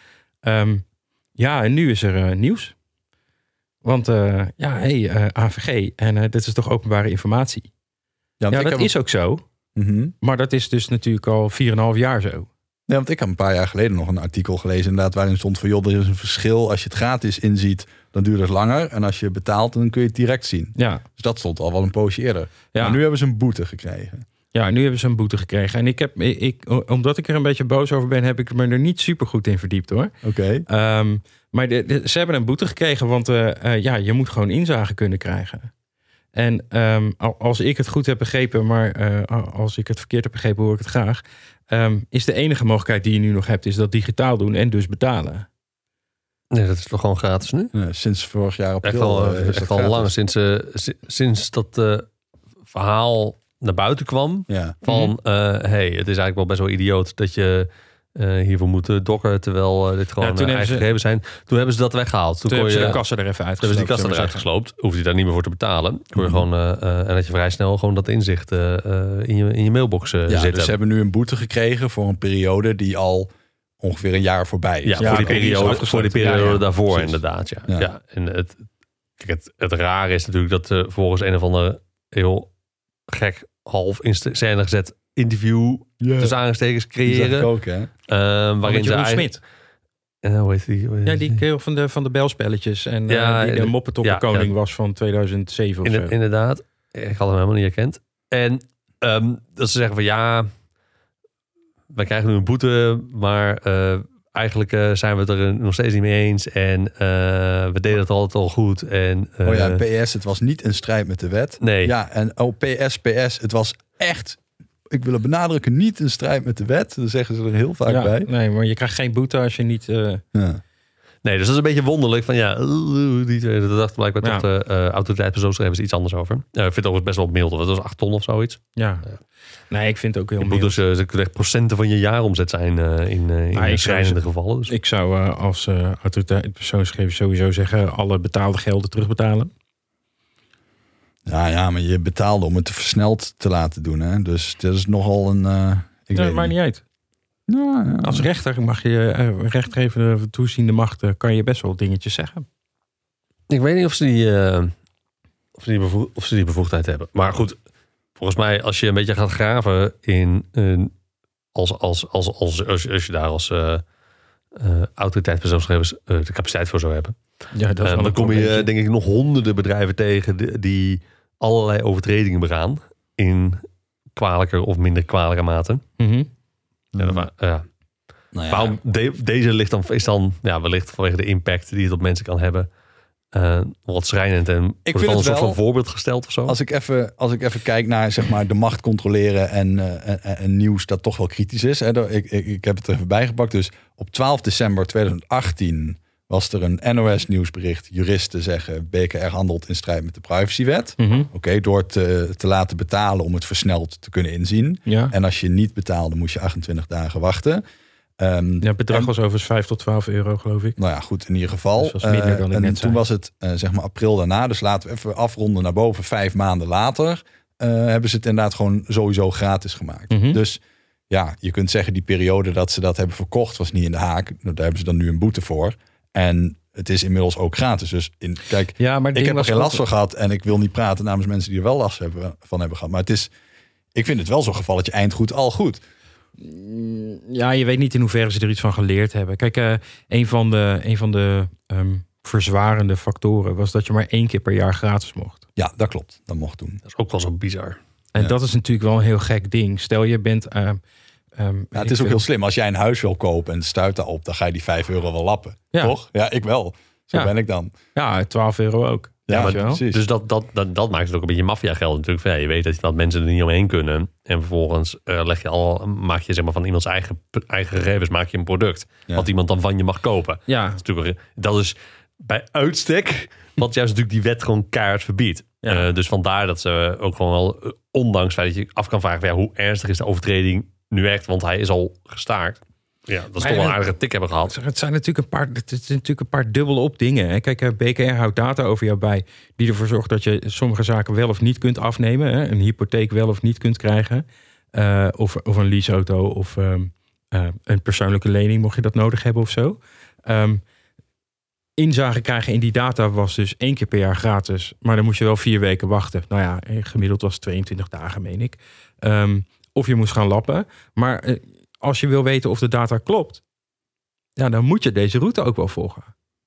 Um, ja, en nu is er uh, nieuws. Want uh, ja, hey, uh, A V G, en uh, dit is toch openbare informatie? Ja, ja dat heb... is ook zo. Mm-hmm. Maar dat is dus natuurlijk al vier en een half jaar zo. Ja, want ik heb een paar jaar geleden nog een artikel gelezen, inderdaad, waarin stond van, joh, er is een verschil. Als je het gratis inziet, dan duurt het langer. En als je betaalt, dan kun je het direct zien. Ja. Dus dat stond al wel een poosje eerder. Ja. Maar nu hebben ze een boete gekregen. Ja, nu hebben ze een boete gekregen. En ik heb, ik, omdat ik er een beetje boos over ben, heb ik me er niet super goed in verdiept, hoor. Oké. Okay. Um, maar de, de, ze hebben een boete gekregen, want uh, uh, ja, je moet gewoon inzage kunnen krijgen. En um, als ik het goed heb begrepen, maar uh, als ik het verkeerd heb begrepen, hoor ik het graag. Um, is de enige mogelijkheid die je nu nog hebt, is dat digitaal doen en dus betalen. Nee, dat is toch gewoon gratis nu? Ja, sinds vorig jaar april. Echt al, uh, echt al lang, sinds, uh, sinds dat uh, verhaal naar buiten kwam. Ja. Van, uh, hey, het is eigenlijk wel best wel idioot dat je uh, hiervoor moet dokken, terwijl uh, dit gewoon ja, uh, eigen gegevens zijn. Toen hebben ze dat weggehaald. Toen, toen kon hebben je, ze de kassen er even uitgesloopt. Toen hebben ze die kassen eruit gesloopt. Hoefde je daar niet meer voor te betalen. Kon je mm. gewoon, uh, uh, en dat je vrij snel gewoon dat inzicht uh, in, je, in je mailbox uh, ja, zit. Dus ze hebben nu een boete gekregen voor een periode die al ongeveer een jaar voorbij is. Ja, ja voor, die periode, voor die periode ja, ja. daarvoor Precies. inderdaad. Ja. Ja. Ja. En het, kijk, het, het rare is natuurlijk dat uh, volgens een of andere heel gek half in scène gezet interview yeah. tussen aangestekens creëren. Dat ook, hè? Uh, waarin ze eigenlijk... Uh, hoe heet die? Hoe heet ja, die keel van de, van de belspelletjes. En ja, uh, die de moppetoppenkoning ja, ja. was van tweeduizend zeven of in, zo. Inderdaad. Ik had hem helemaal niet herkend. En um, dat ze zeggen van ja, wij krijgen nu een boete, maar uh, eigenlijk uh, zijn we het er nog steeds niet mee eens. En uh, we deden het altijd al goed. En, uh, oh ja, P S, het was niet in strijd met de wet. Nee. Ja, en oh, P S, P S, het was echt, ik wil het benadrukken, niet in strijd met de wet. Dan zeggen ze er heel vaak ja, bij. Nee, maar je krijgt geen boete als je niet... Uh... Ja. Nee, dus dat is een beetje wonderlijk. Van ja, uh, die, dat dacht blijkbaar ja. toch de uh, autoriteit persoonsgegevens iets anders over. Uh, ik vind het overigens best wel mild. Dat was acht ton of zoiets. Ja. ja. Nee, ik vind het ook heel mild. Dus uh, ze kunnen echt procenten van je jaaromzet zijn uh, in, uh, in nou, schrijnende gevallen. Dus. Ik zou uh, als uh, autoriteit persoonsgegevens sowieso zeggen alle betaalde gelden terugbetalen. Ja, ja, maar je betaalde om het te versneld te laten doen. Hè? Dus dat is nogal een... Uh, ik nee, dat maakt niet uit. Nou, ja. Als rechter mag je uh, rechtgevende toeziende macht uh, kan je best wel dingetjes zeggen. Ik weet niet of ze die, uh, of ze die, bevo- of ze die bevoegdheid hebben. Maar goed, volgens mij, als je een beetje gaat graven in... Uh, als, als, als, als, als, als je daar als uh, uh, autoriteitspersoonsgegevens uh, de capaciteit voor zou hebben... Ja, dat is uh, dan kom je denk ik nog honderden bedrijven tegen... die, die allerlei overtredingen begaan... in kwalijker of minder kwalijke mate. Mm-hmm. Ja, dat, uh, nou ja. Waarom de, deze ligt dan, is dan ja, wellicht vanwege de impact die het op mensen kan hebben... Uh, wat schrijnend en ik vind het een soort wel, van voorbeeld gesteld of zo. Als ik even, als ik even kijk naar zeg maar de macht controleren en, uh, en, en nieuws dat toch wel kritisch is. Hè. Ik, ik, ik heb het er even bijgepakt. Dus op twaalf december tweeduizend achttien was er een N O S nieuwsbericht. Juristen zeggen B K R handelt in strijd met de privacywet. Mm-hmm. Oké, okay, door het te, te laten betalen om het versneld te kunnen inzien. Ja. En als je niet betaalde, moest je achtentwintig dagen wachten. Um, ja, het bedrag en, was overigens vijf tot twaalf euro, geloof ik. Nou ja, goed, in ieder geval. Dus was minder dan ik uh, en net toen zei. was het uh, zeg maar april daarna. Dus laten we even afronden naar boven. Vijf maanden later uh, hebben ze het inderdaad gewoon sowieso gratis gemaakt. Mm-hmm. Dus ja, je kunt zeggen die periode dat ze dat hebben verkocht was niet in de haak. Daar hebben ze dan nu een boete voor. En het is inmiddels ook gratis. Dus in, kijk, ja, maar ik heb er geen last ook... van gehad. En ik wil niet praten namens mensen die er wel last hebben, van hebben gehad. Maar het is, ik vind het wel zo'n geval dat je eind goed, al goed. Ja, je weet niet in hoeverre ze er iets van geleerd hebben. Kijk, uh, een van de, een van de um, verzwarende factoren was dat je maar één keer per jaar gratis mocht. Ja, dat klopt. Dat mocht doen. Dat is ook wel zo bizar. En ja. dat is natuurlijk wel een heel gek ding. Stel je bent... Uh, um, ja, het is ook heel slim. Als jij een huis wil kopen en het stuit daarop, dan ga je die vijf euro wel lappen. Ja. Toch? Ja, ik wel. Zo ja. ben ik dan. Ja, twaalf euro ook. Ja, maar precies. Dus dat, dat, dat, dat maakt het ook een beetje maffiageld natuurlijk. Van, ja, je weet dat, dat mensen er niet omheen kunnen. En vervolgens uh, leg je al, maak je zeg maar, van iemands eigen, eigen gegevens maak je een product. Ja. Wat iemand dan van je mag kopen. Ja. Dat is, natuurlijk, dat is bij uitstek wat juist natuurlijk die wet gewoon keihard verbiedt. Ja. Uh, dus vandaar dat ze ook gewoon wel, ondanks het feit dat je af kan vragen... Ja, hoe ernstig is de overtreding nu echt? Want hij is al gestaakt. Ja, dat is maar toch wel een ja, aardige tik hebben gehad. Het zijn natuurlijk een paar, het is natuurlijk een paar dubbele op dingen. Hè. Kijk, B K R houdt data over jou bij die ervoor zorgt dat je sommige zaken wel of niet kunt afnemen. Hè. Een hypotheek wel of niet kunt krijgen. Uh, of, of een leaseauto of um, uh, een persoonlijke lening mocht je dat nodig hebben of zo. Um, inzage krijgen in die data was dus één keer per jaar gratis. Maar dan moest je wel vier weken wachten. Nou ja, gemiddeld was het tweeëntwintig dagen, meen ik. Um, of je moest gaan lappen. Maar... Uh, als je wil weten of de data klopt, ja, dan moet je deze route ook wel volgen.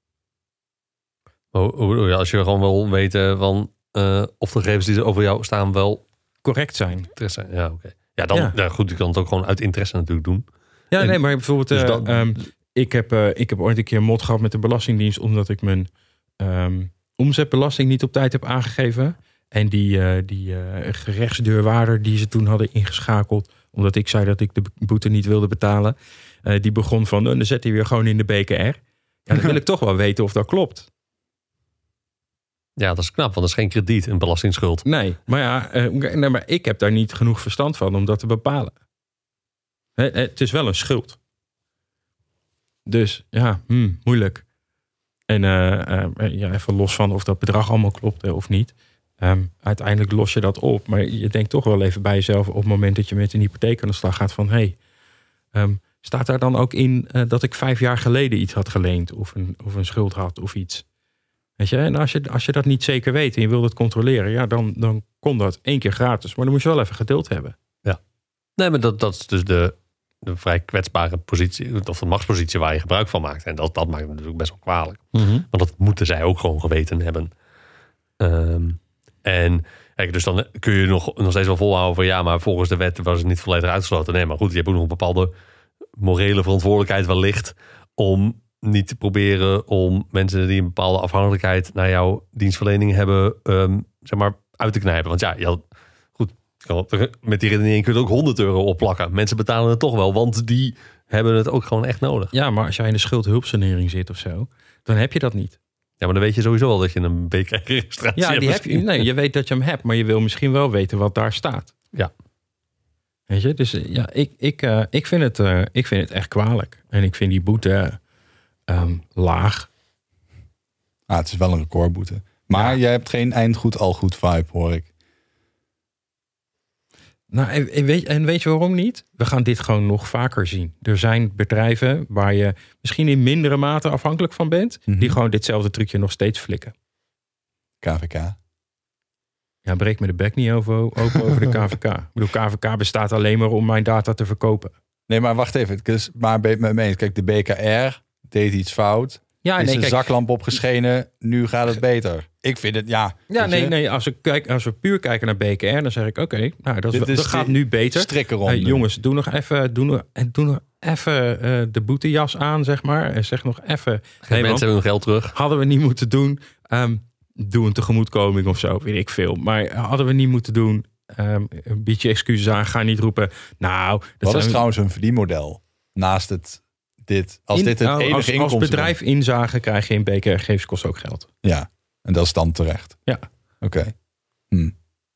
Oh, als je gewoon wil weten van, uh, of de gegevens die er over jou staan wel correct zijn. zijn. Ja, oké. Okay. Ja, dan ja. Nou goed, je kan het ook gewoon uit interesse natuurlijk doen. Ja, en, nee, maar bijvoorbeeld, dus uh, dat, um, ik, heb, uh, ik heb ooit een keer een mot gehad met de Belastingdienst, omdat ik mijn um, omzetbelasting niet op tijd heb aangegeven. En die, uh, die uh, gerechtsdeurwaarder die ze toen hadden ingeschakeld, omdat ik zei dat ik de boete niet wilde betalen. Uh, die begon van, nou, dan zet hij weer gewoon in de B K R. Ja, dan wil ik toch wel weten of dat klopt. Ja, dat is knap, want dat is geen krediet, een belastingsschuld. Nee, maar ja, uh, nee, maar ik heb daar niet genoeg verstand van om dat te bepalen. Het, het is wel een schuld. Dus ja, hmm, moeilijk. En uh, uh, ja, even los van of dat bedrag allemaal klopt uh, of niet. Um, uiteindelijk los je dat op. Maar je denkt toch wel even bij jezelf op het moment dat je met een hypotheek aan de slag gaat van, hey, um, staat daar dan ook in uh, dat ik vijf jaar geleden iets had geleend of een, of een schuld had of iets? Weet je, en als je, als je dat niet zeker weet en je wilt het controleren, ja, dan, dan kon dat één keer gratis. Maar dan moet je wel even geduld hebben. Ja. Nee, maar dat, dat is dus de, de vrij kwetsbare positie, of de machtspositie waar je gebruik van maakt. En dat, dat maakt het natuurlijk best wel kwalijk. Mm-hmm. Want dat moeten zij ook gewoon geweten hebben. Um, En kijk, dus dan kun je nog, nog steeds wel volhouden van ja, maar volgens de wet was het niet volledig uitgesloten. Nee, maar goed, je hebt ook nog een bepaalde morele verantwoordelijkheid wellicht om niet te proberen om mensen die een bepaalde afhankelijkheid naar jouw dienstverlening hebben, um, zeg maar, uit te knijpen. Want ja, je had, goed, met die redenering kun je er ook honderd euro opplakken. Mensen betalen het toch wel, want die hebben het ook gewoon echt nodig. Ja, maar als jij in de schuldhulpsanering zit of zo, dan heb je dat niet. Ja, maar dan weet je sowieso wel dat je een B K R-registratie ja, hebt. Die heb je, nee, je weet dat je hem hebt, maar je wil misschien wel weten wat daar staat. Ja. Weet je, dus ja, ik, ik, uh, ik, vind het, uh, ik vind het echt kwalijk. En ik vind die boete um, laag. Ah, het is wel een recordboete. Maar ja. Jij hebt geen eindgoed al goed vibe, hoor ik. Nou, en, en, weet, en weet je waarom niet? We gaan dit gewoon nog vaker zien. Er zijn bedrijven waar je misschien in mindere mate afhankelijk van bent, mm-hmm. die gewoon ditzelfde trucje nog steeds flikken. K V K. Ja, breek me de bek niet over, open over de K V K. Ik bedoel, K V K bestaat alleen maar om mijn data te verkopen. Nee, maar wacht even. Dus, maar ben je het mee eens? Kijk, de B K R deed iets fout. Ja, is nee, een kijk, zaklamp opgeschenen. Nu gaat het beter. Ik vind het, ja. Ja, nee, nee. Als we, kijk, als we puur kijken naar B K R, dan zeg ik, oké, okay, nou, dat, dat gaat nu beter. Strikkeronde. Uh, jongens, doe nog even, doe nog, doe nog even uh, de boetejas aan, zeg maar. En zeg nog even. Geen mensen hebben hun geld terug. Hadden we niet moeten doen. Um, doe een tegemoetkoming of zo, weet ik veel. Maar hadden we niet moeten doen. Um, een beetje excuses aan. Ga niet roepen. Nou, dat Wat is zijn... trouwens een verdienmodel naast het dit? Als In, dit het nou, enige als, inkomsten als bedrijf bent. inzagen krijg je in B K R-gegevens kost ook geld. Ja, en dat is dan terecht. Ja. Oké. Okay. Hm.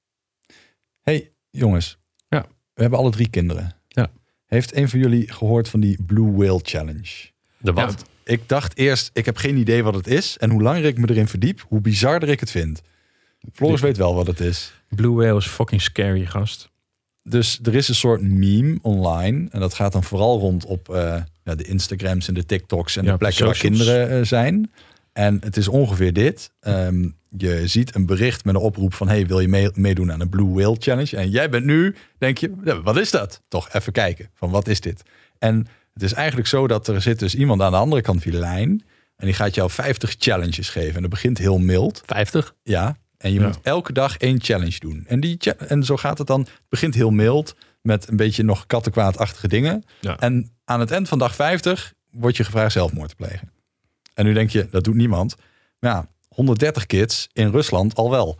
Hey, jongens. Ja. We hebben alle drie kinderen. Ja. Heeft een van jullie gehoord van die Blue Whale Challenge? De wat? Ja. Ik dacht eerst, ik heb geen idee wat het is. En hoe langer ik me erin verdiep, hoe bizarder ik het vind. Floris weet wel wat het is. Blue Whale is fucking scary, gast. Dus er is een soort meme online. En dat gaat dan vooral rond op uh, ja, de Instagrams en de TikToks en ja, de plekken waar kinderen uh, zijn. En het is ongeveer dit. Um, je ziet een bericht met een oproep van... hey, wil je mee, meedoen aan een Blue Whale Challenge? En jij bent nu, denk je, ja, wat is dat? Toch even kijken, van wat is dit? En het is eigenlijk zo dat er zit dus iemand aan de andere kant van de lijn... en die gaat jou vijftig challenges geven. En dat begint heel mild. vijftig? Ja, en je ja. moet elke dag één challenge doen. En, die, en zo gaat het dan. Het begint heel mild met een beetje nog kattenkwaadachtige dingen. Ja. En aan het eind van dag vijftig word je gevraagd zelfmoord te plegen. En nu denk je, dat doet niemand. Maar ja, honderddertig kids in Rusland al wel.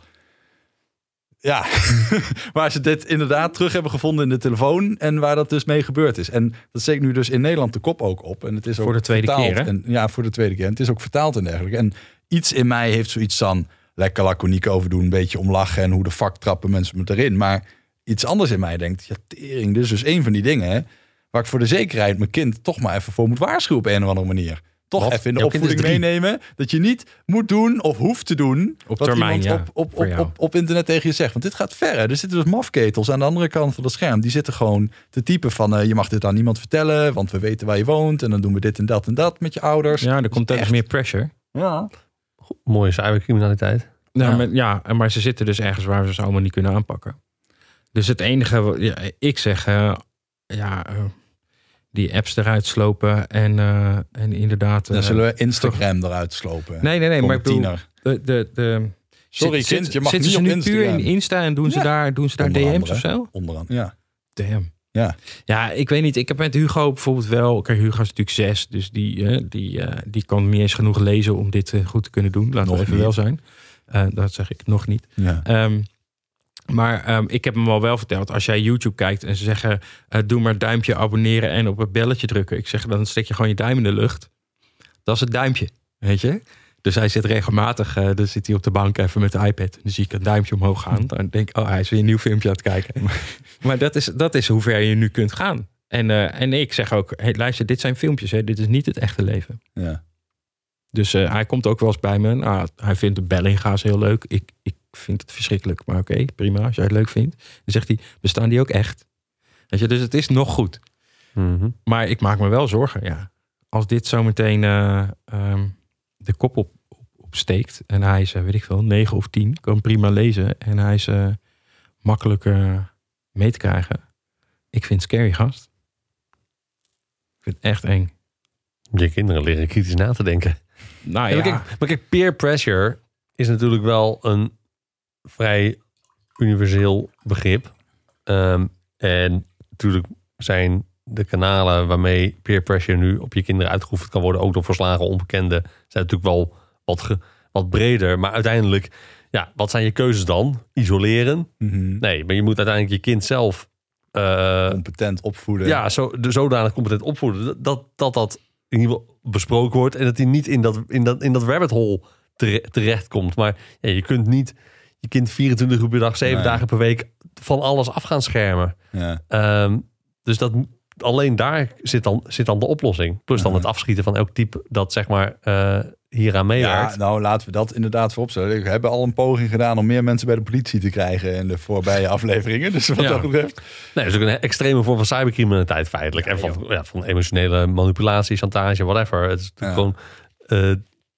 Ja, waar ze dit inderdaad terug hebben gevonden in de telefoon... en waar dat dus mee gebeurd is. En dat steekt nu dus in Nederland de kop ook op. En het is ook voor de tweede vertaald. keer, hè? En, ja, voor de tweede keer. En het is ook vertaald en dergelijke. En iets in mij heeft zoiets van... lekker laconiek over doen, een beetje om lachen... en hoe de fuck trappen mensen me erin. Maar iets anders in mij denkt... ja, tering, dit is dus een van die dingen... Hè, waar ik voor de zekerheid mijn kind toch maar even voor moet waarschuwen... op een of andere manier. Toch Wat? even in de Jouw opvoeding meenemen... dat je niet moet doen of hoeft te doen... op wat termijn, iemand ja, op, op, op, op, op internet tegen je zegt. Want dit gaat verre. Er zitten dus mafketels aan de andere kant van het scherm. Die zitten gewoon te typen van... Uh, je mag dit aan niemand vertellen... want we weten waar je woont... en dan doen we dit en dat en dat met je ouders. Ja, er komt dus echt meer pressure. Ja. Mooie cybercriminaliteit. Ja, ja. Maar, ja, maar ze zitten dus ergens waar we ze allemaal niet kunnen aanpakken. Dus het enige... Ja, ik zeg... Uh, ja... Uh, die apps eruit slopen en, uh, en inderdaad... Uh, dan zullen we Instagram toch... eruit slopen. Nee, nee, nee. Maar ik bedoel, de, de, de, Sorry zit, kind, je mag zitten niet ze op nu puur in Insta en doen ze ja. daar, doen ze daar D M's andere, of zo? Onder andere, ja. Damn. Ja. Ja, ik weet niet. Ik heb met Hugo bijvoorbeeld wel... Kijk, Hugo is natuurlijk zes, dus die, uh, die, uh, die kan niet eens genoeg lezen om dit uh, goed te kunnen doen. Laten nog we even niet. wel zijn. Uh, dat zeg ik nog niet. Ja. Um, Maar um, ik heb hem al wel verteld, als jij YouTube kijkt en ze zeggen... Uh, doe maar duimpje abonneren en op het belletje drukken. Ik zeg, dan steek je gewoon je duim in de lucht. Dat is het duimpje, weet je. Dus hij zit regelmatig, uh, dan zit hij op de bank even met de iPad. Dan zie ik een duimpje omhoog gaan. Dan denk ik, oh, hij is weer een nieuw filmpje aan het kijken. Maar dat is, dat is hoe ver je nu kunt gaan. En, uh, en ik zeg ook, hey, luister, dit zijn filmpjes, hè. Dit is niet het echte leven. Ja. Dus uh, hij komt ook wel eens bij me. Nou, hij vindt de Bellinga's heel leuk. Ik, ik vind het verschrikkelijk, maar oké, okay, prima. Als jij het leuk vindt. Dan zegt hij, bestaan die ook echt? Weet je, dus het is nog goed. Mm-hmm. Maar ik maak me wel zorgen, ja. Als dit zometeen uh, um, de kop op, op, opsteekt... en hij is, uh, weet ik veel, negen of tien... kan prima lezen en hij is uh, makkelijk uh, mee te krijgen. Ik vind het scary, gast. Ik vind het echt eng. Je kinderen leren kritisch na te denken. Nou ja. ja. Maar, kijk, maar kijk, peer pressure is natuurlijk wel een vrij universeel begrip. Um, en natuurlijk zijn de kanalen waarmee peer pressure nu op je kinderen uitgeoefend kan worden, ook door verslagen onbekenden, zijn natuurlijk wel wat, ge, wat breder. Maar uiteindelijk, ja, wat zijn je keuzes dan? Isoleren? Mm-hmm. Nee, maar je moet uiteindelijk je kind zelf uh, competent opvoeden. Ja, zo, de zodanig competent opvoeden dat dat, dat in ieder geval besproken wordt en dat hij niet in dat, in dat, in dat rabbit hole terecht komt. Maar ja, je kunt niet je kind vierentwintig uur per dag, zeven nee. dagen per week van alles af gaan schermen. Ja. Um, dus dat alleen daar zit dan, zit dan de oplossing. Plus dan ja. het afschieten van elk type dat zeg maar uh, hieraan meewerkt. Ja, nou laten we dat inderdaad vooropstellen. We hebben al een poging gedaan om meer mensen bij de politie te krijgen in de voorbije afleveringen. Dus wat ja. dat betreft. Nee, dat is ook een extreme vorm van cybercriminaliteit feitelijk. Ja, en van, ja, van emotionele manipulatie, chantage, whatever. Het is ja. gewoon uh,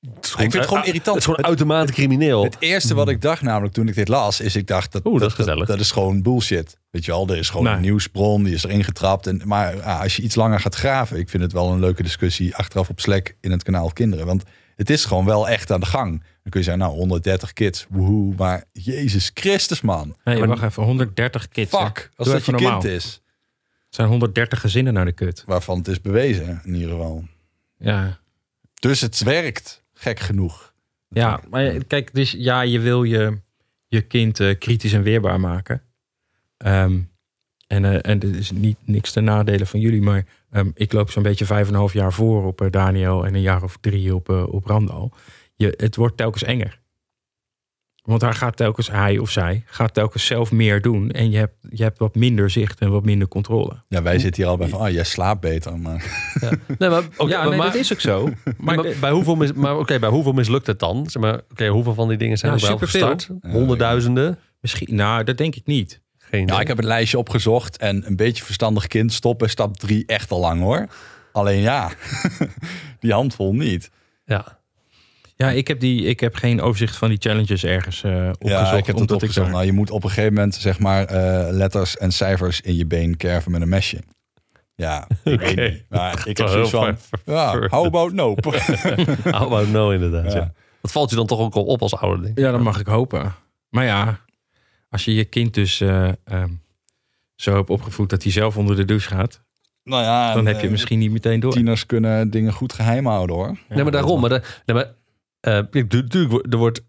Het is ik vind het gewoon irritant. Het is gewoon uitermate crimineel. Het eerste wat ik dacht namelijk toen ik dit las, is ik dacht, dat, Oeh, dat, dat, is gezellig. dat, dat is gewoon bullshit. Weet je wel, er is gewoon Nee. een nieuwsbron, die is erin getrapt. En, maar ja, als je iets langer gaat graven, ik vind het wel een leuke discussie achteraf op Slack in het kanaal Kinderen. Want het is gewoon wel echt aan de gang. Dan kun je zeggen, nou, honderddertig kids, woehoe. Maar Jezus Christus, man. Nee, maar, wacht even, honderddertig kids. hè? Fuck, als Doe dat je even normaal. kind is. Het zijn honderddertig gezinnen naar de kut. Waarvan het is bewezen, in ieder geval. Ja, Dus het werkt, gek genoeg. ja maar kijk, dus ja, je wil je, je kind uh, kritisch en weerbaar maken. Um, en, uh, en er is niet niks ten nadele van jullie, maar um, ik loop zo'n beetje vijf en een half jaar voor op uh, Daniel en een jaar of drie op, uh, op Randal. Je, het wordt telkens enger. Want hij gaat telkens, hij of zij, gaat telkens zelf meer doen. En je hebt, je hebt wat minder zicht en wat minder controle. Ja, wij zitten hier al bij van, oh, jij slaapt beter. Maar... Ja. Nee, maar, okay, ja, nee, maar, dat is ook zo. Maar, Maar, maar bij, hoeveel mis, maar okay, bij hoeveel mislukt het dan? Zeg maar, okay, hoeveel van die dingen zijn Ja, er wel superveel. gestart? Honderdduizenden? misschien, nou, dat denk ik niet. Geen idee. Ja, ik heb een lijstje opgezocht en een beetje verstandig kind stopt bij stap drie echt al lang hoor. Alleen ja, die handvol niet. Ja. Ja, ik heb, die, ik heb geen overzicht van die challenges ergens uh, opgezocht. Ja, ik heb het omdat opgezocht. daar... Nou, je moet op een gegeven moment zeg maar uh, letters en cijfers in je been kerven met een mesje. Ja, ik Okay. weet niet. Maar ik heb wel zoiets heel van, ver- ja, ver- how about nope? How about no, inderdaad. Ja. Ja. Dat valt je dan toch ook al op als ouder, denk ik. Ja, dat mag ik hopen. Maar ja, als je je kind dus uh, um, zo hebt opgevoed dat hij zelf onder de douche gaat, Nou ja, dan en, heb je het misschien niet meteen door. tieners kunnen dingen goed geheim houden hoor. Nee, maar daarom. Maar, de, nee, maar uh, natuurlijk, er wordt...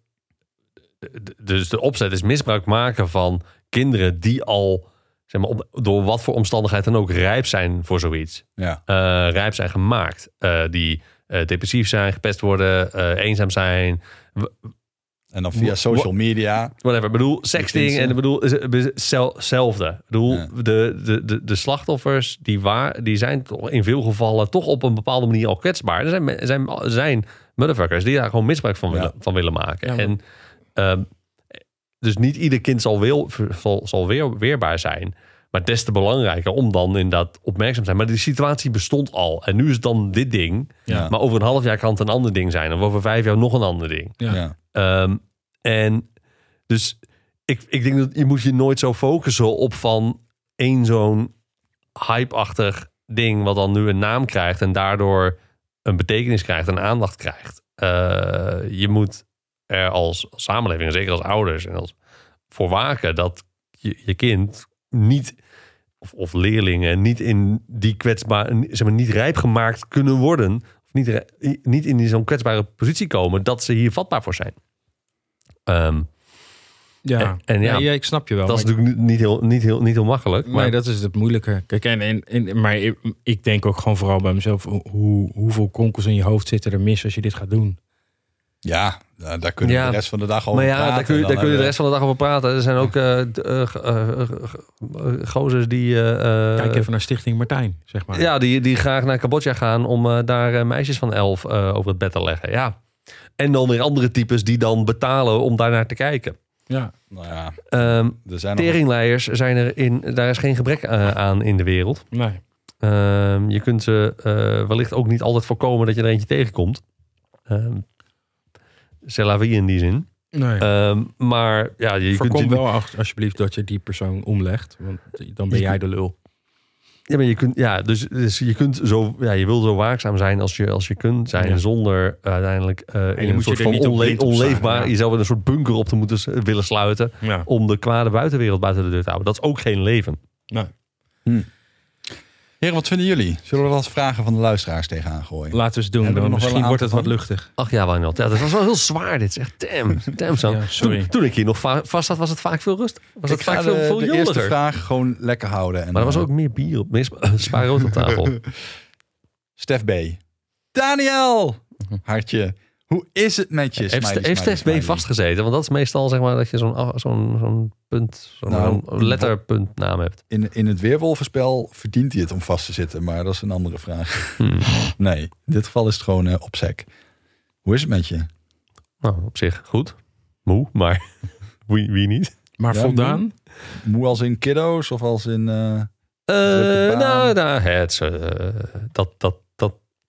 Dus de opzet is misbruik maken van kinderen die al, zeg maar, op, door wat voor omstandigheid dan ook rijp zijn voor zoiets. Ja. Uh, rijp zijn gemaakt. Uh, die uh, depressief zijn, gepest worden, uh, eenzaam zijn. En dan via social media. Whatever. Ik bedoel, sexting en ik bedoel, hetzelfde. Ik bedoel, Ja. de, de, de, de slachtoffers, die, waar, die zijn toch in veel gevallen toch op een bepaalde manier al kwetsbaar. Er zijn, er zijn, er zijn motherfuckers die daar gewoon misbruik van willen, Ja. van willen maken. Ja, en uh, dus niet ieder kind zal, wil, zal, zal weer, weerbaar zijn. Maar des te belangrijker om dan inderdaad opmerkzaam te zijn. Maar die situatie bestond al. En nu is het dan dit ding. Ja. Maar over een half jaar kan het een ander ding zijn. Of over vijf jaar nog een ander ding. Ja. Ja. Um, en dus ik, ik denk dat je moet je nooit zo focussen op van één zo'n hype-achtig ding wat dan nu een naam krijgt en daardoor een betekenis krijgt en aandacht krijgt. Uh, je moet er als, als samenleving, en zeker als ouders en als voor waken dat je, je kind niet of, of leerlingen niet in die kwetsbaar, zeg maar, niet rijp gemaakt kunnen worden, of niet, niet in zo'n kwetsbare positie komen dat ze hier vatbaar voor zijn. Um, Ja. En, en ja, ja, ja, ik snap je wel. dat is maar natuurlijk niet heel, niet heel, niet heel makkelijk. Maar nee, dat is het moeilijke. Kijk, en, en, en, maar ik, ik denk ook gewoon vooral bij mezelf, hoe, hoeveel kronkels in je hoofd zitten er mis als je dit gaat doen? Ja, daar kunnen we Ja. de rest van de dag over Maar ja, praten. daar kun je, Dan daar kun je de hebben rest van de dag over praten. Er zijn ook uh, uh, uh, uh, gozers die... Uh, Kijk even naar Stichting Martijn, zeg maar. Ja, die, die graag naar Cambodja gaan om uh, daar uh, meisjes van elf uh, over het bed te leggen. Ja. En dan weer andere types die dan betalen om daar naar te kijken. Ja. Nou ja, Um, er zijn nog... teringleiers zijn er in... Daar is geen gebrek uh, aan in de wereld. Nee. Um, je kunt ze uh, wellicht ook niet altijd voorkomen dat je er eentje tegenkomt. Um, c'est la vie in die zin. Nee. Um, maar ja, je Voorkom kunt... wel alsjeblieft dat je die persoon omlegt. Want dan ben jij de lul. Ja, maar je kunt, ja, dus, dus je kunt zo, ja, je wil zo waakzaam zijn als je, als je kunt zijn, Ja. zonder uh, uiteindelijk uh, in je een moet soort je er van niet op onle- blind op onleefbaar, staan, ja. jezelf in een soort bunker op te moeten s- willen sluiten Ja. om de kwade buitenwereld buiten de deur te houden. Dat is ook geen leven. Nou, Heren, wat vinden jullie? Zullen we wat vragen van de luisteraars tegenaan gooien? laten we eens doen. Hebben we Dan nog wel misschien een wordt het aantal wat van? luchtig. Ach ja, Wijnald, ja, dat was wel heel zwaar dit. Echt, damn, damn zo. Ja, sorry. Toen, toen ik hier nog va- vast zat, was het vaak veel rust. Was het Ik vaak ga veel, de, veel de eerste jolliger. vraag gewoon lekker houden. En, Maar er was eh, ook meer bier op, meer spa- spaarrood op tafel. Stef B. Daniel! Hartje. Hoe is het met je? Heeft, Smiley, heeft smiley, Stef B smiley. vastgezeten? Want dat is meestal zeg maar dat je zo'n af- zo'n zo'n punt, zo'n Nou, zo'n letterpuntnaam hebt. In, in het Weerwolvenspel verdient hij het om vast te zitten. Maar dat is een andere vraag. Hmm. Nee, in dit geval is het gewoon uh, opsec. Hoe is het met je? Nou, op zich goed. Moe, maar wie, wie niet? Maar Ja, voldaan? Moe als in kiddo's of als in... Uh... Uh, Drukke baan. nou, nou het, uh, dat, dat, dat,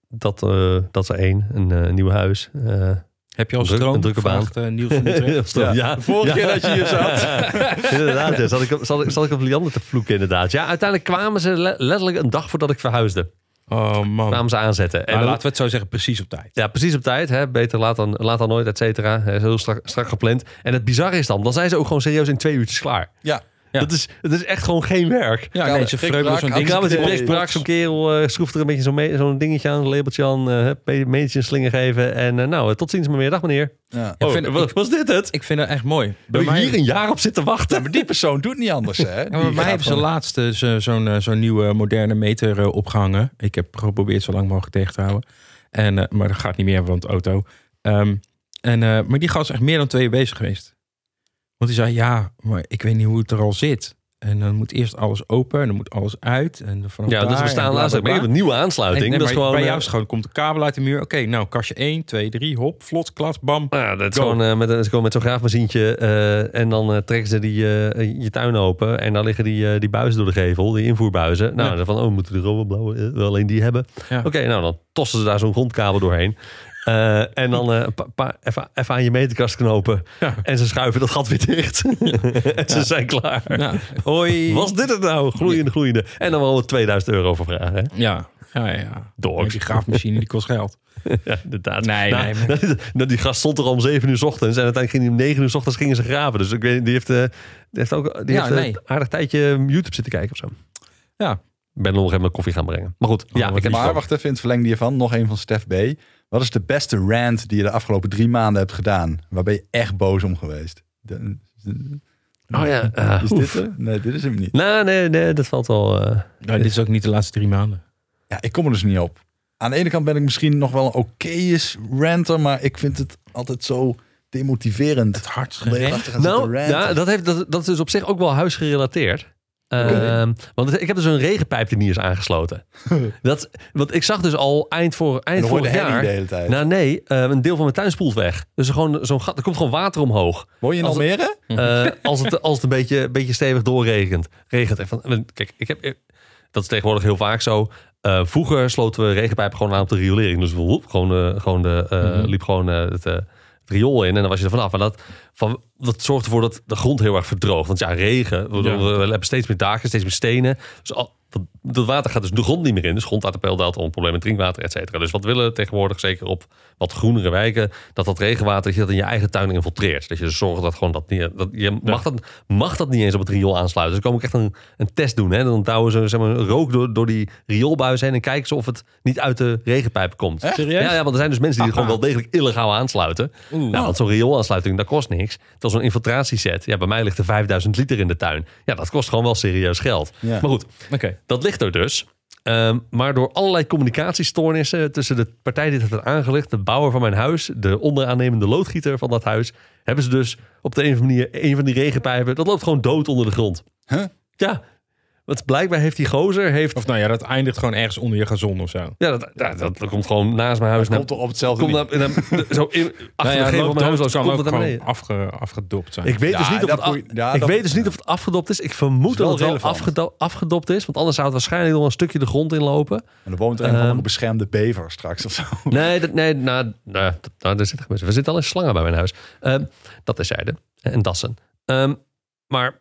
dat, uh, dat is er één. Een uh, nieuw huis. Uh, Heb je al druk, stroom? een drukke baan. Vraagt, uh, Niels van Utrecht. ja. ja. De vorige keer dat je hier zat. inderdaad, ja. Zat ik, zat, ik, zat ik op Liander te vloeken inderdaad. Ja, uiteindelijk kwamen ze le- letterlijk een dag voordat ik verhuisde. Oh man. Kwamen ze aanzetten. En nou, dan, laten we het zo zeggen, precies op tijd. Ja, precies op tijd. Hè. Beter laat dan, laat dan nooit, et cetera. Heel strak, strak gepland. En het bizarre is dan, dan zijn ze ook gewoon serieus in twee uurtjes klaar. Ja. Ja. Dat, is, dat is echt gewoon geen werk. Ja, nee, ze vreugelen zo'n ding. Ja, met die breekbraak, zo'n kerel uh, schroeft er een beetje zo'n, me- zo'n dingetje aan, een labeltje aan, uh, medetje een slinger geven. En uh, nou, tot ziens maar weer. Dag meneer. Ja. Oh, vind, was, ik, was dit het? Ik vind het echt mooi. Bij mij hier een jaar op zitten wachten. Ja, maar die persoon doet niet anders, hè? Ja, bij mij hebben ze laatst uh, zo, zo'n, uh, zo'n nieuwe moderne meter uh, opgehangen. Ik heb geprobeerd zo lang mogelijk tegen te houden. En, uh, maar dat gaat niet meer, want auto. Um, en, uh, maar die gast is echt meer dan twee uur bezig geweest. Want die zei, ja, maar ik weet niet hoe het er al zit. En dan moet eerst alles open en dan moet alles uit. En vanaf ja, daar, dus we staan laatst. Maar je hebt een nieuwe aansluiting. En, nee, dat is gewoon, bij uh, jou is gewoon, komt de kabel uit de muur. Oké, okay, nou, kastje één, twee, drie, hop, vlot, klas, bam. Ja, dat is gewoon, uh, met, gewoon met zo'n graafmachientje. Uh, en dan uh, trekken ze die, uh, je tuin open. En dan liggen die, uh, die buizen door de gevel, die invoerbuizen. Nou, ja. Dan van, oh, we moeten de rode blauwe uh, wel alleen die hebben. Ja. Oké, okay, nou, dan tossen ze daar zo'n grondkabel doorheen. Uh, en dan uh, pa, pa, even, even aan je meterkast knopen. Ja. En ze schuiven dat gat weer dicht. Ja. en ze ja. zijn klaar. Ja. Hoi. Was dit het nou? Gloeiende, gloeiende. En dan wel tweeduizend euro voor vragen. Hè? Ja, ja, ja. Door. Die graafmachine die kost geld. Ja, inderdaad. Nee, nou, nee. Maar... Die gast stond er om zeven uur 's ochtends. En uiteindelijk ging hij om negen uur 's ochtends gingen ze graven. Dus ik weet, die heeft, uh, die heeft ook die ja, heeft, uh, nee. een aardig tijdje YouTube zitten kijken of zo. Ja. Ik ben nog even mijn koffie gaan brengen. Maar goed. Oh, ja, ik heb maar wacht even in het verlengde hiervan. Nog een van Stef B. Wat is de beste rant die je de afgelopen drie maanden hebt gedaan? Waar ben je echt boos om geweest? De, de, oh ja. Uh, is dit er? Nee, dit is hem niet. Nee, nee, nee. Dat valt wel... Uh, nou, dit is ook niet de laatste drie maanden. Ja, ik kom er dus niet op. Aan de ene kant ben ik misschien nog wel een oké-is ranter. Maar ik vind het altijd zo demotiverend. Het hardst gerend. Nou, ja, dat, heeft, dat, dat is dus op zich ook wel huisgerelateerd. Okay. Uh, want ik heb dus een regenpijpteniers aangesloten. dat, want ik zag dus al eind, voor, eind vorig jaar... De hele tijd. Nou nee, uh, een deel van mijn tuin spoelt weg. Dus gewoon zo'n gat, er komt gewoon water omhoog. Woon je in als Almere? Het, uh, als, het, als het een beetje, beetje stevig doorregent. Regent. En van, kijk, ik heb, dat is tegenwoordig heel vaak zo. Uh, vroeger sloten we regenpijpen gewoon aan op de riolering. Dus we gewoon, uh, gewoon de, uh, mm-hmm. liep gewoon uh, het... Uh, het riool in en dan was je er vanaf. Maar dat, van, dat zorgt ervoor dat de grond heel erg verdroogt. Want ja, regen, we, ja. we, we hebben steeds meer daken, steeds meer stenen. Dus al, dat water gaat dus de grond niet meer in. Dus grondwaterpeil daalt al een probleem met drinkwater, et cetera. Dus wat willen we tegenwoordig, zeker op wat groenere wijken, dat dat regenwater dat je dat in je eigen tuin infiltreert. Dat je dus zorgt dat gewoon dat niet... Dat, je ja. mag, dat, mag dat niet eens op het riool aansluiten. Dus dan kom ik echt een, een test doen. Hè. Dan douwen ze zeg maar, rook door, door die rioolbuis heen en kijken ze of het niet uit de regenpijp komt. Echt? Serieus? Ja, ja, want er zijn dus mensen die het gewoon wel degelijk illegaal aansluiten. Nou, want zo'n rioolaansluiting, dat kost niks. Dat is zo'n infiltratieset. Ja, bij mij ligt er vijfduizend liter in de tuin. Ja, dat kost gewoon wel serieus geld. Ja. Maar goed, okay. dat ligt er dus. Um, maar door allerlei communicatiestoornissen tussen de partij die het heeft aangelegd, de bouwer van mijn huis, de onderaannemende loodgieter van dat huis, hebben ze dus op de een of andere manier een van die regenpijpen, dat loopt gewoon dood onder de grond. Huh? Ja. Want blijkbaar heeft die gozer... Heeft... Of nou ja, dat eindigt gewoon ergens onder je gazon of zo. Ja, dat, dat, dat, dat komt gewoon naast mijn huis. Dat komt toch op hetzelfde komt naar, naar, zo in, achter nou ja, de gevel van mijn huis. Kan komt ook het gewoon afge, afgedopt zijn. Ik weet ja, dus niet, of het, af, ja, ik dat, weet dus niet of het afgedopt is. Ik vermoed dat het wel afgedo, afgedopt is. Want anders zou het waarschijnlijk nog een stukje de grond inlopen. En er woont er een um, beschermde bever straks of zo. Nee, dat, nee nou, nou, nou, daar zit, we zitten al in slangen bij mijn huis. Um, dat is zijde. En dassen. Um, maar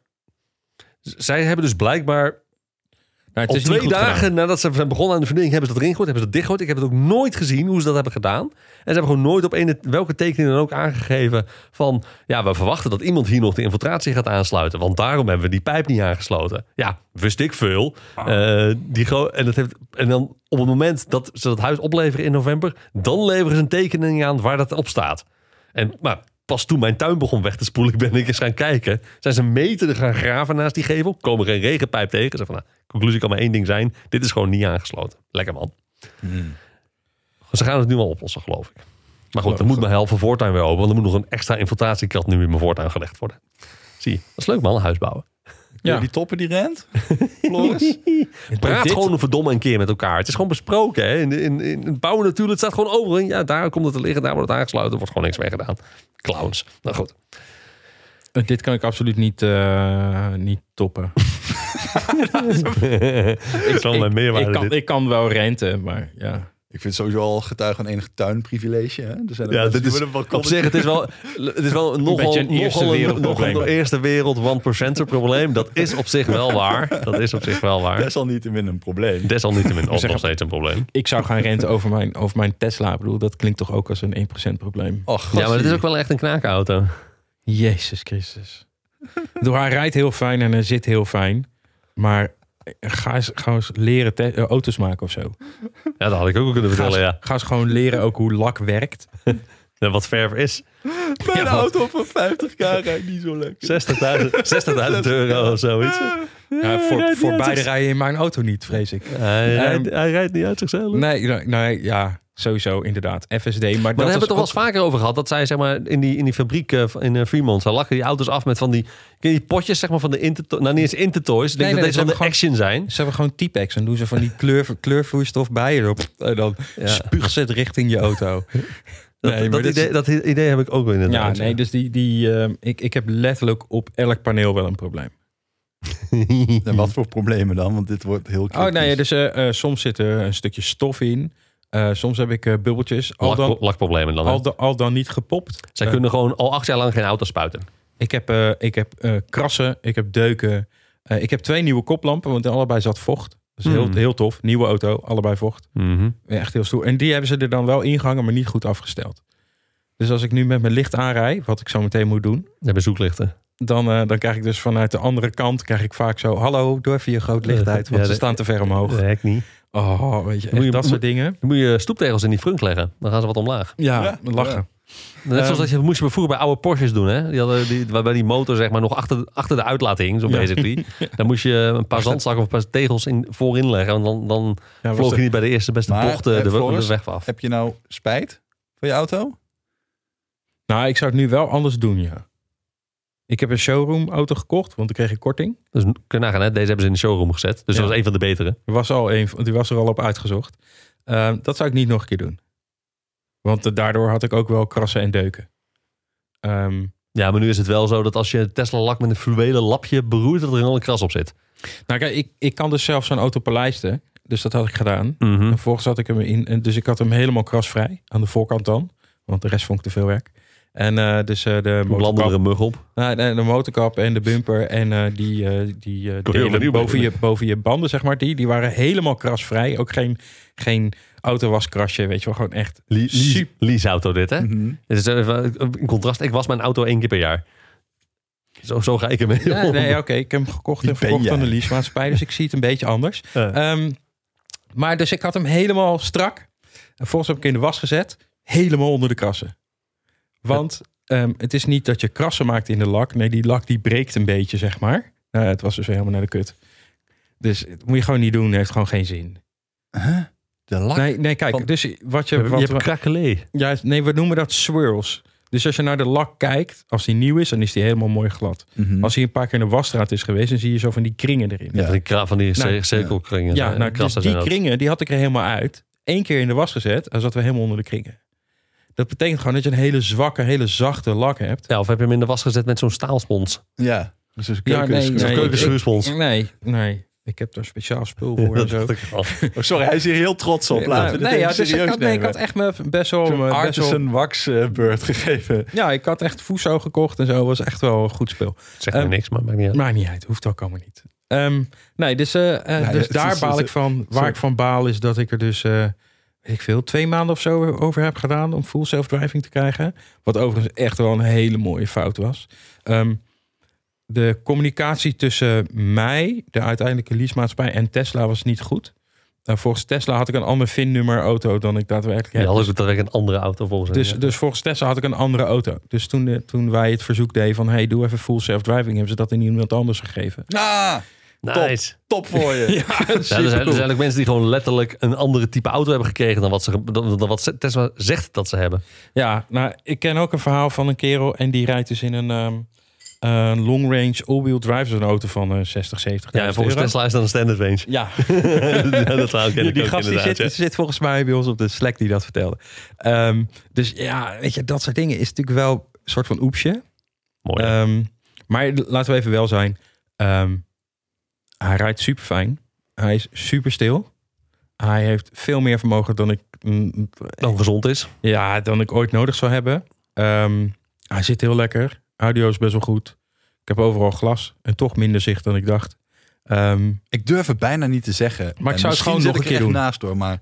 zij hebben dus blijkbaar... Nou, het is Op twee dagen gedaan. nadat ze zijn begonnen aan de vernieuwing hebben ze dat erin gegooid, hebben ze dat dichtgegooid. Ik heb het ook nooit gezien hoe ze dat hebben gedaan. En ze hebben gewoon nooit op een, welke tekening dan ook aangegeven van, ja, we verwachten dat iemand hier nog de infiltratie gaat aansluiten. Want daarom hebben we die pijp niet aangesloten. Ja, wist ik veel. Ah. Uh, die gro- en, dat heeft, en dan op het moment dat ze dat huis opleveren in november, dan leveren ze een tekening aan waar dat op staat. En maar pas toen mijn tuin begon weg te spoelen, ben ik eens gaan kijken. Zijn ze meters gaan graven naast die gevel. Komen geen regenpijp tegen. Ze van, nou, conclusie kan maar één ding zijn. Dit is gewoon niet aangesloten. Lekker man. Hmm. Ze gaan het nu al oplossen, geloof ik. Maar goed, er moet mijn helft van voortuin weer open. Want er moet nog een extra infiltratiekat nu in mijn voortuin gelegd worden. Zie je, dat is leuk man, een huis bouwen. Ja, die toppen die rent. Floris. Praat dit... gewoon een verdomme een keer met elkaar. Het is gewoon besproken. Hè? In, in, in het bouwen natuurlijk. Het staat gewoon overal. Ja, daar komt het te liggen. Daar wordt het aangesloten. Er wordt gewoon niks mee gedaan. Clowns. Nou goed. Uh, dit kan ik absoluut niet, uh, niet toppen. ik, zal ik, ik, ik, kan, ik kan wel renten, maar ja. Ik vind sowieso al getuige van enig tuinprivilege. Hè? Er zijn ja, dit is op zich, het is wel, het is wel nogal een eerste wereld probleem. Een eerste wereld one percenter probleem. Dat is op zich wel waar. Dat is op zich wel waar. Desalniettemin een probleem. Desalniettemin ook nog steeds een probleem. Ik zou gaan renten over mijn, over mijn Tesla. Ik bedoel, dat klinkt toch ook als een één procent probleem. Och, ja, maar het is ook wel echt een knakenauto. Jezus Christus. Door hij rijdt heel fijn en hij zit heel fijn. Maar ga eens, ga eens leren te- uh, auto's maken of zo. Ja, dat had ik ook kunnen vertellen, ga eens, ja. Ga eens gewoon leren ook hoe lak werkt. En wat verf is. Mijn ja, auto van vijftig k rijdt niet zo lekker. zestigduizend euro of zoiets. Ja, voor voor beide rijden in mijn auto niet, vrees ik. Hij, um, rijdt, hij rijdt niet uit zichzelf. Nee, nee, ja, sowieso inderdaad. F S D. Maar, maar daar hebben we het toch wel eens vaker over gehad. Dat zij zeg maar in die, in die fabriek uh, in Fremont, ze lakken die auto's af met van die, die potjes zeg maar van de Intertoys. Nou, niet eens Intertoys. Ik denk nee, dat nee, deze van de Action zijn. Ze hebben gewoon T-Pex en doen ze van die kleur, kleurvloeistof bij erop. En dan ja. spuugt ze het richting je auto. Dat, nee, dat, idee, dat idee heb ik ook wel inderdaad. Ja, nee, dus die, die, uh, ik, ik heb letterlijk op elk paneel wel een probleem. En wat voor problemen dan? Want dit wordt heel kritisch. Oh nee, dus uh, uh, soms zit er een stukje stof in. Uh, soms heb ik uh, bubbeltjes. Al dan, Lak, lakproblemen dan. Al, de, al dan niet gepopt. Zij uh, kunnen gewoon al acht jaar lang geen auto spuiten. Ik heb, uh, ik heb uh, krassen, ik heb deuken. Uh, ik heb twee nieuwe koplampen, want in allebei zat vocht. Dat is heel, mm. heel tof. Nieuwe auto, allebei vocht. Mm-hmm. Echt heel stoer. En die hebben ze er dan wel ingehangen, maar niet goed afgesteld. Dus als ik nu met mijn licht aanrij, wat ik zo meteen moet doen. Ja, bij zoeklichten. Dan, uh, dan krijg ik dus vanuit de andere kant krijg ik vaak zo... Hallo, doe even je groot licht uit, want ja, ze de, staan te ver omhoog. De hek niet. Oh, weet je, echt je dat moet, soort dingen. Dan moet je stoeptegels in die frunk leggen. Dan gaan ze wat omlaag. Ja, ja lachen. Ja. Net zoals dat je moest je vroeger bij oude Porsches doen. Hè? Die hadden die, waarbij die motor zeg maar nog achter, achter de uitlaat hing. Zo basically. Ja. Dan moest je een paar zandzakken of een paar tegels in, voorin leggen. Want dan, dan ja, vloog je niet bij de eerste beste maar, bochten de, Floris, de weg af. Heb je nou spijt van je auto? Nou, ik zou het nu wel anders doen, ja. Ik heb een showroom auto gekocht, want dan kreeg ik korting. Dus kun je nagaan, hè? Deze hebben ze in de showroom gezet. Dus ja. Dat was een van de betere. Er was al een, die was er al op uitgezocht. Uh, dat zou ik niet nog een keer doen. Want uh, daardoor had ik ook wel krassen en deuken. Um, ja, maar nu is het wel zo dat als je Tesla lak met een fluwelen lapje beroert, dat er al een kras op zit. Nou kijk, ik, ik kan dus zelf zo'n auto polijsten. Dus dat had ik gedaan. Mm-hmm. En vervolgens had ik hem in. Dus ik had hem helemaal krasvrij. Aan de voorkant dan. Want de rest vond ik te veel werk. En uh, dus uh, de motorkap, er een mug op. Uh, de, de motorkap en de bumper en uh, die, uh, die uh, delen boven je, boven je banden, zeg maar, die, die waren helemaal krasvrij. Ook geen, geen autowaskrasje, weet je wel, gewoon echt Le- leaseauto dit, hè? Mm-hmm. Dus, uh, in contrast, ik was mijn auto één keer per jaar. Zo, zo ga ik ermee ja, om. Nee, oké, okay, ik heb hem gekocht en verkocht aan de leasemaatschappij, dus ik zie het een beetje anders. Uh. Um, maar dus ik had hem helemaal strak. En volgens heb ik in de was gezet, helemaal onder de krassen. Want um, het is niet dat je krassen maakt in de lak. Nee, die lak die breekt een beetje, zeg maar. Nou, het was dus helemaal naar de kut. Dus dat moet je gewoon niet doen. Heeft gewoon geen zin. Huh? De lak? Nee, nee kijk. Van... Dus wat je... Je wat, hebt krakelee. Ja, nee, we noemen dat swirls. Dus als je naar de lak kijkt, als die nieuw is, dan is die helemaal mooi glad. Mm-hmm. Als hij een paar keer in de wasstraat is geweest, dan zie je zo van die kringen erin. Ja, van die, van die nou, cirkelkringen. Ja, nou, dus die kringen, die had ik er helemaal uit. Eén keer in de was gezet, en zaten we helemaal onder de kringen. Dat betekent gewoon dat je een hele zwakke, hele zachte lak hebt. Ja, of heb je hem in de was gezet met zo'n staalspons? Ja, dus een ja, nee, nee, keukenschuurspons. Nee, nee. Ik heb daar speciaal spul voor en zo. Oh, sorry, hij is hier heel trots op. Laten we nee, nee, ja, dus ik, had, nee, ik had echt me best wel... Zo'n artisan wax uh, beurt gegeven. Ja, ik had echt Fuso gekocht en zo. Was echt wel een goed spul. Zeg maar um, niks, maar maakt niet uit. Maakt niet uit. Hoeft ook allemaal niet. Um, nee, dus, uh, uh, ja, dus daar is, baal ik van. Waar sorry. ik van baal is dat ik er dus... Uh, weet ik veel, twee maanden of zo over heb gedaan om full self-driving te krijgen. Wat overigens echt wel een hele mooie fout was. Um, de communicatie tussen mij, de uiteindelijke leasemaatschappij, en Tesla was niet goed. Uh, volgens Tesla had ik een ander V I N-nummer auto dan ik daadwerkelijk heb. Ja, had ik daadwerkelijk een andere auto volgens dus, ja. dus volgens Tesla had ik een andere auto. Dus toen, uh, toen wij het verzoek deden van, hey, doe even full self-driving, hebben ze dat in iemand anders gegeven. Ah! Nice. Top, top voor je. ja, ja, er, zijn, er zijn eigenlijk mensen die gewoon letterlijk een andere type auto hebben gekregen dan wat, ze, dan, dan wat Tesla zegt dat ze hebben. Ja, nou, ik ken ook een verhaal van een kerel en die rijdt dus in een um, uh, long range all-wheel drive, zo'n auto van uh, zestig, zeventig Ja, en volgens euro. Tesla is dat een standard range. Ja. ja dat zou ik die die ook gast die zit, zit volgens mij bij ons op de Slack die dat vertelde. Um, dus ja, weet je, dat soort dingen is natuurlijk wel een soort van oepsje. Mooi. Um, maar laten we even wel zijn. Um, Hij rijdt super fijn. Hij is super stil. Hij heeft veel meer vermogen dan ik... Mm, dan gezond is. Ja, dan ik ooit nodig zou hebben. Um, hij zit heel lekker. Audio is best wel goed. Ik heb overal glas en toch minder zicht dan ik dacht. Um, ik durf het bijna niet te zeggen. Maar ik zou het gewoon nog een keer doen. Naast door, maar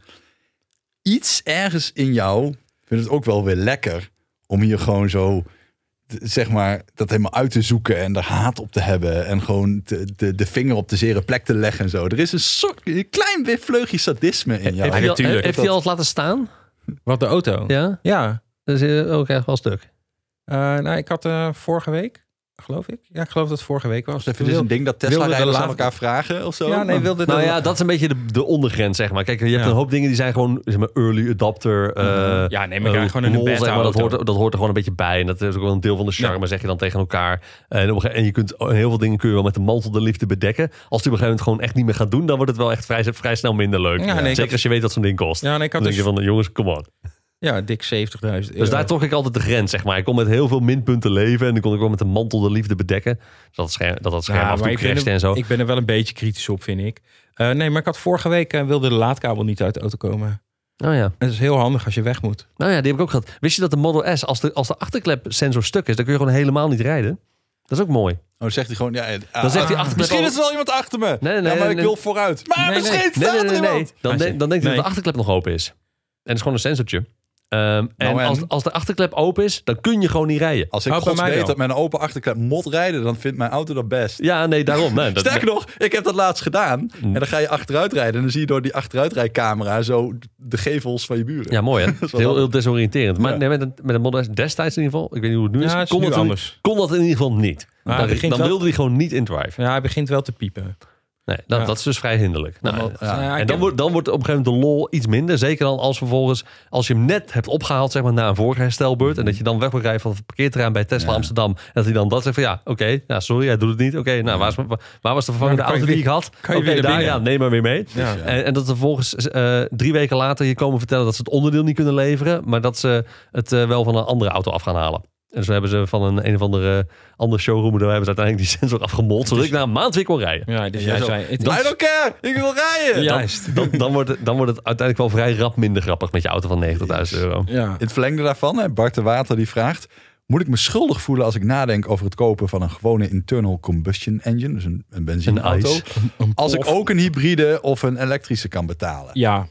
iets ergens in jou vindt het ook wel weer lekker om hier gewoon zo, zeg maar, dat helemaal uit te zoeken en er haat op te hebben en gewoon te, de, de vinger op de zere plek te leggen en zo. Er is een soort een klein weer vleugje sadisme in jou. Heeft hij al, heeft hij al eens laten staan? Wat, de auto? Ja. Ja. Dat is ook echt wel stuk. Uh, nou, ik had uh, vorige week, geloof ik. Ja, ik geloof dat het vorige week was. Even dus een ding dat Tesla-rijders aan elkaar vragen of zo? Ja, nee, wilde nou ja, dat is een beetje de, de ondergrens, zeg maar. Kijk, je hebt ja. een hoop dingen die zijn gewoon, zeg maar, early adapter. Uh, ja, nee, maar uh, gewoon in een beta zeg maar, dat, hoort, dat hoort er gewoon een beetje bij. En dat is ook wel een deel van de charme, ja. zeg je dan tegen elkaar. En, en je kunt heel veel dingen kun je wel met de mantel de liefde bedekken. Als het op een gegeven moment gewoon echt niet meer gaat doen, dan wordt het wel echt vrij, vrij snel minder leuk. Ja, nee, Zeker had... als je weet wat zo'n ding kost. Ja, nee, ik had dan dus... denk je van, jongens, come on. Ja, dik zeventigduizend euro. Dus daar trok ik altijd de grens, zeg maar. Ik kon met heel veel minpunten leven en dan kon ik wel met een mantel de liefde bedekken. Dus dat het scherm, dat het scherm ja, af en toe crashte en zo. Ik ben er wel een beetje kritisch op, vind ik. Uh, nee, maar ik had vorige week uh, wilde de laadkabel niet uit de auto komen. Oh ja. Dat is heel handig als je weg moet. Nou ja, die heb ik ook gehad. Wist je dat de Model S, als de, als de achterklep sensor stuk is, dan kun je gewoon helemaal niet rijden? Dat is ook mooi. Oh, zegt hij gewoon, ja, dan uh, zegt hij achterklep. Misschien al... is er wel iemand achter me. Nee, nee, nee, ja, maar nee, ik wil vooruit. Maar nee, misschien nee, staat nee, nee, er nee, iemand. nee. Dan, de, dan denkt hij nee. dat de achterklep nog open is. En het is gewoon een sensortje. Um, en, nou en? Als, als de achterklep open is, dan kun je gewoon niet rijden. Als ik gods weet dat met een open achterklep mot rijden, dan vindt mijn auto dat best. Ja, nee, daarom. Nee, dat, Sterker nog, ik heb dat laatst gedaan. Mm. En dan ga je achteruit rijden en dan zie je door die achteruitrijcamera zo de gevels van je buren. Ja, mooi hè. heel, heel desoriënterend. Maar ja. nee, met, een, met een Model S destijds in ieder geval, ik weet niet hoe het nu is, ja, het is kon, nu dat anders. kon dat in ieder geval niet. Nou, dan dan wel... wilde hij gewoon niet indriven. Ja, hij begint wel te piepen. Nee, dat, ja. dat is dus vrij hinderlijk. Nou, ja. Ja, en dan wordt, dan wordt op een gegeven moment de lol iets minder. Zeker dan als vervolgens, als je hem net hebt opgehaald, zeg maar, na een vorige herstelbeurt. Mm-hmm. En dat je dan weg wil rijden van het parkeerterrein bij Tesla ja. Amsterdam. En dat hij dan dat zegt van ja, oké, okay, ja, sorry, hij doet het niet. Oké, okay, nou, waar, waar was de vervangende auto die ik had? Oké, okay, daar, ja, neem maar weer mee. Ja. En, en dat er vervolgens uh, drie weken later je komen vertellen dat ze het onderdeel niet kunnen leveren. Maar dat ze het uh, wel van een andere auto af gaan halen. En zo hebben ze van een een of andere andere showroom hebben ze uiteindelijk die sensor afgemold, zodat ik na een maand weer kon rijden. Ja, dus jij zo, zei, I don't care, ik wil rijden. Juist. Dan, dan, dan, wordt het, dan wordt het uiteindelijk wel vrij rap minder grappig met je auto van negentigduizend euro. Ja. In het verlengde daarvan, hè, Bart de Water die vraagt, moet ik me schuldig voelen als ik nadenk over het kopen van een gewone internal combustion engine, dus een, een benzineauto, een een als ik ook een hybride of een elektrische kan betalen? Ja.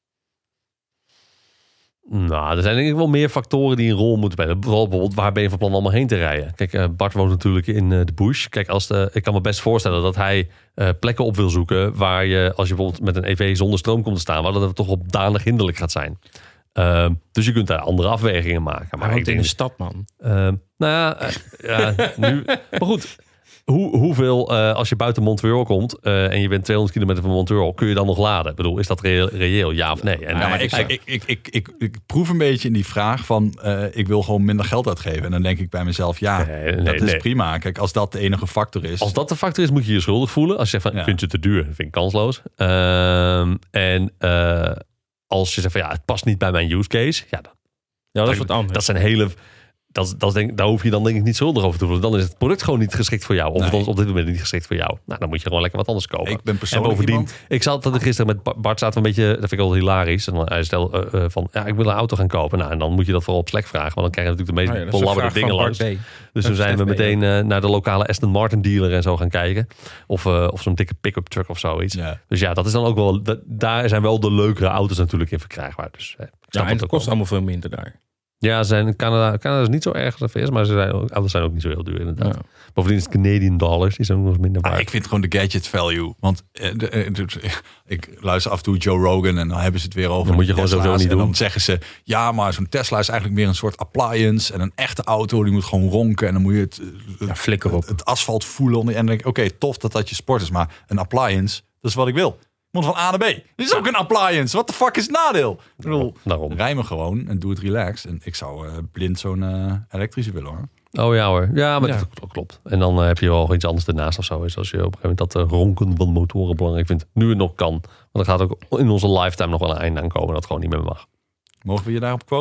Nou, er zijn denk ik wel meer factoren die een rol moeten spelen. Bijvoorbeeld, waar ben je van plan allemaal heen te rijden? Kijk, uh, Bart woont natuurlijk in uh, de bush. Kijk, als de, ik kan me best voorstellen dat hij uh, plekken op wil zoeken waar je, als je bijvoorbeeld met een E V zonder stroom komt te staan, waar dat het toch op danig hinderlijk gaat zijn. Uh, dus je kunt daar andere afwegingen maken. Maar hij ik denk in de stad, man. Uh, nou ja, uh, ja nu. Maar goed. Hoe, hoeveel, uh, als je buiten Montreal komt uh, en je bent tweehonderd kilometer van Montreal, kun je dan nog laden? Ik bedoel, is dat reëel, reëel ja of nee? En, ja, maar ik, ik, ik, ik, ik, ik, ik proef een beetje in die vraag van, uh, ik wil gewoon minder geld uitgeven. En dan denk ik bij mezelf, ja, nee, nee, dat is nee. prima. Kijk, als dat de enige factor is. Als dat de factor is, moet je je schuldig voelen. Als je zegt van, ja. vind je het te duur? Vind ik kansloos. Uh, en uh, als je zegt van, ja, het past niet bij mijn use case. Ja, dan, ja dat is wat anders. Dat zijn hele... Dat, dat denk, daar hoef je dan denk ik niet schuldig over te voelen. Dan is het product gewoon niet geschikt voor jou. Of nee. op dit moment niet geschikt voor jou. Nou, dan moet je gewoon lekker wat anders kopen. Ik ben persoonlijk en bovendien, iemand... ik zat dat gisteren met Bart zaten we een beetje, dat vind ik wel hilarisch. En dan hij stelde uh, van, ja, ik wil een auto gaan kopen. Nou, en dan moet je dat vooral op Slack vragen. Want dan krijg je natuurlijk de meest oh ja, belabberde dingen langs. B. Dus toen zijn we meteen uh, naar de lokale Aston Martin dealer en zo gaan kijken. Of, uh, of zo'n dikke pick-up truck of zoiets. Ja. Dus ja, dat is dan ook wel, dat, daar zijn wel de leukere auto's natuurlijk in verkrijgbaar. Dus uh, ja, en het kost allemaal veel minder daar. Ja, zijn Canada, Canada is niet zo erg als de V S, maar ze zijn ook, auto's zijn ook niet zo heel duur inderdaad. Ja. Bovendien is het Canadian dollars, die zijn ook nog eens minder waard. Ah, ik vind gewoon de gadget value. Want eh, de, eh, de, ik luister af en toe Joe Rogan en dan hebben ze het weer over. Dan moet je gewoon sowieso niet en doen. Dan zeggen ze, ja, maar zo'n Tesla is eigenlijk meer een soort appliance. En een echte auto, die moet gewoon ronken. En dan moet je het, ja, flikker op. het, het asfalt voelen. En dan denk ik, oké, okay, tof dat dat je sport is. Maar een appliance, dat is wat ik wil. Want van A naar B. Dit is ook een appliance. Wat de fuck is het nadeel? Ik bedoel, daarom. Rij me gewoon en doe het relaxed. En ik zou uh, blind zo'n uh, elektrische willen hoor. Oh ja hoor. Ja, maar ja. dat klopt. En dan uh, heb je wel iets anders ernaast of zo. Dus als je op een gegeven moment dat uh, ronken van motoren belangrijk vindt. Nu het nog kan. Want dan gaat ook in onze lifetime nog wel een einde aankomen dat het gewoon niet meer mag. Mogen we je daarop quoten?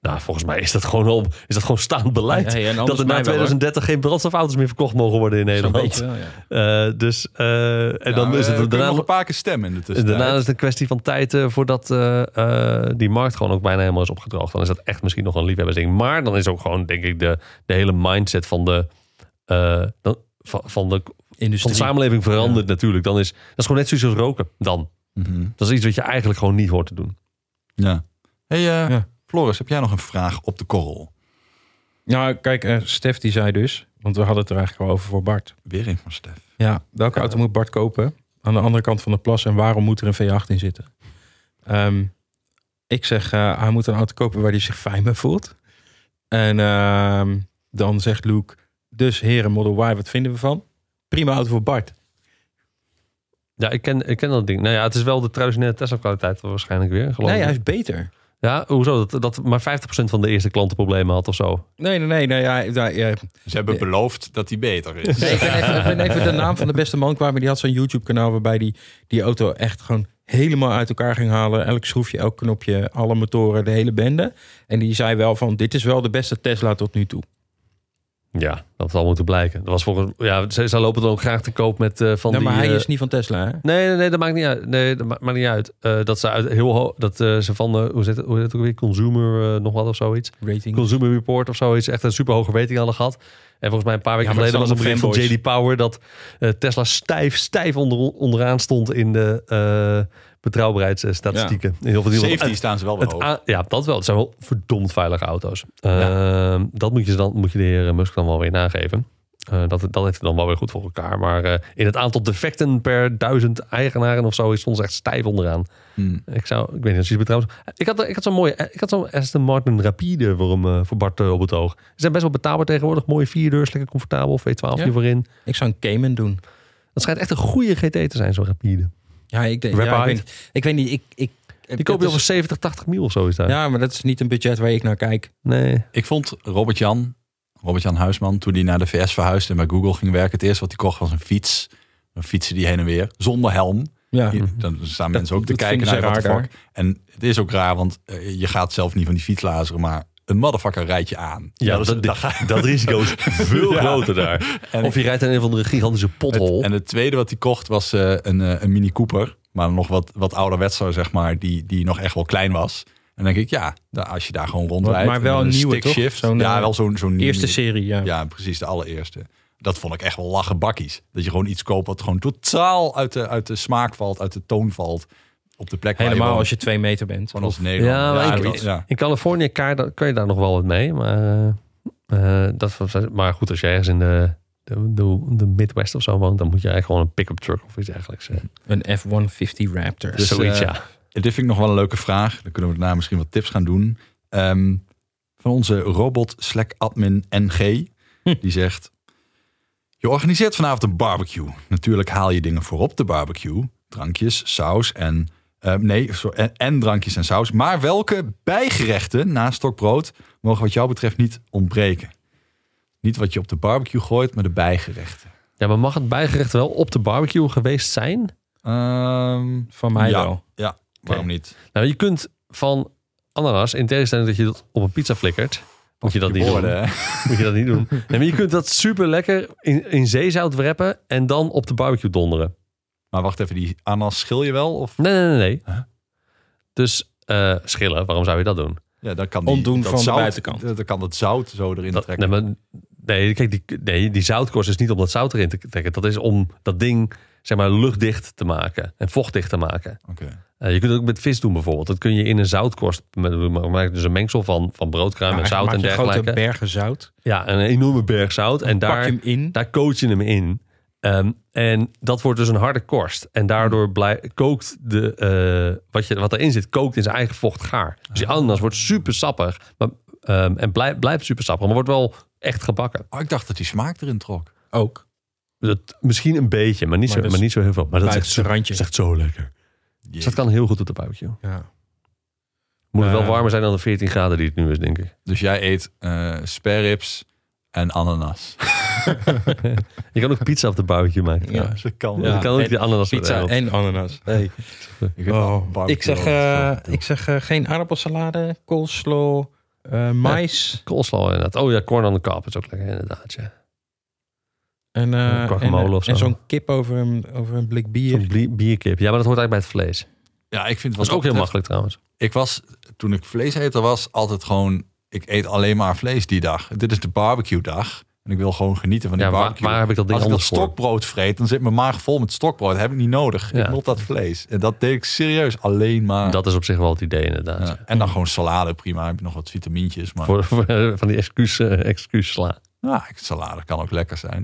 Nou, volgens mij is dat gewoon al is dat gewoon staand beleid. Ja, ja, dat er na twintig dertig geen brandstofauto's meer verkocht mogen worden in Nederland. Wel, ja. uh, dus uh, en ja, dan is het daarna nog een paar keer stemmen in de tussentijd. Daarna is het een kwestie van tijd uh, voordat uh, uh, die markt gewoon ook bijna helemaal is opgedroogd. Dan is dat echt misschien nog een liefhebbersding. Maar dan is ook gewoon, denk ik, de, de hele mindset van de uh, dan, van, van de Industrie. Van de samenleving verandert ja. natuurlijk. Dan is dat is gewoon net zoiets als roken. Dan. Mm-hmm. Dat is iets wat je eigenlijk gewoon niet hoort te doen. Ja. Hey, uh, ja. Floris, heb jij nog een vraag op de korrel? Nou, kijk, uh, Stef die zei dus, want we hadden het er eigenlijk al over voor Bart. Weer een van Stef. Ja, welke ja. auto moet Bart kopen aan de andere kant van de plas en waarom moet er een V acht in zitten? Um, ik zeg, uh, hij moet een auto kopen waar hij zich fijn bij voelt. En uh, dan zegt Luke, dus heren Model Y, wat vinden we van? Prima auto voor Bart. Ja, ik ken, ik ken dat ding. Nou ja, het is wel de traditionele Tesla kwaliteit waarschijnlijk weer. Nee, ik. Hij is beter. Ja, hoezo? Dat, dat maar vijftig procent van de eerste klanten problemen had of zo? Nee, nee, nee. nee ja, ja, ja. Ze hebben nee. beloofd dat hij beter is. Nee, ik, ben even, ik ben even de naam van de beste man kwijt, maar die had zo'n YouTube kanaal waarbij die, die auto echt gewoon helemaal uit elkaar ging halen. Elk schroefje, elk knopje, alle motoren, de hele bende. En die zei wel van, dit is wel de beste Tesla tot nu toe. Ja, dat zal moeten blijken. Dat was volgens, ja, ze, ze lopen dan ook graag te koop met uh, van nee, die... maar hij uh, is niet van Tesla, hè? Nee, nee, nee, dat maakt niet uit. Nee, dat maakt niet uit. Uh, dat ze uit heel hoog... Dat uh, ze van... Uh, hoe zit het, hoe heet het ook weer? Consumer uh, nog wat of zoiets? Rating. Consumer Report of zoiets. Echt een super hoge rating hadden gehad. En volgens mij een paar weken ja, geleden was een bericht van J D Power... dat uh, Tesla stijf, stijf onder, onderaan stond in de... Uh, betrouwbaarheidsstatistieken. Ja. In Safety het, staan ze wel wel hoog. A, ja, dat wel. Het zijn wel verdomd veilige auto's. Ja. Uh, dat moet je, dan, moet je de heer Musk dan wel weer nageven. Uh, dat, dat heeft hij dan wel weer goed voor elkaar. Maar uh, in het aantal defecten per duizend eigenaren of zo... stond ze echt stijf onderaan. Hmm. Ik zou, ik weet niet of je het betrouwt. Ik had, ik had zo'n mooie, ik had zo'n Aston Martin Rapide voor hem, uh, voor Bart uh, op het oog. Ze zijn best wel betaalbaar tegenwoordig. Mooie vierdeurs, lekker comfortabel. V twaalf ja. voorin. Ik zou een Cayman doen. Dat schijnt echt een goede G T te zijn, zo'n Rapide. Ja, ik, denk, ja, ik, weet niet, ik weet niet. Ik, ik, Die koop je over zeventig, tachtig mil of zo is daar. Ja, maar dat is niet een budget waar ik naar kijk. Nee. Ik vond Robert-Jan, Robert-Jan Huisman, toen hij naar de V S verhuisde en bij Google ging werken, het eerste wat hij kocht was een fiets. Dan fietsen die heen en weer, zonder helm. Ja. Dan staan mensen ook te kijken naar wat de fuck. En het is ook raar, want uh, je gaat zelf niet van die fiets lazeren, maar een motherfucker rijdt je aan. Ja, ja dat, dat, dat, dat risico is veel ja. groter daar. En of je rijdt in een van de gigantische pothol. Het, en het tweede wat hij kocht was uh, een, uh, een Mini Cooper. Maar nog wat, wat ouderwetser, zeg maar, die, die nog echt wel klein was. En dan denk ik, ja, als je daar gewoon rondrijdt. Maar wel een, een nieuwe, stick shift. Zo'n, ja, wel zo'n zo'n eerste nieuwe, serie, ja. Ja, precies, de allereerste. Dat vond ik echt wel lachen bakkies. Dat je gewoon iets koopt wat gewoon totaal uit de, uit de smaak valt, uit de toon valt. Op de plek helemaal waar je als je twee meter bent. Van als Nederland. Ja, maar ja, in, ja. in Californië kan je daar nog wel wat mee. Maar, uh, dat, maar goed, als je ergens in de... De, de, de Midwest of zo woont, dan moet je eigenlijk gewoon een pick-up truck of iets dergelijks. Uh. Een F honderdvijftig Raptor. Dus zoiets, uh, ja. Dit vind ik nog wel een leuke vraag. Dan kunnen we daarna misschien wat tips gaan doen. Um, van onze robot Slack admin N G. Hm. Die zegt: je organiseert vanavond een barbecue. Natuurlijk haal je dingen voor op de barbecue. Drankjes, saus en... Uh, nee, sorry, en, en drankjes en saus. Maar welke bijgerechten naast stokbrood mogen wat jou betreft niet ontbreken? Niet wat je op de barbecue gooit, maar de bijgerechten. Ja, maar mag het bijgerecht wel op de barbecue geweest zijn? Um, van mij ja, wel. Ja, waarom okay. niet? Nou, je kunt van ananas, in tegenstelling dat je dat op een pizza flikkert, moet je dat niet worden, doen. Moet je dat niet doen. Nee, maar je kunt dat super lekker in, in zeezout wrappen en dan op de barbecue donderen. Maar wacht even, die ananas schil je wel? Of? Nee, nee, nee. nee. Huh? Dus uh, schillen, waarom zou je dat doen? Ja, dan kan die, Ontdoen van zout, de buitenkant. Dan kan het zout zo erin dat, trekken. Nee, maar, nee, kijk, die, nee, die zoutkorst is niet om dat zout erin te trekken. Dat is om dat ding, zeg maar, luchtdicht te maken en vochtdicht te maken. Okay. Uh, je kunt het ook met vis doen bijvoorbeeld. Dat kun je in een zoutkorst, met, dus een mengsel van, van broodkruim ja, en zout en dergelijke. Grote bergen zout. Ja, een enorme berg zout. En daar, pak je hem in. Daar coach je hem in. Um, en dat wordt dus een harde korst. En daardoor blij, kookt de, uh, wat, je, wat erin zit, kookt in zijn eigen vocht gaar. Dus die ananas wordt super sappig. Maar, um, en blijf, blijft super sappig. Maar wordt wel echt gebakken. Oh, ik dacht dat die smaak erin trok. Ook. Dat, misschien een beetje, maar niet, maar zo, dus maar niet zo heel veel. Maar dat is echt, randje. is echt zo lekker. Jezus. Dus dat kan heel goed op de barbecue. Ja. Moet het uh, wel warmer zijn dan de veertien graden die het nu is, denk ik. Dus jij eet uh, spare ribs en ananas. Je kan ook pizza op de barbecue maken. Ja, dat kan. Ja, dat kan ook die ananas. Pizza en ananas. Hey. Ik, oh, ik zeg, uh, ik zeg uh, geen aardappelsalade, coleslaw, Uh, mais. Ja, coleslaw inderdaad. Oh ja, corn on the cob is ook lekker inderdaad, ja. En, uh, en, of zo. en zo'n kip over een, over een blik bier. Zo'n blie, bierkip. Ja, maar dat hoort eigenlijk bij het vlees. Ja, ik vind het dat is ook heel makkelijk trouwens. Ik was, toen ik vleeseter was, altijd gewoon... Ik eet alleen maar vlees die dag. Dit is de barbecue dag. En ik wil gewoon genieten van die ja, barbecue. Waar, waar heb ik dat ding Als ik dat voor? stokbrood vreet, dan zit mijn maag vol met stokbrood. Dat heb ik niet nodig. Ja. Ik wil dat vlees. En dat deed ik serieus alleen maar. Dat is op zich wel het idee inderdaad. Ja. En dan gewoon salade, prima. Heb je nog wat vitamintjes. Maar... Voor, voor, van die excuus, uh, excuus sla. Ja, salade kan ook lekker zijn.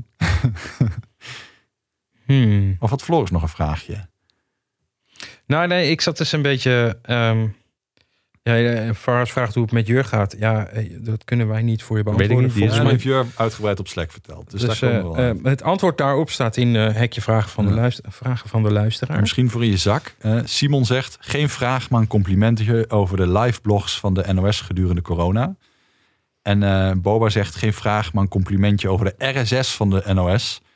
hmm. Of had Floris nog een vraagje? Nou nee, ik zat dus een beetje... Um... Ja, Faras vraagt hoe het met Jur gaat. Ja, dat kunnen wij niet voor je beantwoorden. Weet ik niet. Volgens mij heeft Jur uitgebreid op Slack verteld. Dus, dus daar uh, uh, het antwoord daarop staat in uh, hekje vragen van, ja. de luister- vragen van de luisteraar. Misschien voor in je zak. Uh, Simon zegt, geen vraag, maar een complimentje over de live blogs van de N O S gedurende corona. En uh, Boba zegt, geen vraag, maar een complimentje over de R S S van de N O S.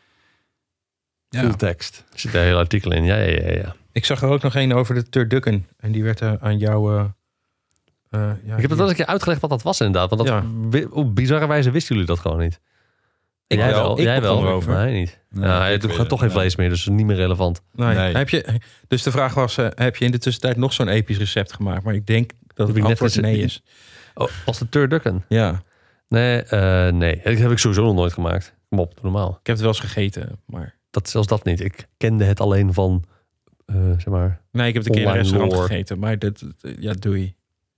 Ja. Veel tekst. Er zit een heel artikel in. Ja, ja, ja, ja. Ik zag er ook nog een over de turducken. En die werd uh, aan jou... Uh, Uh, ja, ik heb het wel eens een keer uitgelegd wat dat was inderdaad. Want dat, ja. op bizarre wijze wisten jullie dat gewoon niet. Ik jij wel. wel. Ik jij wel. Over. Nee, niet. Nee, ja, hij doet toch geen vlees meer, dus niet meer relevant. Nee. Nee. Heb je, dus de vraag was, uh, heb je in de tussentijd nog zo'n episch recept gemaakt? Maar ik denk dat het antwoord nee is. Oh, als de turducken? Ja. Nee, uh, nee. Dat heb ik sowieso nog nooit gemaakt. Kom op, normaal. Ik heb het wel eens gegeten, maar... Dat, zelfs dat niet. Ik kende het alleen van, uh, zeg maar... Nee, ik heb het een keer in een restaurant lore. gegeten, maar dat, ja, doei.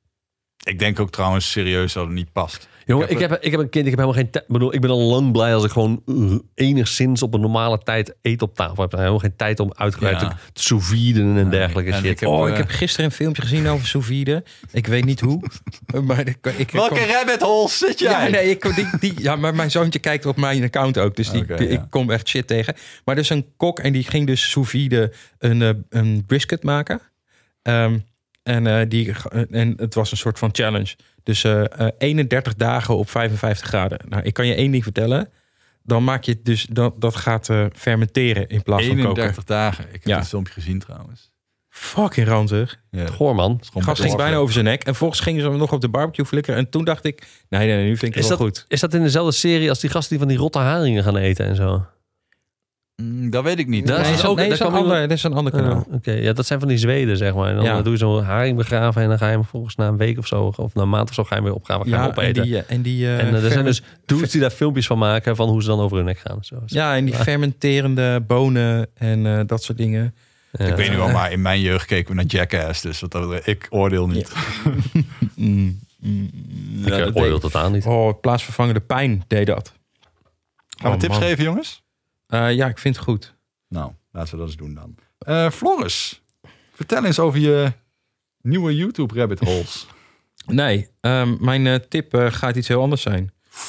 Ik denk ook trouwens serieus dat het niet past. Jongen, ik heb, ik heb, ik heb een kind, ik heb helemaal geen tijd. Bedoel, ik ben al lang blij als ik gewoon uh, enigszins op een normale tijd eten op tafel heb. Ik heb helemaal geen tijd om uitgebreid ja. te sous viden en dergelijke nee, en shit. Ik heb, oh, uh, ik heb gisteren een filmpje gezien over sous viden. Ik weet niet hoe. Maar ik, ik, Welke kom... rabbit holes zit jij? Ja, nee, ik, die, die, ja, maar mijn zoontje kijkt op mijn account ook. Dus die, okay, die, ja. ik kom echt shit tegen. Maar dus een kok en die ging dus sous vide een, een brisket maken. Um, En, uh, die, uh, en het was een soort van challenge. Dus uh, uh, eenendertig dagen op vijfenvijftig graden. Nou, ik kan je één ding vertellen. Dan maak je het dus, dat, dat gaat uh, fermenteren in plaats van koken. eenendertig dagen. Ik heb ja. het filmpje gezien trouwens. Fucking ranzig. Ja. Goor man. De gast ging bijna over zijn nek. En volgens gingen ze hem nog op de barbecue flikkeren. En toen dacht ik, nee, nee, nu vind ik het is wel dat, goed. Is dat in dezelfde serie als die gasten die van die rotte haringen gaan eten en zo? Mm, dat weet ik niet. Dat nee, is, ook, nee, dat is, een ander, dat is een ander kanaal. Uh, Oké, okay. Ja, dat zijn van die Zweden, zeg maar. En dan ja. doe je zo'n haring begraven en dan ga je hem volgens na een week of zo, of na een maand of zo, ga je hem weer opgraven, ga je ja, hem opeten. En, die, en, die, uh, en uh, er zijn dus dudes die daar filmpjes van maken van hoe ze dan over hun nek gaan. Zo. Ja, en die fermenterende bonen en uh, dat soort dingen. Ja. Ik weet nu wel, maar in mijn jeugd keken we naar Jackass, dus wat, ik oordeel niet. Ja. mm, mm, ja, ik oordeel totaal niet. Oh, plaatsvervangende pijn deed dat. Gaan we oh, tips man. geven, jongens? Uh, ja, ik vind het goed. Nou, laten we dat eens doen dan. Uh, Floris, vertel eens over je nieuwe YouTube rabbit holes. Nee, um, mijn uh, tip uh, gaat iets heel anders zijn.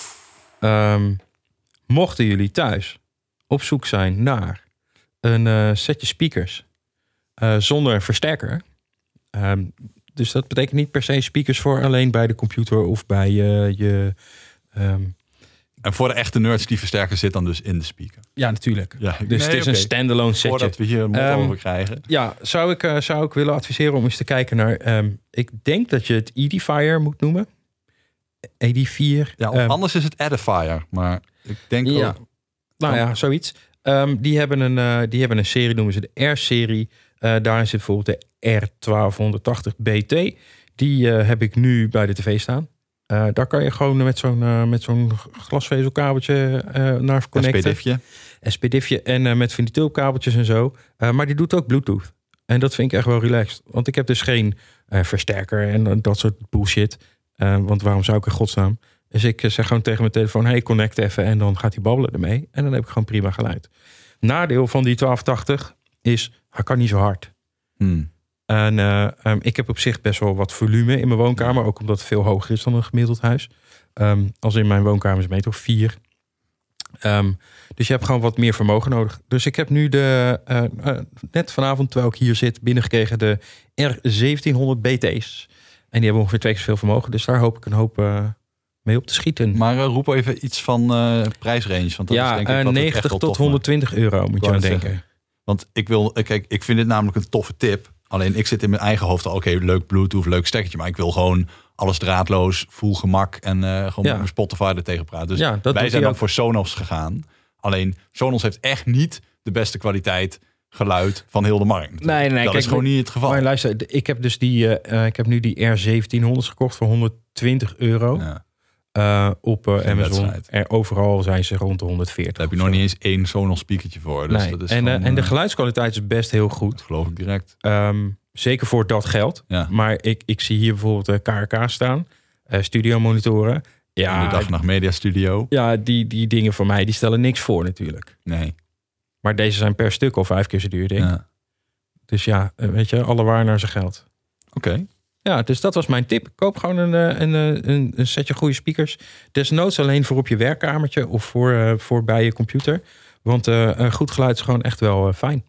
Um, mochten jullie thuis op zoek zijn naar een uh, setje speakers uh, zonder versterker. Um, dus dat betekent niet per se speakers voor alleen bij de computer of bij uh, je... Um, En voor de echte nerds, die versterker zit dan dus in de speaker. Ja, natuurlijk. Ja, dus nee, het is okay. een standalone setje. Voordat we hier een mot um, over krijgen. Ja, zou ik, uh, zou ik willen adviseren om eens te kijken naar... Um, ik denk dat je het Edifier moet noemen. Edifier. Ja, of um, anders is het Edifier. Maar ik denk ja. ook... Nou ja, zoiets. Um, die, hebben een, uh, die hebben een serie, noemen ze de R-serie. Uh, daarin zit bijvoorbeeld de R twaalfhonderdtachtig B T. Die uh, heb ik nu bij de tv staan. Uh, daar kan je gewoon met zo'n, uh, met zo'n glasvezelkabeltje uh, naar connecten. S P D I F-je. S P D I F-je en uh, met van die tulpkabeltjes en zo. Uh, maar die doet ook Bluetooth. En dat vind ik echt wel relaxed. Want ik heb dus geen uh, versterker en uh, dat soort bullshit. Uh, want waarom zou ik in godsnaam? Dus ik uh, zeg gewoon tegen mijn telefoon... hey, connect even en dan gaat hij babbelen ermee. En dan heb ik gewoon prima geluid. Nadeel van die twaalf tachtig is... hij kan niet zo hard. Hmm. En uh, um, ik heb op zich best wel wat volume in mijn woonkamer. Ook omdat het veel hoger is dan een gemiddeld huis. Um, als in mijn woonkamer is een meter of vier. Um, dus je hebt gewoon wat meer vermogen nodig. Dus ik heb nu de, uh, uh, net vanavond, terwijl ik hier zit, binnengekregen de R zeventienhonderd B T's. En die hebben ongeveer twee keer zoveel vermogen. Dus daar hoop ik een hoop uh, mee op te schieten. Maar uh, roep even iets van uh, prijsrange. Want dat ja, is denk ik uh, wat negentig tot honderdtwintig euro moet je aan denken. Want ik wil, kijk, ik vind dit namelijk een toffe tip. Alleen ik zit in mijn eigen hoofd al, oké, okay, leuk Bluetooth, leuk stekkertje. Maar ik wil gewoon alles draadloos, full gemak en uh, gewoon ja. met mijn Spotify er tegen praten. Dus ja, wij zijn dan ook voor Sonos gegaan. Alleen Sonos heeft echt niet de beste kwaliteit geluid van heel de markt. Nee, nee, dat kijk, is gewoon niet het geval. Maar luister, ik heb dus die, uh, ik heb nu die R zeventienhonderd gekocht voor honderdtwintig euro. Ja. Uh, op uh, Amazon. Er, overal zijn ze rond de honderdveertig. Daar heb je nog niet eens één Sonos speakertje voor. Dus nee. dat is en, gewoon, uh, en de geluidskwaliteit is best heel goed. Dat geloof ik direct. Um, zeker voor dat geld. Ja. Maar ik, ik zie hier bijvoorbeeld uh, K R K staan. Uh, studio monitoren. Ja, en de dag nacht media studio. Ja, die, die dingen voor mij, die stellen niks voor natuurlijk. Nee. Maar deze zijn per stuk al vijf keer zo duur, denk ik. Ja. Dus ja, weet je, alle waar naar zijn geld. Oké. Okay. Ja, dus dat was mijn tip. Koop gewoon een, een, een, een setje goede speakers. Desnoods alleen voor op je werkkamertje of voor, uh, voor bij je computer. Want uh, goed geluid is gewoon echt wel uh, fijn.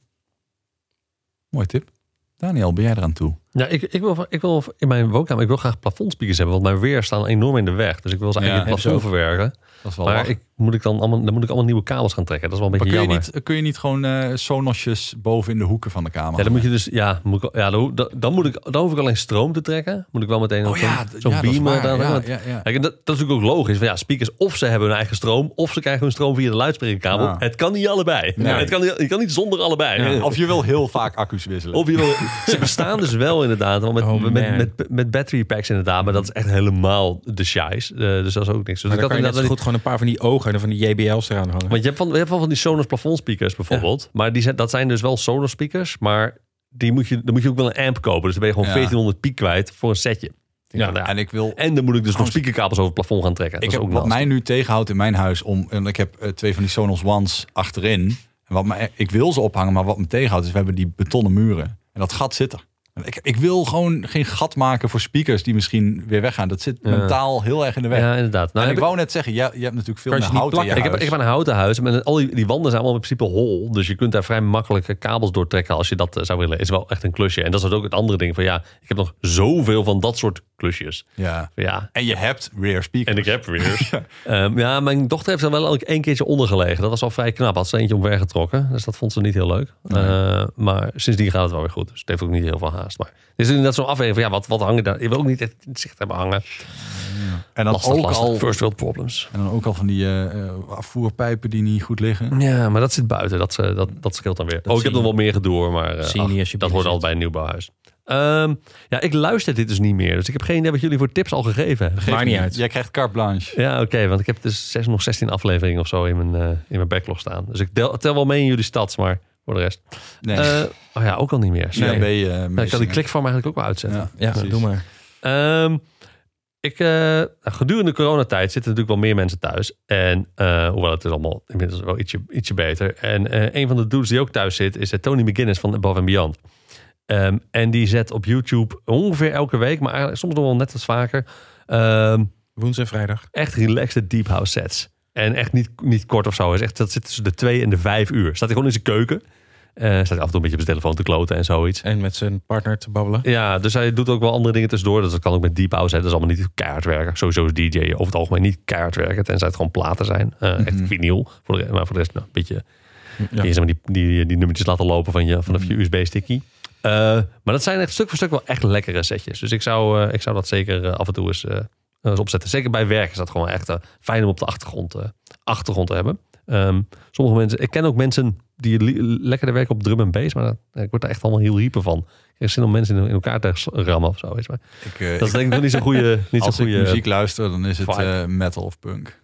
Mooi tip. Daniel, ben jij eraan toe? Ja, ik, ik, wil, ik wil in mijn woonkamer, ik wil graag plafondspeakers hebben. Want mijn weer staan enorm in de weg. Dus ik wil ze eigenlijk ja, het plafond verwerken. Dat is wel maar ik, moet ik dan, allemaal, dan moet ik allemaal nieuwe kabels gaan trekken. Dat is wel een beetje maar kun jammer. Je niet, kun je niet gewoon uh, Sonosjes boven in de hoeken van de kamer? Ja, dan moet je dus, ja, moet ik, ja dan, dan, moet ik, dan hoef ik alleen stroom te trekken. Moet ik wel meteen oh, ja, zo'n ja, beamer. Dan, ja, want, ja, ja. Kijk, dat, dat is natuurlijk ook logisch. Van, ja, speakers of ze hebben hun eigen stroom, of ze krijgen hun stroom via de luidsprekerkabel. Ja. Het kan niet allebei. Nee. Het kan, je kan niet zonder allebei. Ja. Of je wil heel vaak accu's wisselen. Of je wil, ze bestaan dus wel inderdaad. Met, oh, met, met, met, met battery packs inderdaad. Maar dat is echt helemaal de shies. Uh, dus dat is ook niks. Dus maar ik kan je net zo goed gewoon een paar van die ogen en van die J B L's eraan hangen. Want je hebt van, je hebt van die Sonos plafond speakers bijvoorbeeld. Ja. Maar die zijn, dat zijn dus wel Sonos speakers. Maar die moet je, dan moet je ook wel een amp kopen. Dus dan ben je gewoon ja. veertienhonderd piek kwijt voor een setje. Ja, ja. En, ik wil... en dan moet ik dus nog speakerkabels over het plafond gaan trekken. Ik dat heb, is ook wat mij nu tegenhoudt in mijn huis om. En ik heb uh, twee van die Sonos Ones achterin. En wat mij, ik wil ze ophangen, maar wat me tegenhoudt is we hebben die betonnen muren. En dat gat zit er. Ik, ik wil gewoon geen gat maken voor speakers die misschien weer weggaan. Dat zit ja. mentaal heel erg in de weg. Ja, inderdaad. Nou, en ik wou ik... net zeggen, je, je hebt natuurlijk veel meer hout in je ik heb, ik heb een houten huis. En al die, die wanden zijn allemaal in principe hol. Dus je kunt daar vrij makkelijk kabels doortrekken als je dat uh, zou willen. Is wel echt een klusje. En dat is ook het andere ding van ja, ik heb nog zoveel van dat soort klusjes. Ja. ja. En je hebt rear speakers. En ik heb rears. ja. um, ja, mijn dochter heeft er wel al één keertje onder gelegen. Dat was al vrij knap. Had ze eentje omvergetrokken. Dus dat vond ze niet heel leuk. Nee. Uh, maar sindsdien gaat het wel weer goed. Dus het heeft ook niet heel veel haast. Maar het is inderdaad zo'n afweging van ja, wat, wat hangen daar? Je wil ook niet echt in het zicht hebben hangen. Ja. En dan lastig, ook lastig. al first world problems. En dan ook al van die uh, afvoerpijpen die niet goed liggen. Ja, maar dat zit buiten. Dat, dat, dat scheelt dan weer. Dat oh, ik heb nog wel meer gedoe hoor, maar uh, ach, dat hoort altijd bij een nieuwbouwhuis. Um, ja, ik luister dit dus niet meer. Dus ik heb geen idee wat jullie voor tips al gegeven hebben. Maakt niet uit. Jij krijgt carte blanche. Ja, oké. Okay, want ik heb dus zes, nog zestien afleveringen of zo in mijn, uh, in mijn backlog staan. Dus ik tel, tel wel mee in jullie stads, maar voor de rest. Nee. Uh, oh ja, ook al niet meer. Nee. Nee. Uh, ja, ik kan die klikvorm eigenlijk ook wel uitzetten. Ja, ja doe maar. Um, ik, uh, gedurende coronatijd zitten natuurlijk wel meer mensen thuis. En uh, hoewel het is allemaal inmiddels wel ietsje, ietsje beter. En uh, een van de dudes die ook thuis zit is uh, Tony McGuinness van Above and Beyond. Um, en die zet op YouTube ongeveer elke week, maar eigenlijk soms nog wel net wat vaker. Um, Woensdag en vrijdag. Echt relaxed deep house sets. En echt niet, niet kort of zo. Is echt, dat zit tussen de twee en de vijf uur. Staat hij gewoon in zijn keuken. Uh, staat hij af en toe een beetje op zijn telefoon te kloten en zoiets. En met zijn partner te babbelen. Ja, dus hij doet ook wel andere dingen tussendoor. Dus dat kan ook met deep house. Hè. Dat is allemaal niet keihard werken. Sowieso is D J over het algemeen niet keihard werken. Tenzij het gewoon platen zijn. Uh, mm-hmm. Echt vinyl. Voor de, maar voor de rest nou, een beetje... Ja. Je, zeg maar, die, die, die nummertjes laten lopen van je, vanaf mm-hmm. je U S B-stickie. Uh, maar dat zijn echt stuk voor stuk wel echt lekkere setjes. Dus ik zou, uh, ik zou dat zeker uh, af en toe eens, uh, eens opzetten. Zeker bij werk is dat gewoon echt uh, fijn om op de achtergrond, uh, achtergrond te hebben. Um, sommige mensen, ik ken ook mensen die li- lekker werken op drum en bass, maar dat, ik word daar echt allemaal heel hyper van. Ik heb zin om mensen in, in elkaar te rammen of zo. Weet je maar. Ik, uh, dat is denk ik nog niet zo'n goede. Niet als zo'n ik goede, muziek luister, dan is het uh, metal of punk.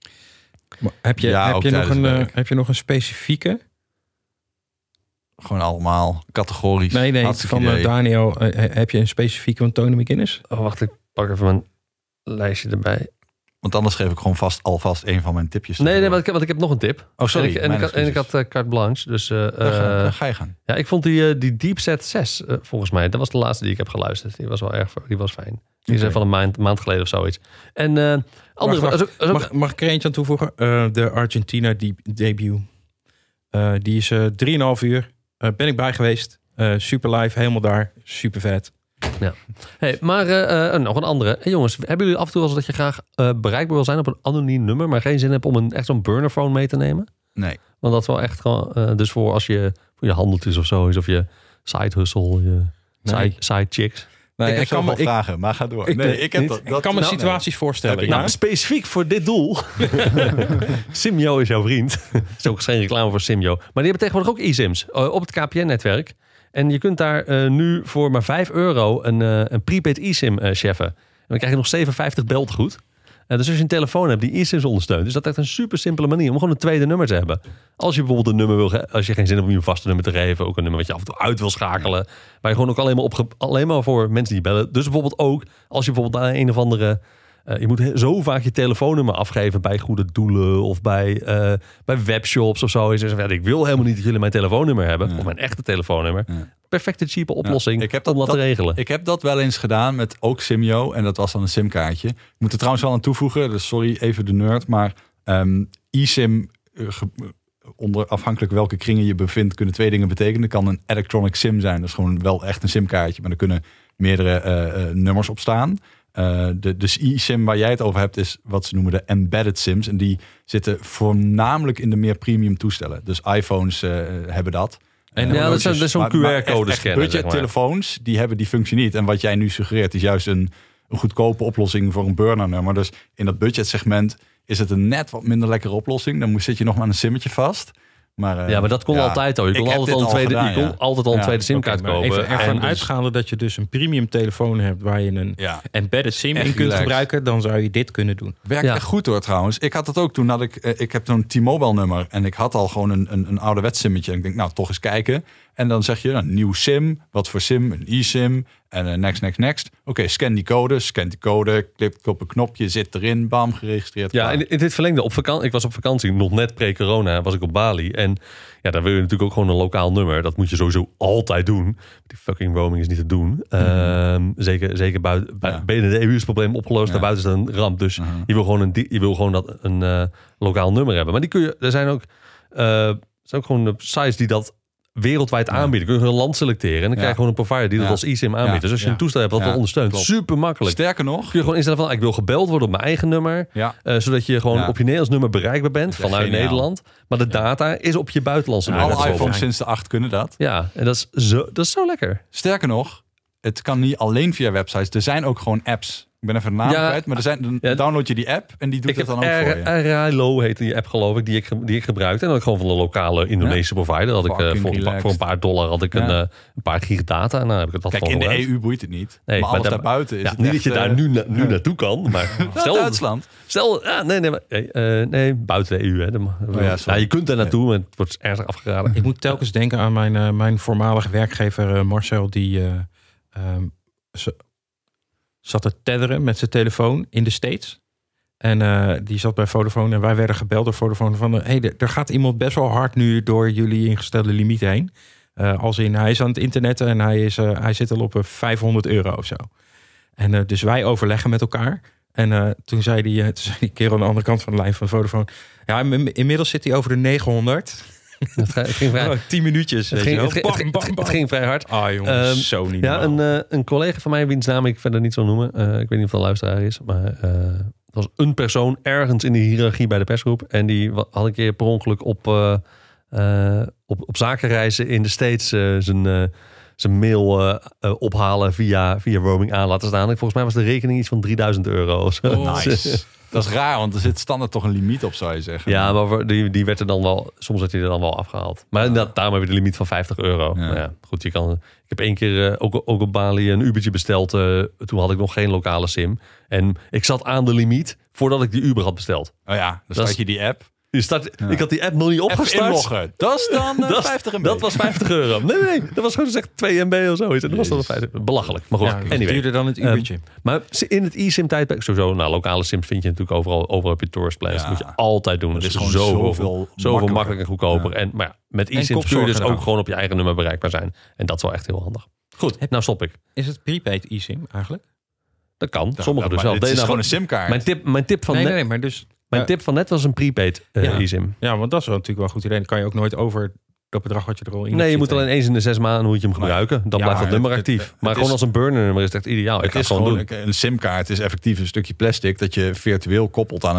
Maar heb je, ja, heb, je nog een, uh, heb je nog een specifieke? Gewoon allemaal categorisch. Nee, nee, van uh, Daniel. Uh, heb je een specifieke van Tony McGuinness? Oh, wacht, ik pak even mijn lijstje erbij. Want anders geef ik gewoon vast alvast een van mijn tipjes. Nee, nee, want ik, heb, want ik heb nog een tip. Oh, sorry. En ik, en ik, had, en ik had uh, carte blanche. Dus, uh, daar, ga, daar ga je gaan. Ja, ik vond die, uh, die Deep Set zes, uh, volgens mij, dat was de laatste die ik heb geluisterd. Die was wel erg, die was fijn. Die okay. is van een maand, maand geleden of zoiets. En uh, andere... Mag, als ook, als ook, mag, mag ik er eentje aan toevoegen? Uh, de Argentina deep, debut. Uh, die is uh, drieënhalf uur. Uh, ben ik bij geweest. Uh, super live, helemaal daar. Super vet. Ja. Hey, maar uh, uh, nog een andere. Hey, jongens, hebben jullie af en toe wel eens dat je graag uh, bereikbaar wil zijn op een anoniem nummer, maar geen zin hebt om een echt zo'n burnerphone mee te nemen? Nee. Want dat is wel echt gewoon, uh, dus voor als je voor je handeltjes of zo is, of je side hustle, je Nee. Side, side chicks. Nee, ik heb kan me vragen, ik, maar ga door. Ik, nee, ik, heb niet, dat, dat, ik kan me nou, situaties nee. voorstellen. Ja? Nou, specifiek voor dit doel. Simyo is jouw vriend. Dat is ook geen reclame voor Simyo. Maar die hebben tegenwoordig ook eSIMs uh, op het K P N-netwerk. En je kunt daar uh, nu voor maar vijf euro een, uh, een prepaid eSIM uh, cheffen. En dan krijg je nog zevenenvijftig beltegoed. Uh, dus als je een telefoon hebt die eSIMs ondersteunt, is dat echt een super simpele manier om gewoon een tweede nummer te hebben. Als je bijvoorbeeld een nummer wil, ge- als je geen zin hebt om je een vaste nummer te geven, ook een nummer wat je af en toe uit wil schakelen, waar je gewoon ook alleen maar, op, alleen maar voor mensen die bellen. Dus bijvoorbeeld ook als je bijvoorbeeld aan een of andere, uh, je moet zo vaak je telefoonnummer afgeven bij goede doelen of bij, uh, bij webshops of zo. Je zegt, ja, ik wil helemaal niet dat jullie mijn telefoonnummer hebben, ja. of mijn echte telefoonnummer. Ja. Perfecte, cheape oplossing ja, ik heb dat, om dat, dat te regelen. Ik heb dat wel eens gedaan met ook Simyo. En dat was dan een simkaartje. Ik moet er trouwens wel aan toevoegen. Dus sorry, even de nerd. Maar um, eSIM, uh, ge, onder afhankelijk welke kringen je bevindt, kunnen twee dingen betekenen. Het kan een electronic SIM zijn. Dat is gewoon wel echt een simkaartje. Maar er kunnen meerdere uh, uh, nummers op staan. Uh, de, dus eSIM waar jij het over hebt is wat ze noemen de embedded SIMs. En die zitten voornamelijk in de meer premium toestellen. Dus iPhones uh, hebben dat. En ja, dat is, dat is zo'n Q R-code scanner. Budgettelefoons, zeg maar. Die hebben die functie niet. En wat jij nu suggereert is juist een, een goedkope oplossing voor een burner-nummer. Dus in dat budgetsegment is het een net wat minder lekkere oplossing. Dan zit je nog maar een simmetje vast. Maar, uh, ja, maar dat kon ja, altijd al. Je kon altijd al een tweede, al gedaan, je kon ja. altijd al een ja. tweede simkaart okay, kopen. Even ervan en uitgaande dus, dat je dus een premium telefoon hebt waar je een ja. embedded sim echt in kunt relaxed. gebruiken, dan zou je dit kunnen doen. Werkt ja. echt goed hoor trouwens. Ik had dat ook toen dat ik, uh, ik heb zo'n T-Mobile nummer en ik had al gewoon een, een, een ouderwets simmetje. En ik denk, nou toch eens kijken. En dan zeg je, nou, nieuw sim, wat voor sim, een eSIM en uh, next, next, next. Oké, okay, scan die code, scan die code, klikt op een knopje, zit erin, bam, geregistreerd. Ja, en in dit verlengde, op vakantie, ik was op vakantie, nog net pre-corona, was ik op Bali. En ja, dan wil je natuurlijk ook gewoon een lokaal nummer. Dat moet je sowieso altijd doen. Die fucking roaming is niet te doen. Mm-hmm. Uh, zeker, zeker buiten, ja. binnen de E U is het probleem opgelost, ja. daarbuiten is het een ramp. Dus mm-hmm. je wil gewoon een, je wil gewoon dat een uh, lokaal nummer hebben. Maar die kun je, er zijn ook, uh, er zijn ook gewoon sites die dat wereldwijd ja. aanbieden. Kun je een land selecteren en dan ja. krijg je gewoon een provider die ja. dat als eSIM aanbiedt. Ja. Dus als je ja. een toestel hebt wat ja. dat ondersteunt, Klopt. super makkelijk. Sterker nog, kun je gewoon instellen van ik wil gebeld worden op mijn eigen nummer, ja. uh, zodat je gewoon ja. op je Nederlands nummer bereikbaar bent vanuit geniaal. Nederland, maar de data is op je buitenlandse nummer. Alle iPhones sinds de acht kunnen dat. Ja, en dat is zo, dat is zo lekker. Sterker nog, het kan niet alleen via websites. Er zijn ook gewoon apps. Ik ben even de naam ja, kwijt, maar er zijn, dan ja, download je die app en die doet het dan ook R- voor je. Rilo heette die app geloof ik, die ik, die ik gebruikte. En dan ik gewoon van de lokale Indonesische ja. provider. Had ik, uh, voor, een paar, voor een paar dollar had ik ja. een, uh, een paar gig data. En dan heb ik het dat Kijk, in de gebruikt. E U boeit het niet. Nee, maar alles maar daarbuiten is ja, het niet echt, dat je daar nu, na, nu naartoe kan. Maar stel, Duitsland. Stel, ja, nee, nee, maar, uh, nee, buiten de E U. Hè. De, oh, ja, ja, je kunt daar naartoe, maar het wordt ernstig afgeraden. Ik moet telkens denken aan mijn, uh, mijn voormalige werkgever uh, Marcel, die... Uh, um, so, zat te tedderen met zijn telefoon in de States. En uh, die zat bij Vodafone en wij werden gebeld door Vodafone van... hé, hey, er gaat iemand best wel hard nu door jullie ingestelde limiet heen. Uh, als in, hij is aan het internetten en hij, is, uh, hij zit al op uh, vijfhonderd euro of zo. En uh, dus wij overleggen met elkaar. En uh, toen, zei die, uh, toen zei die kerel aan de andere kant van de lijn van Vodafone... ja, inmiddels zit hij over de negenhonderd... Het ging vrij, oh, tien minuutjes. Het ging, het, ging, bam, bam, bam. het ging vrij hard. Ah jongens, um, zo niet. Ja, een, uh, een collega van mij, wiens naam ik verder niet zal noemen. Uh, ik weet niet of het een luisteraar is. Maar uh, het was een persoon ergens in de hiërarchie bij de persgroep. En die had een keer per ongeluk op, uh, uh, op, op zakenreizen in de States uh, zijn, uh, zijn mail uh, uh, ophalen via, via roaming aan laten staan. En volgens mij was de rekening iets van drieduizend euro of zo. Oh, nice. Dat is raar, want er zit standaard toch een limiet op, zou je zeggen. Ja, maar die, die werd er dan wel... Soms werd hij er dan wel afgehaald. Maar inderdaad, daarom heb je de limiet van vijftig euro. Ja. Maar ja, goed, je kan... Ik heb één keer uh, ook, ook op Bali een Ubertje besteld. Uh, toen had ik nog geen lokale sim. En ik zat aan de limiet voordat ik die Uber had besteld. Oh ja, dan start je die app... Je start, ja. Ik had die app nog niet opgestart. Dat is dan uh, dat, vijftig MB. Dat was vijftig euro. Nee, nee, dat was gewoon gezegd twee MB of zoiets. En dat was dan vijftig. Belachelijk. Maar goed, ja, anyway. Duurde dan het Ubertje. Um, maar in het eSIM-tijdperk, sowieso, nou, lokale sims vind je natuurlijk overal, overal op je tourist plans. Ja. Dat moet je altijd doen. Dat is gewoon zoveel, zoveel, zoveel makkelijker en goedkoper. Ja. En, maar ja, met eSIM kun je dus ook gewoon op je eigen nummer bereikbaar zijn. En dat is wel echt heel handig. Goed, Heb, nou stop ik. Is het prepaid eSIM eigenlijk? Dat kan. Ja, Sommige dus wel. Het is nou, gewoon een simkaart. Mijn tip, mijn tip van nee, net, nee, maar dus... Mijn tip van net was een prepaid uh, ja. eSIM. Ja, want dat is wel natuurlijk wel een goed idee. Dan kan je ook nooit over dat bedrag wat je er al in Nee, je moet alleen eens in de zes maanden hoe je hem gebruiken. Dan ja, blijft dat nummer actief. Het, het, maar het gewoon is, als een burner-nummer is het echt ideaal. Het Ik is gewoon doen. Een simkaart is effectief een stukje plastic dat je virtueel koppelt aan een nummer.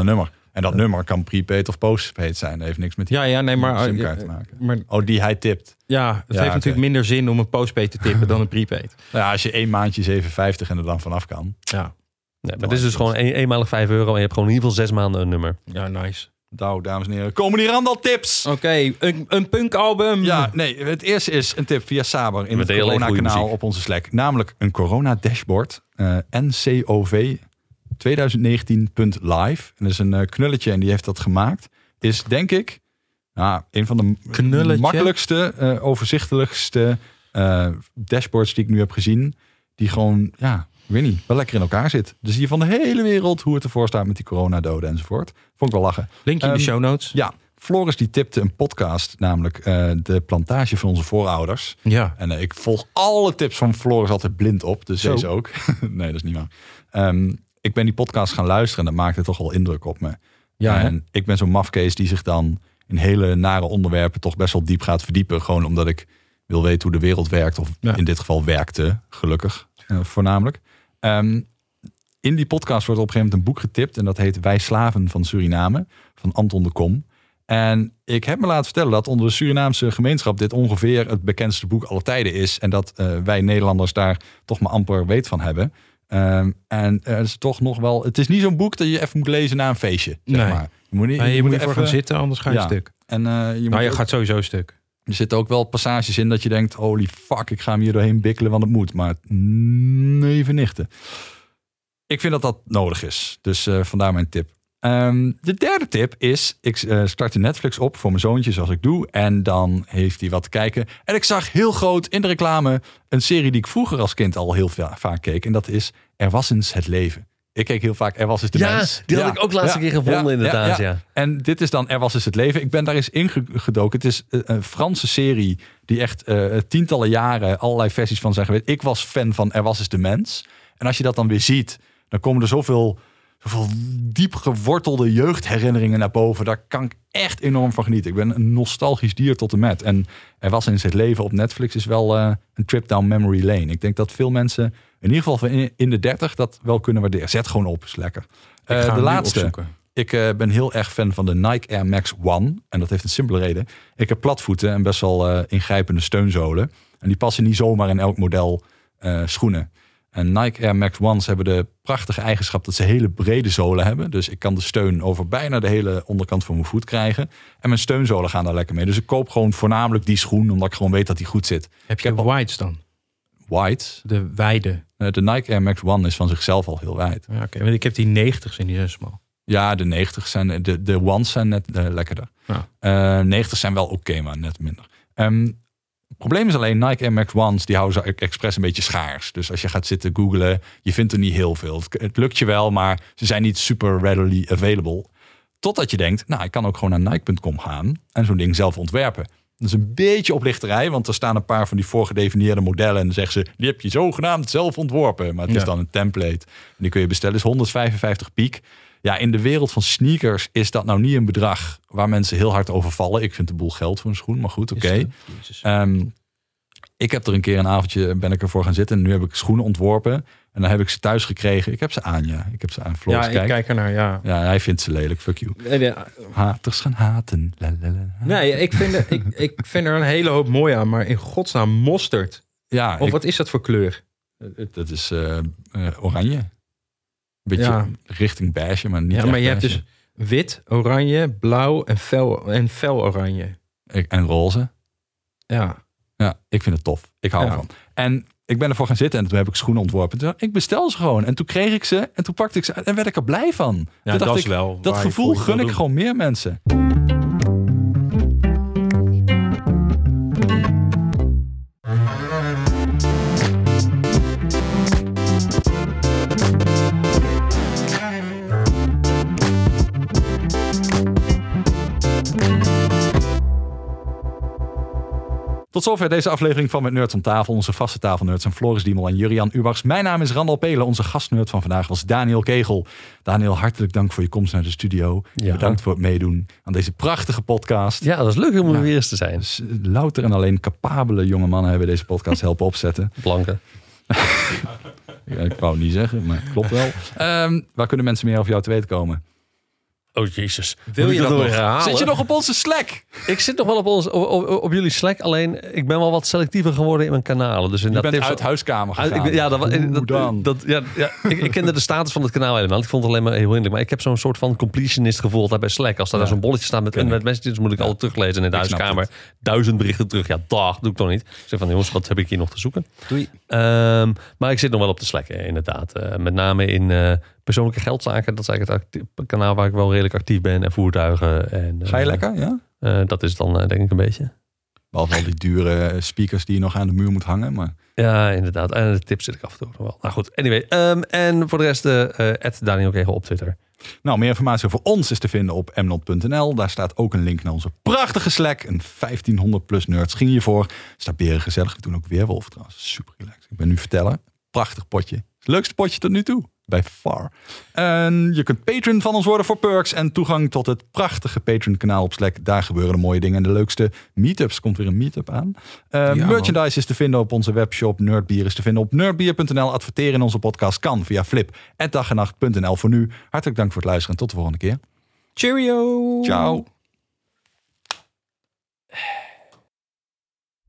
En dat nummer kan prepaid of postpaid zijn. Dat heeft niks met die ja, ja, nee, maar, simkaart te maken. Maar, oh, die hij tipt. Ja, het ja, heeft okay. natuurlijk minder zin om een postpaid te tippen dan een prepaid. Nou ja, als je één maandje zeven vijftig en er dan vanaf kan. Ja. Nee, maar dit is dus gewoon een, eenmalig vijf euro en je hebt gewoon in ieder geval zes maanden een nummer. Ja, nice. Nou, dames en heren, komen hier aan al tips. Oké, okay, een, een punkalbum. Ja, nee, het eerste is een tip via Saber in Met het corona-kanaal op onze Slack. Namelijk een corona-dashboard. Uh, N C O V twintig negentien punt live. En dat is een uh, knulletje en die heeft dat gemaakt. Is denk ik nou, een van de knulletje. makkelijkste, uh, overzichtelijkste uh, dashboards die ik nu heb gezien. Die gewoon, ja, ik weet niet, wel lekker in elkaar zit. Dus hier van de hele wereld hoe het ervoor staat met die coronadoden enzovoort. Vond ik wel lachen. Linkje in um, de show notes. Ja, Floris die tipte een podcast, namelijk uh, de plantage van onze voorouders. Ja. En uh, ik volg alle tips van Floris altijd blind op, dus Zo. deze ook. Nee, dat is niet waar. Um, ik ben die podcast gaan luisteren en dat maakte toch wel indruk op me. Ja, en ik ben zo'n mafkees die zich dan in hele nare onderwerpen toch best wel diep gaat verdiepen. Gewoon omdat ik wil weten hoe de wereld werkt. Of ja. in dit geval werkte, gelukkig, uh, voornamelijk. Um, in die podcast wordt op een gegeven moment een boek getipt. En dat heet Wij Slaven van Suriname. Van Anton de Kom. En ik heb me laten vertellen dat onder de Surinaamse gemeenschap dit ongeveer het bekendste boek aller tijden is. En dat uh, wij Nederlanders daar toch maar amper weet van hebben. Um, en uh, het is toch nog wel. Het is niet zo'n boek dat je even moet lezen na een feestje. Zeg nee. maar. Je moet niet. Nee, je, je moet, moet even voor gaan zitten, anders ga je ja. stuk. En uh, je, nou, je ook, gaat sowieso stuk. Er zitten ook wel passages in dat je denkt: holy fuck, ik ga hem hier doorheen bikkelen, want het moet. Maar nee, vernichten. Ik vind dat dat nodig is. Dus uh, vandaar mijn tip. Um, de derde tip is, ik uh, startte Netflix op voor mijn zoontje zoals ik doe. En dan heeft hij wat te kijken. En ik zag heel groot in de reclame een serie die ik vroeger als kind al heel va- vaak keek. En dat is Er was eens het leven. Ik keek heel vaak Er was eens de ja, mens. Die ja, had ik ook laatste ja, keer gevonden ja, inderdaad. Ja, ja. Ja. En dit is dan Er was eens het leven. Ik ben daar eens ingedoken. Het is een Franse serie die echt uh, tientallen jaren allerlei versies van zijn geweest. Ik was fan van Er was eens de mens. En als je dat dan weer ziet, dan komen er zoveel... Zoveel diep gewortelde jeugdherinneringen naar boven. Daar kan ik echt enorm van genieten. Ik ben een nostalgisch dier tot en met. En Er was eens het leven op Netflix is wel uh, een trip down memory lane. Ik denk dat veel mensen, in ieder geval in de dertig, dat wel kunnen waarderen. Zet gewoon op, is lekker. Uh, de laatste. Ik uh, ben heel erg fan van de Nike Air Max One. En dat heeft een simpele reden. Ik heb platvoeten en best wel uh, ingrijpende steunzolen. En die passen niet zomaar in elk model uh, schoenen. En Nike Air Max Ones hebben de prachtige eigenschap dat ze hele brede zolen hebben. Dus ik kan de steun over bijna de hele onderkant van mijn voet krijgen. En mijn steunzolen gaan daar lekker mee. Dus ik koop gewoon voornamelijk die schoen, omdat ik gewoon weet dat die goed zit. Heb je heb wides dan? Wides? De wijde. De Nike Air Max One is van zichzelf al heel wijd. Ja, Oké, okay. Want ik heb die negentig's en die zijn smal. Ja, de negentig zijn, de, de ones zijn net uh, lekkerder. Ja. Uh, negentig zijn wel oké, okay, maar net minder. Um, Het probleem is alleen, Nike Air Max Ones, die houden ze expres een beetje schaars. Dus als je gaat zitten googlen, je vindt er niet heel veel. Het, het lukt je wel, maar ze zijn niet super readily available. Totdat je denkt, nou, ik kan ook gewoon naar Nike punt com gaan en zo'n ding zelf ontwerpen. Dat is een beetje oplichterij, want er staan een paar van die voorgedefinieerde modellen en dan zeggen ze, die heb je zogenaamd zelf ontworpen. Maar het ja. is dan een template. En die kun je bestellen, is honderdvijfenvijftig piek. Ja, in de wereld van sneakers is dat nou niet een bedrag waar mensen heel hard over vallen. Ik vind de boel geld voor een schoen, maar goed, oké. Okay. Um, ik heb er een keer een avondje, ben ik ervoor gaan zitten. En nu heb ik schoenen ontworpen. En dan heb ik ze thuis gekregen. Ik heb ze aan, ja. Ik heb ze aan Floris. Ja, ik kijk ernaar, ja. Ja, hij vindt ze lelijk, fuck you. Nee, nee. Haters gaan haten. Lalalala. Nee, ik vind, er, ik, ik vind er een hele hoop mooi aan. Maar in godsnaam mosterd. Ja. Of ik, wat is dat voor kleur? Dat is uh, uh, oranje. Beetje ja. richting beige, maar niet ja, maar je beige. hebt dus wit, oranje, blauw en fel, en fel oranje. En roze. Ja. Ja, ik vind het tof. Ik hou ja. ervan. En ik ben ervoor gaan zitten en toen heb ik schoenen ontworpen. Toen dacht ik, ik bestel ze gewoon. En toen kreeg ik ze en toen pakte ik ze uit en werd ik er blij van. Ja, dat is ik, wel. Dat gevoel gun ik doen. gewoon meer mensen. Tot zover deze aflevering van Met Nerds om tafel. Onze vaste tafelnerds zijn Floris Diemel en Jurian Ubachs. Mijn naam is Randal Pelen. Onze gastnerd van vandaag was Daniel Kegel. Daniel, hartelijk dank voor je komst naar de studio. Ja. Bedankt voor het meedoen aan deze prachtige podcast. Ja, dat is leuk om er ja. weer eens te zijn. Dus, louter en alleen capabele jonge mannen hebben deze podcast helpen opzetten. Blanke. Ja, ik wou het niet zeggen, maar klopt wel. Um, waar kunnen mensen meer over jou te weten komen? Oh jezus. Wil je dat nog herhalen? Zit je nog op onze Slack? Ik zit nog wel op, ons, op, op, op jullie Slack. Alleen, ik ben wel wat selectiever geworden in mijn kanalen. Dus in Je dat bent tips, uit huiskamer gegaan. Uit, ik, ja, dat, Hoe dat, dan? Dat, ja, ja, ik, ik kende de status van het kanaal helemaal. Ik vond het alleen maar heel hinderlijk. Maar ik heb zo'n soort van completionist gevoel daar bij Slack. Als daar, Ja. daar zo'n bolletje staat met internet messages, moet ik ja. altijd teruglezen in de huiskamer. Duizend berichten terug. Ja, dag, doe ik toch niet. Ik zeg van, jongens, wat heb ik hier nog te zoeken? Doei. Um, maar ik zit nog wel op de Slack, inderdaad. Uh, met name in uh, persoonlijke geldzaken. Dat is eigenlijk het actief, kanaal waar ik wel redelijk actief ben. En voertuigen. En, uh, Ga je lekker, ja? Uh, dat is dan uh, denk ik een beetje. Behalve al die dure speakers die je nog aan de muur moet hangen. Maar... Ja, inderdaad. En de tips zit ik af en toe nog wel. Nou goed, anyway. Um, en voor de rest, uh, Daniel Kegel op Twitter. Nou, meer informatie over ons is te vinden op m not punt n l. Daar staat ook een link naar onze prachtige Slack. Een vijftienhonderd plus nerds ging hiervoor. Staat beren gezellig. We doen ook Weerwolf trouwens. Super relaxed. Ik ben nu vertellen. Prachtig potje. Het leukste potje tot nu toe. Bij far. En je kunt patron van ons worden voor perks en toegang tot het prachtige Patreon kanaal op Slack. Daar gebeuren de mooie dingen en de leukste meetups. Komt weer een meetup aan. Uh, ja, merchandise man. is te vinden op onze webshop. Nerdbier is te vinden op nerdbier punt n l. Adverteren in onze podcast kan via flip at dag en nacht punt n l. Voor nu, hartelijk dank voor het luisteren en tot de volgende keer. Cheerio. Ciao.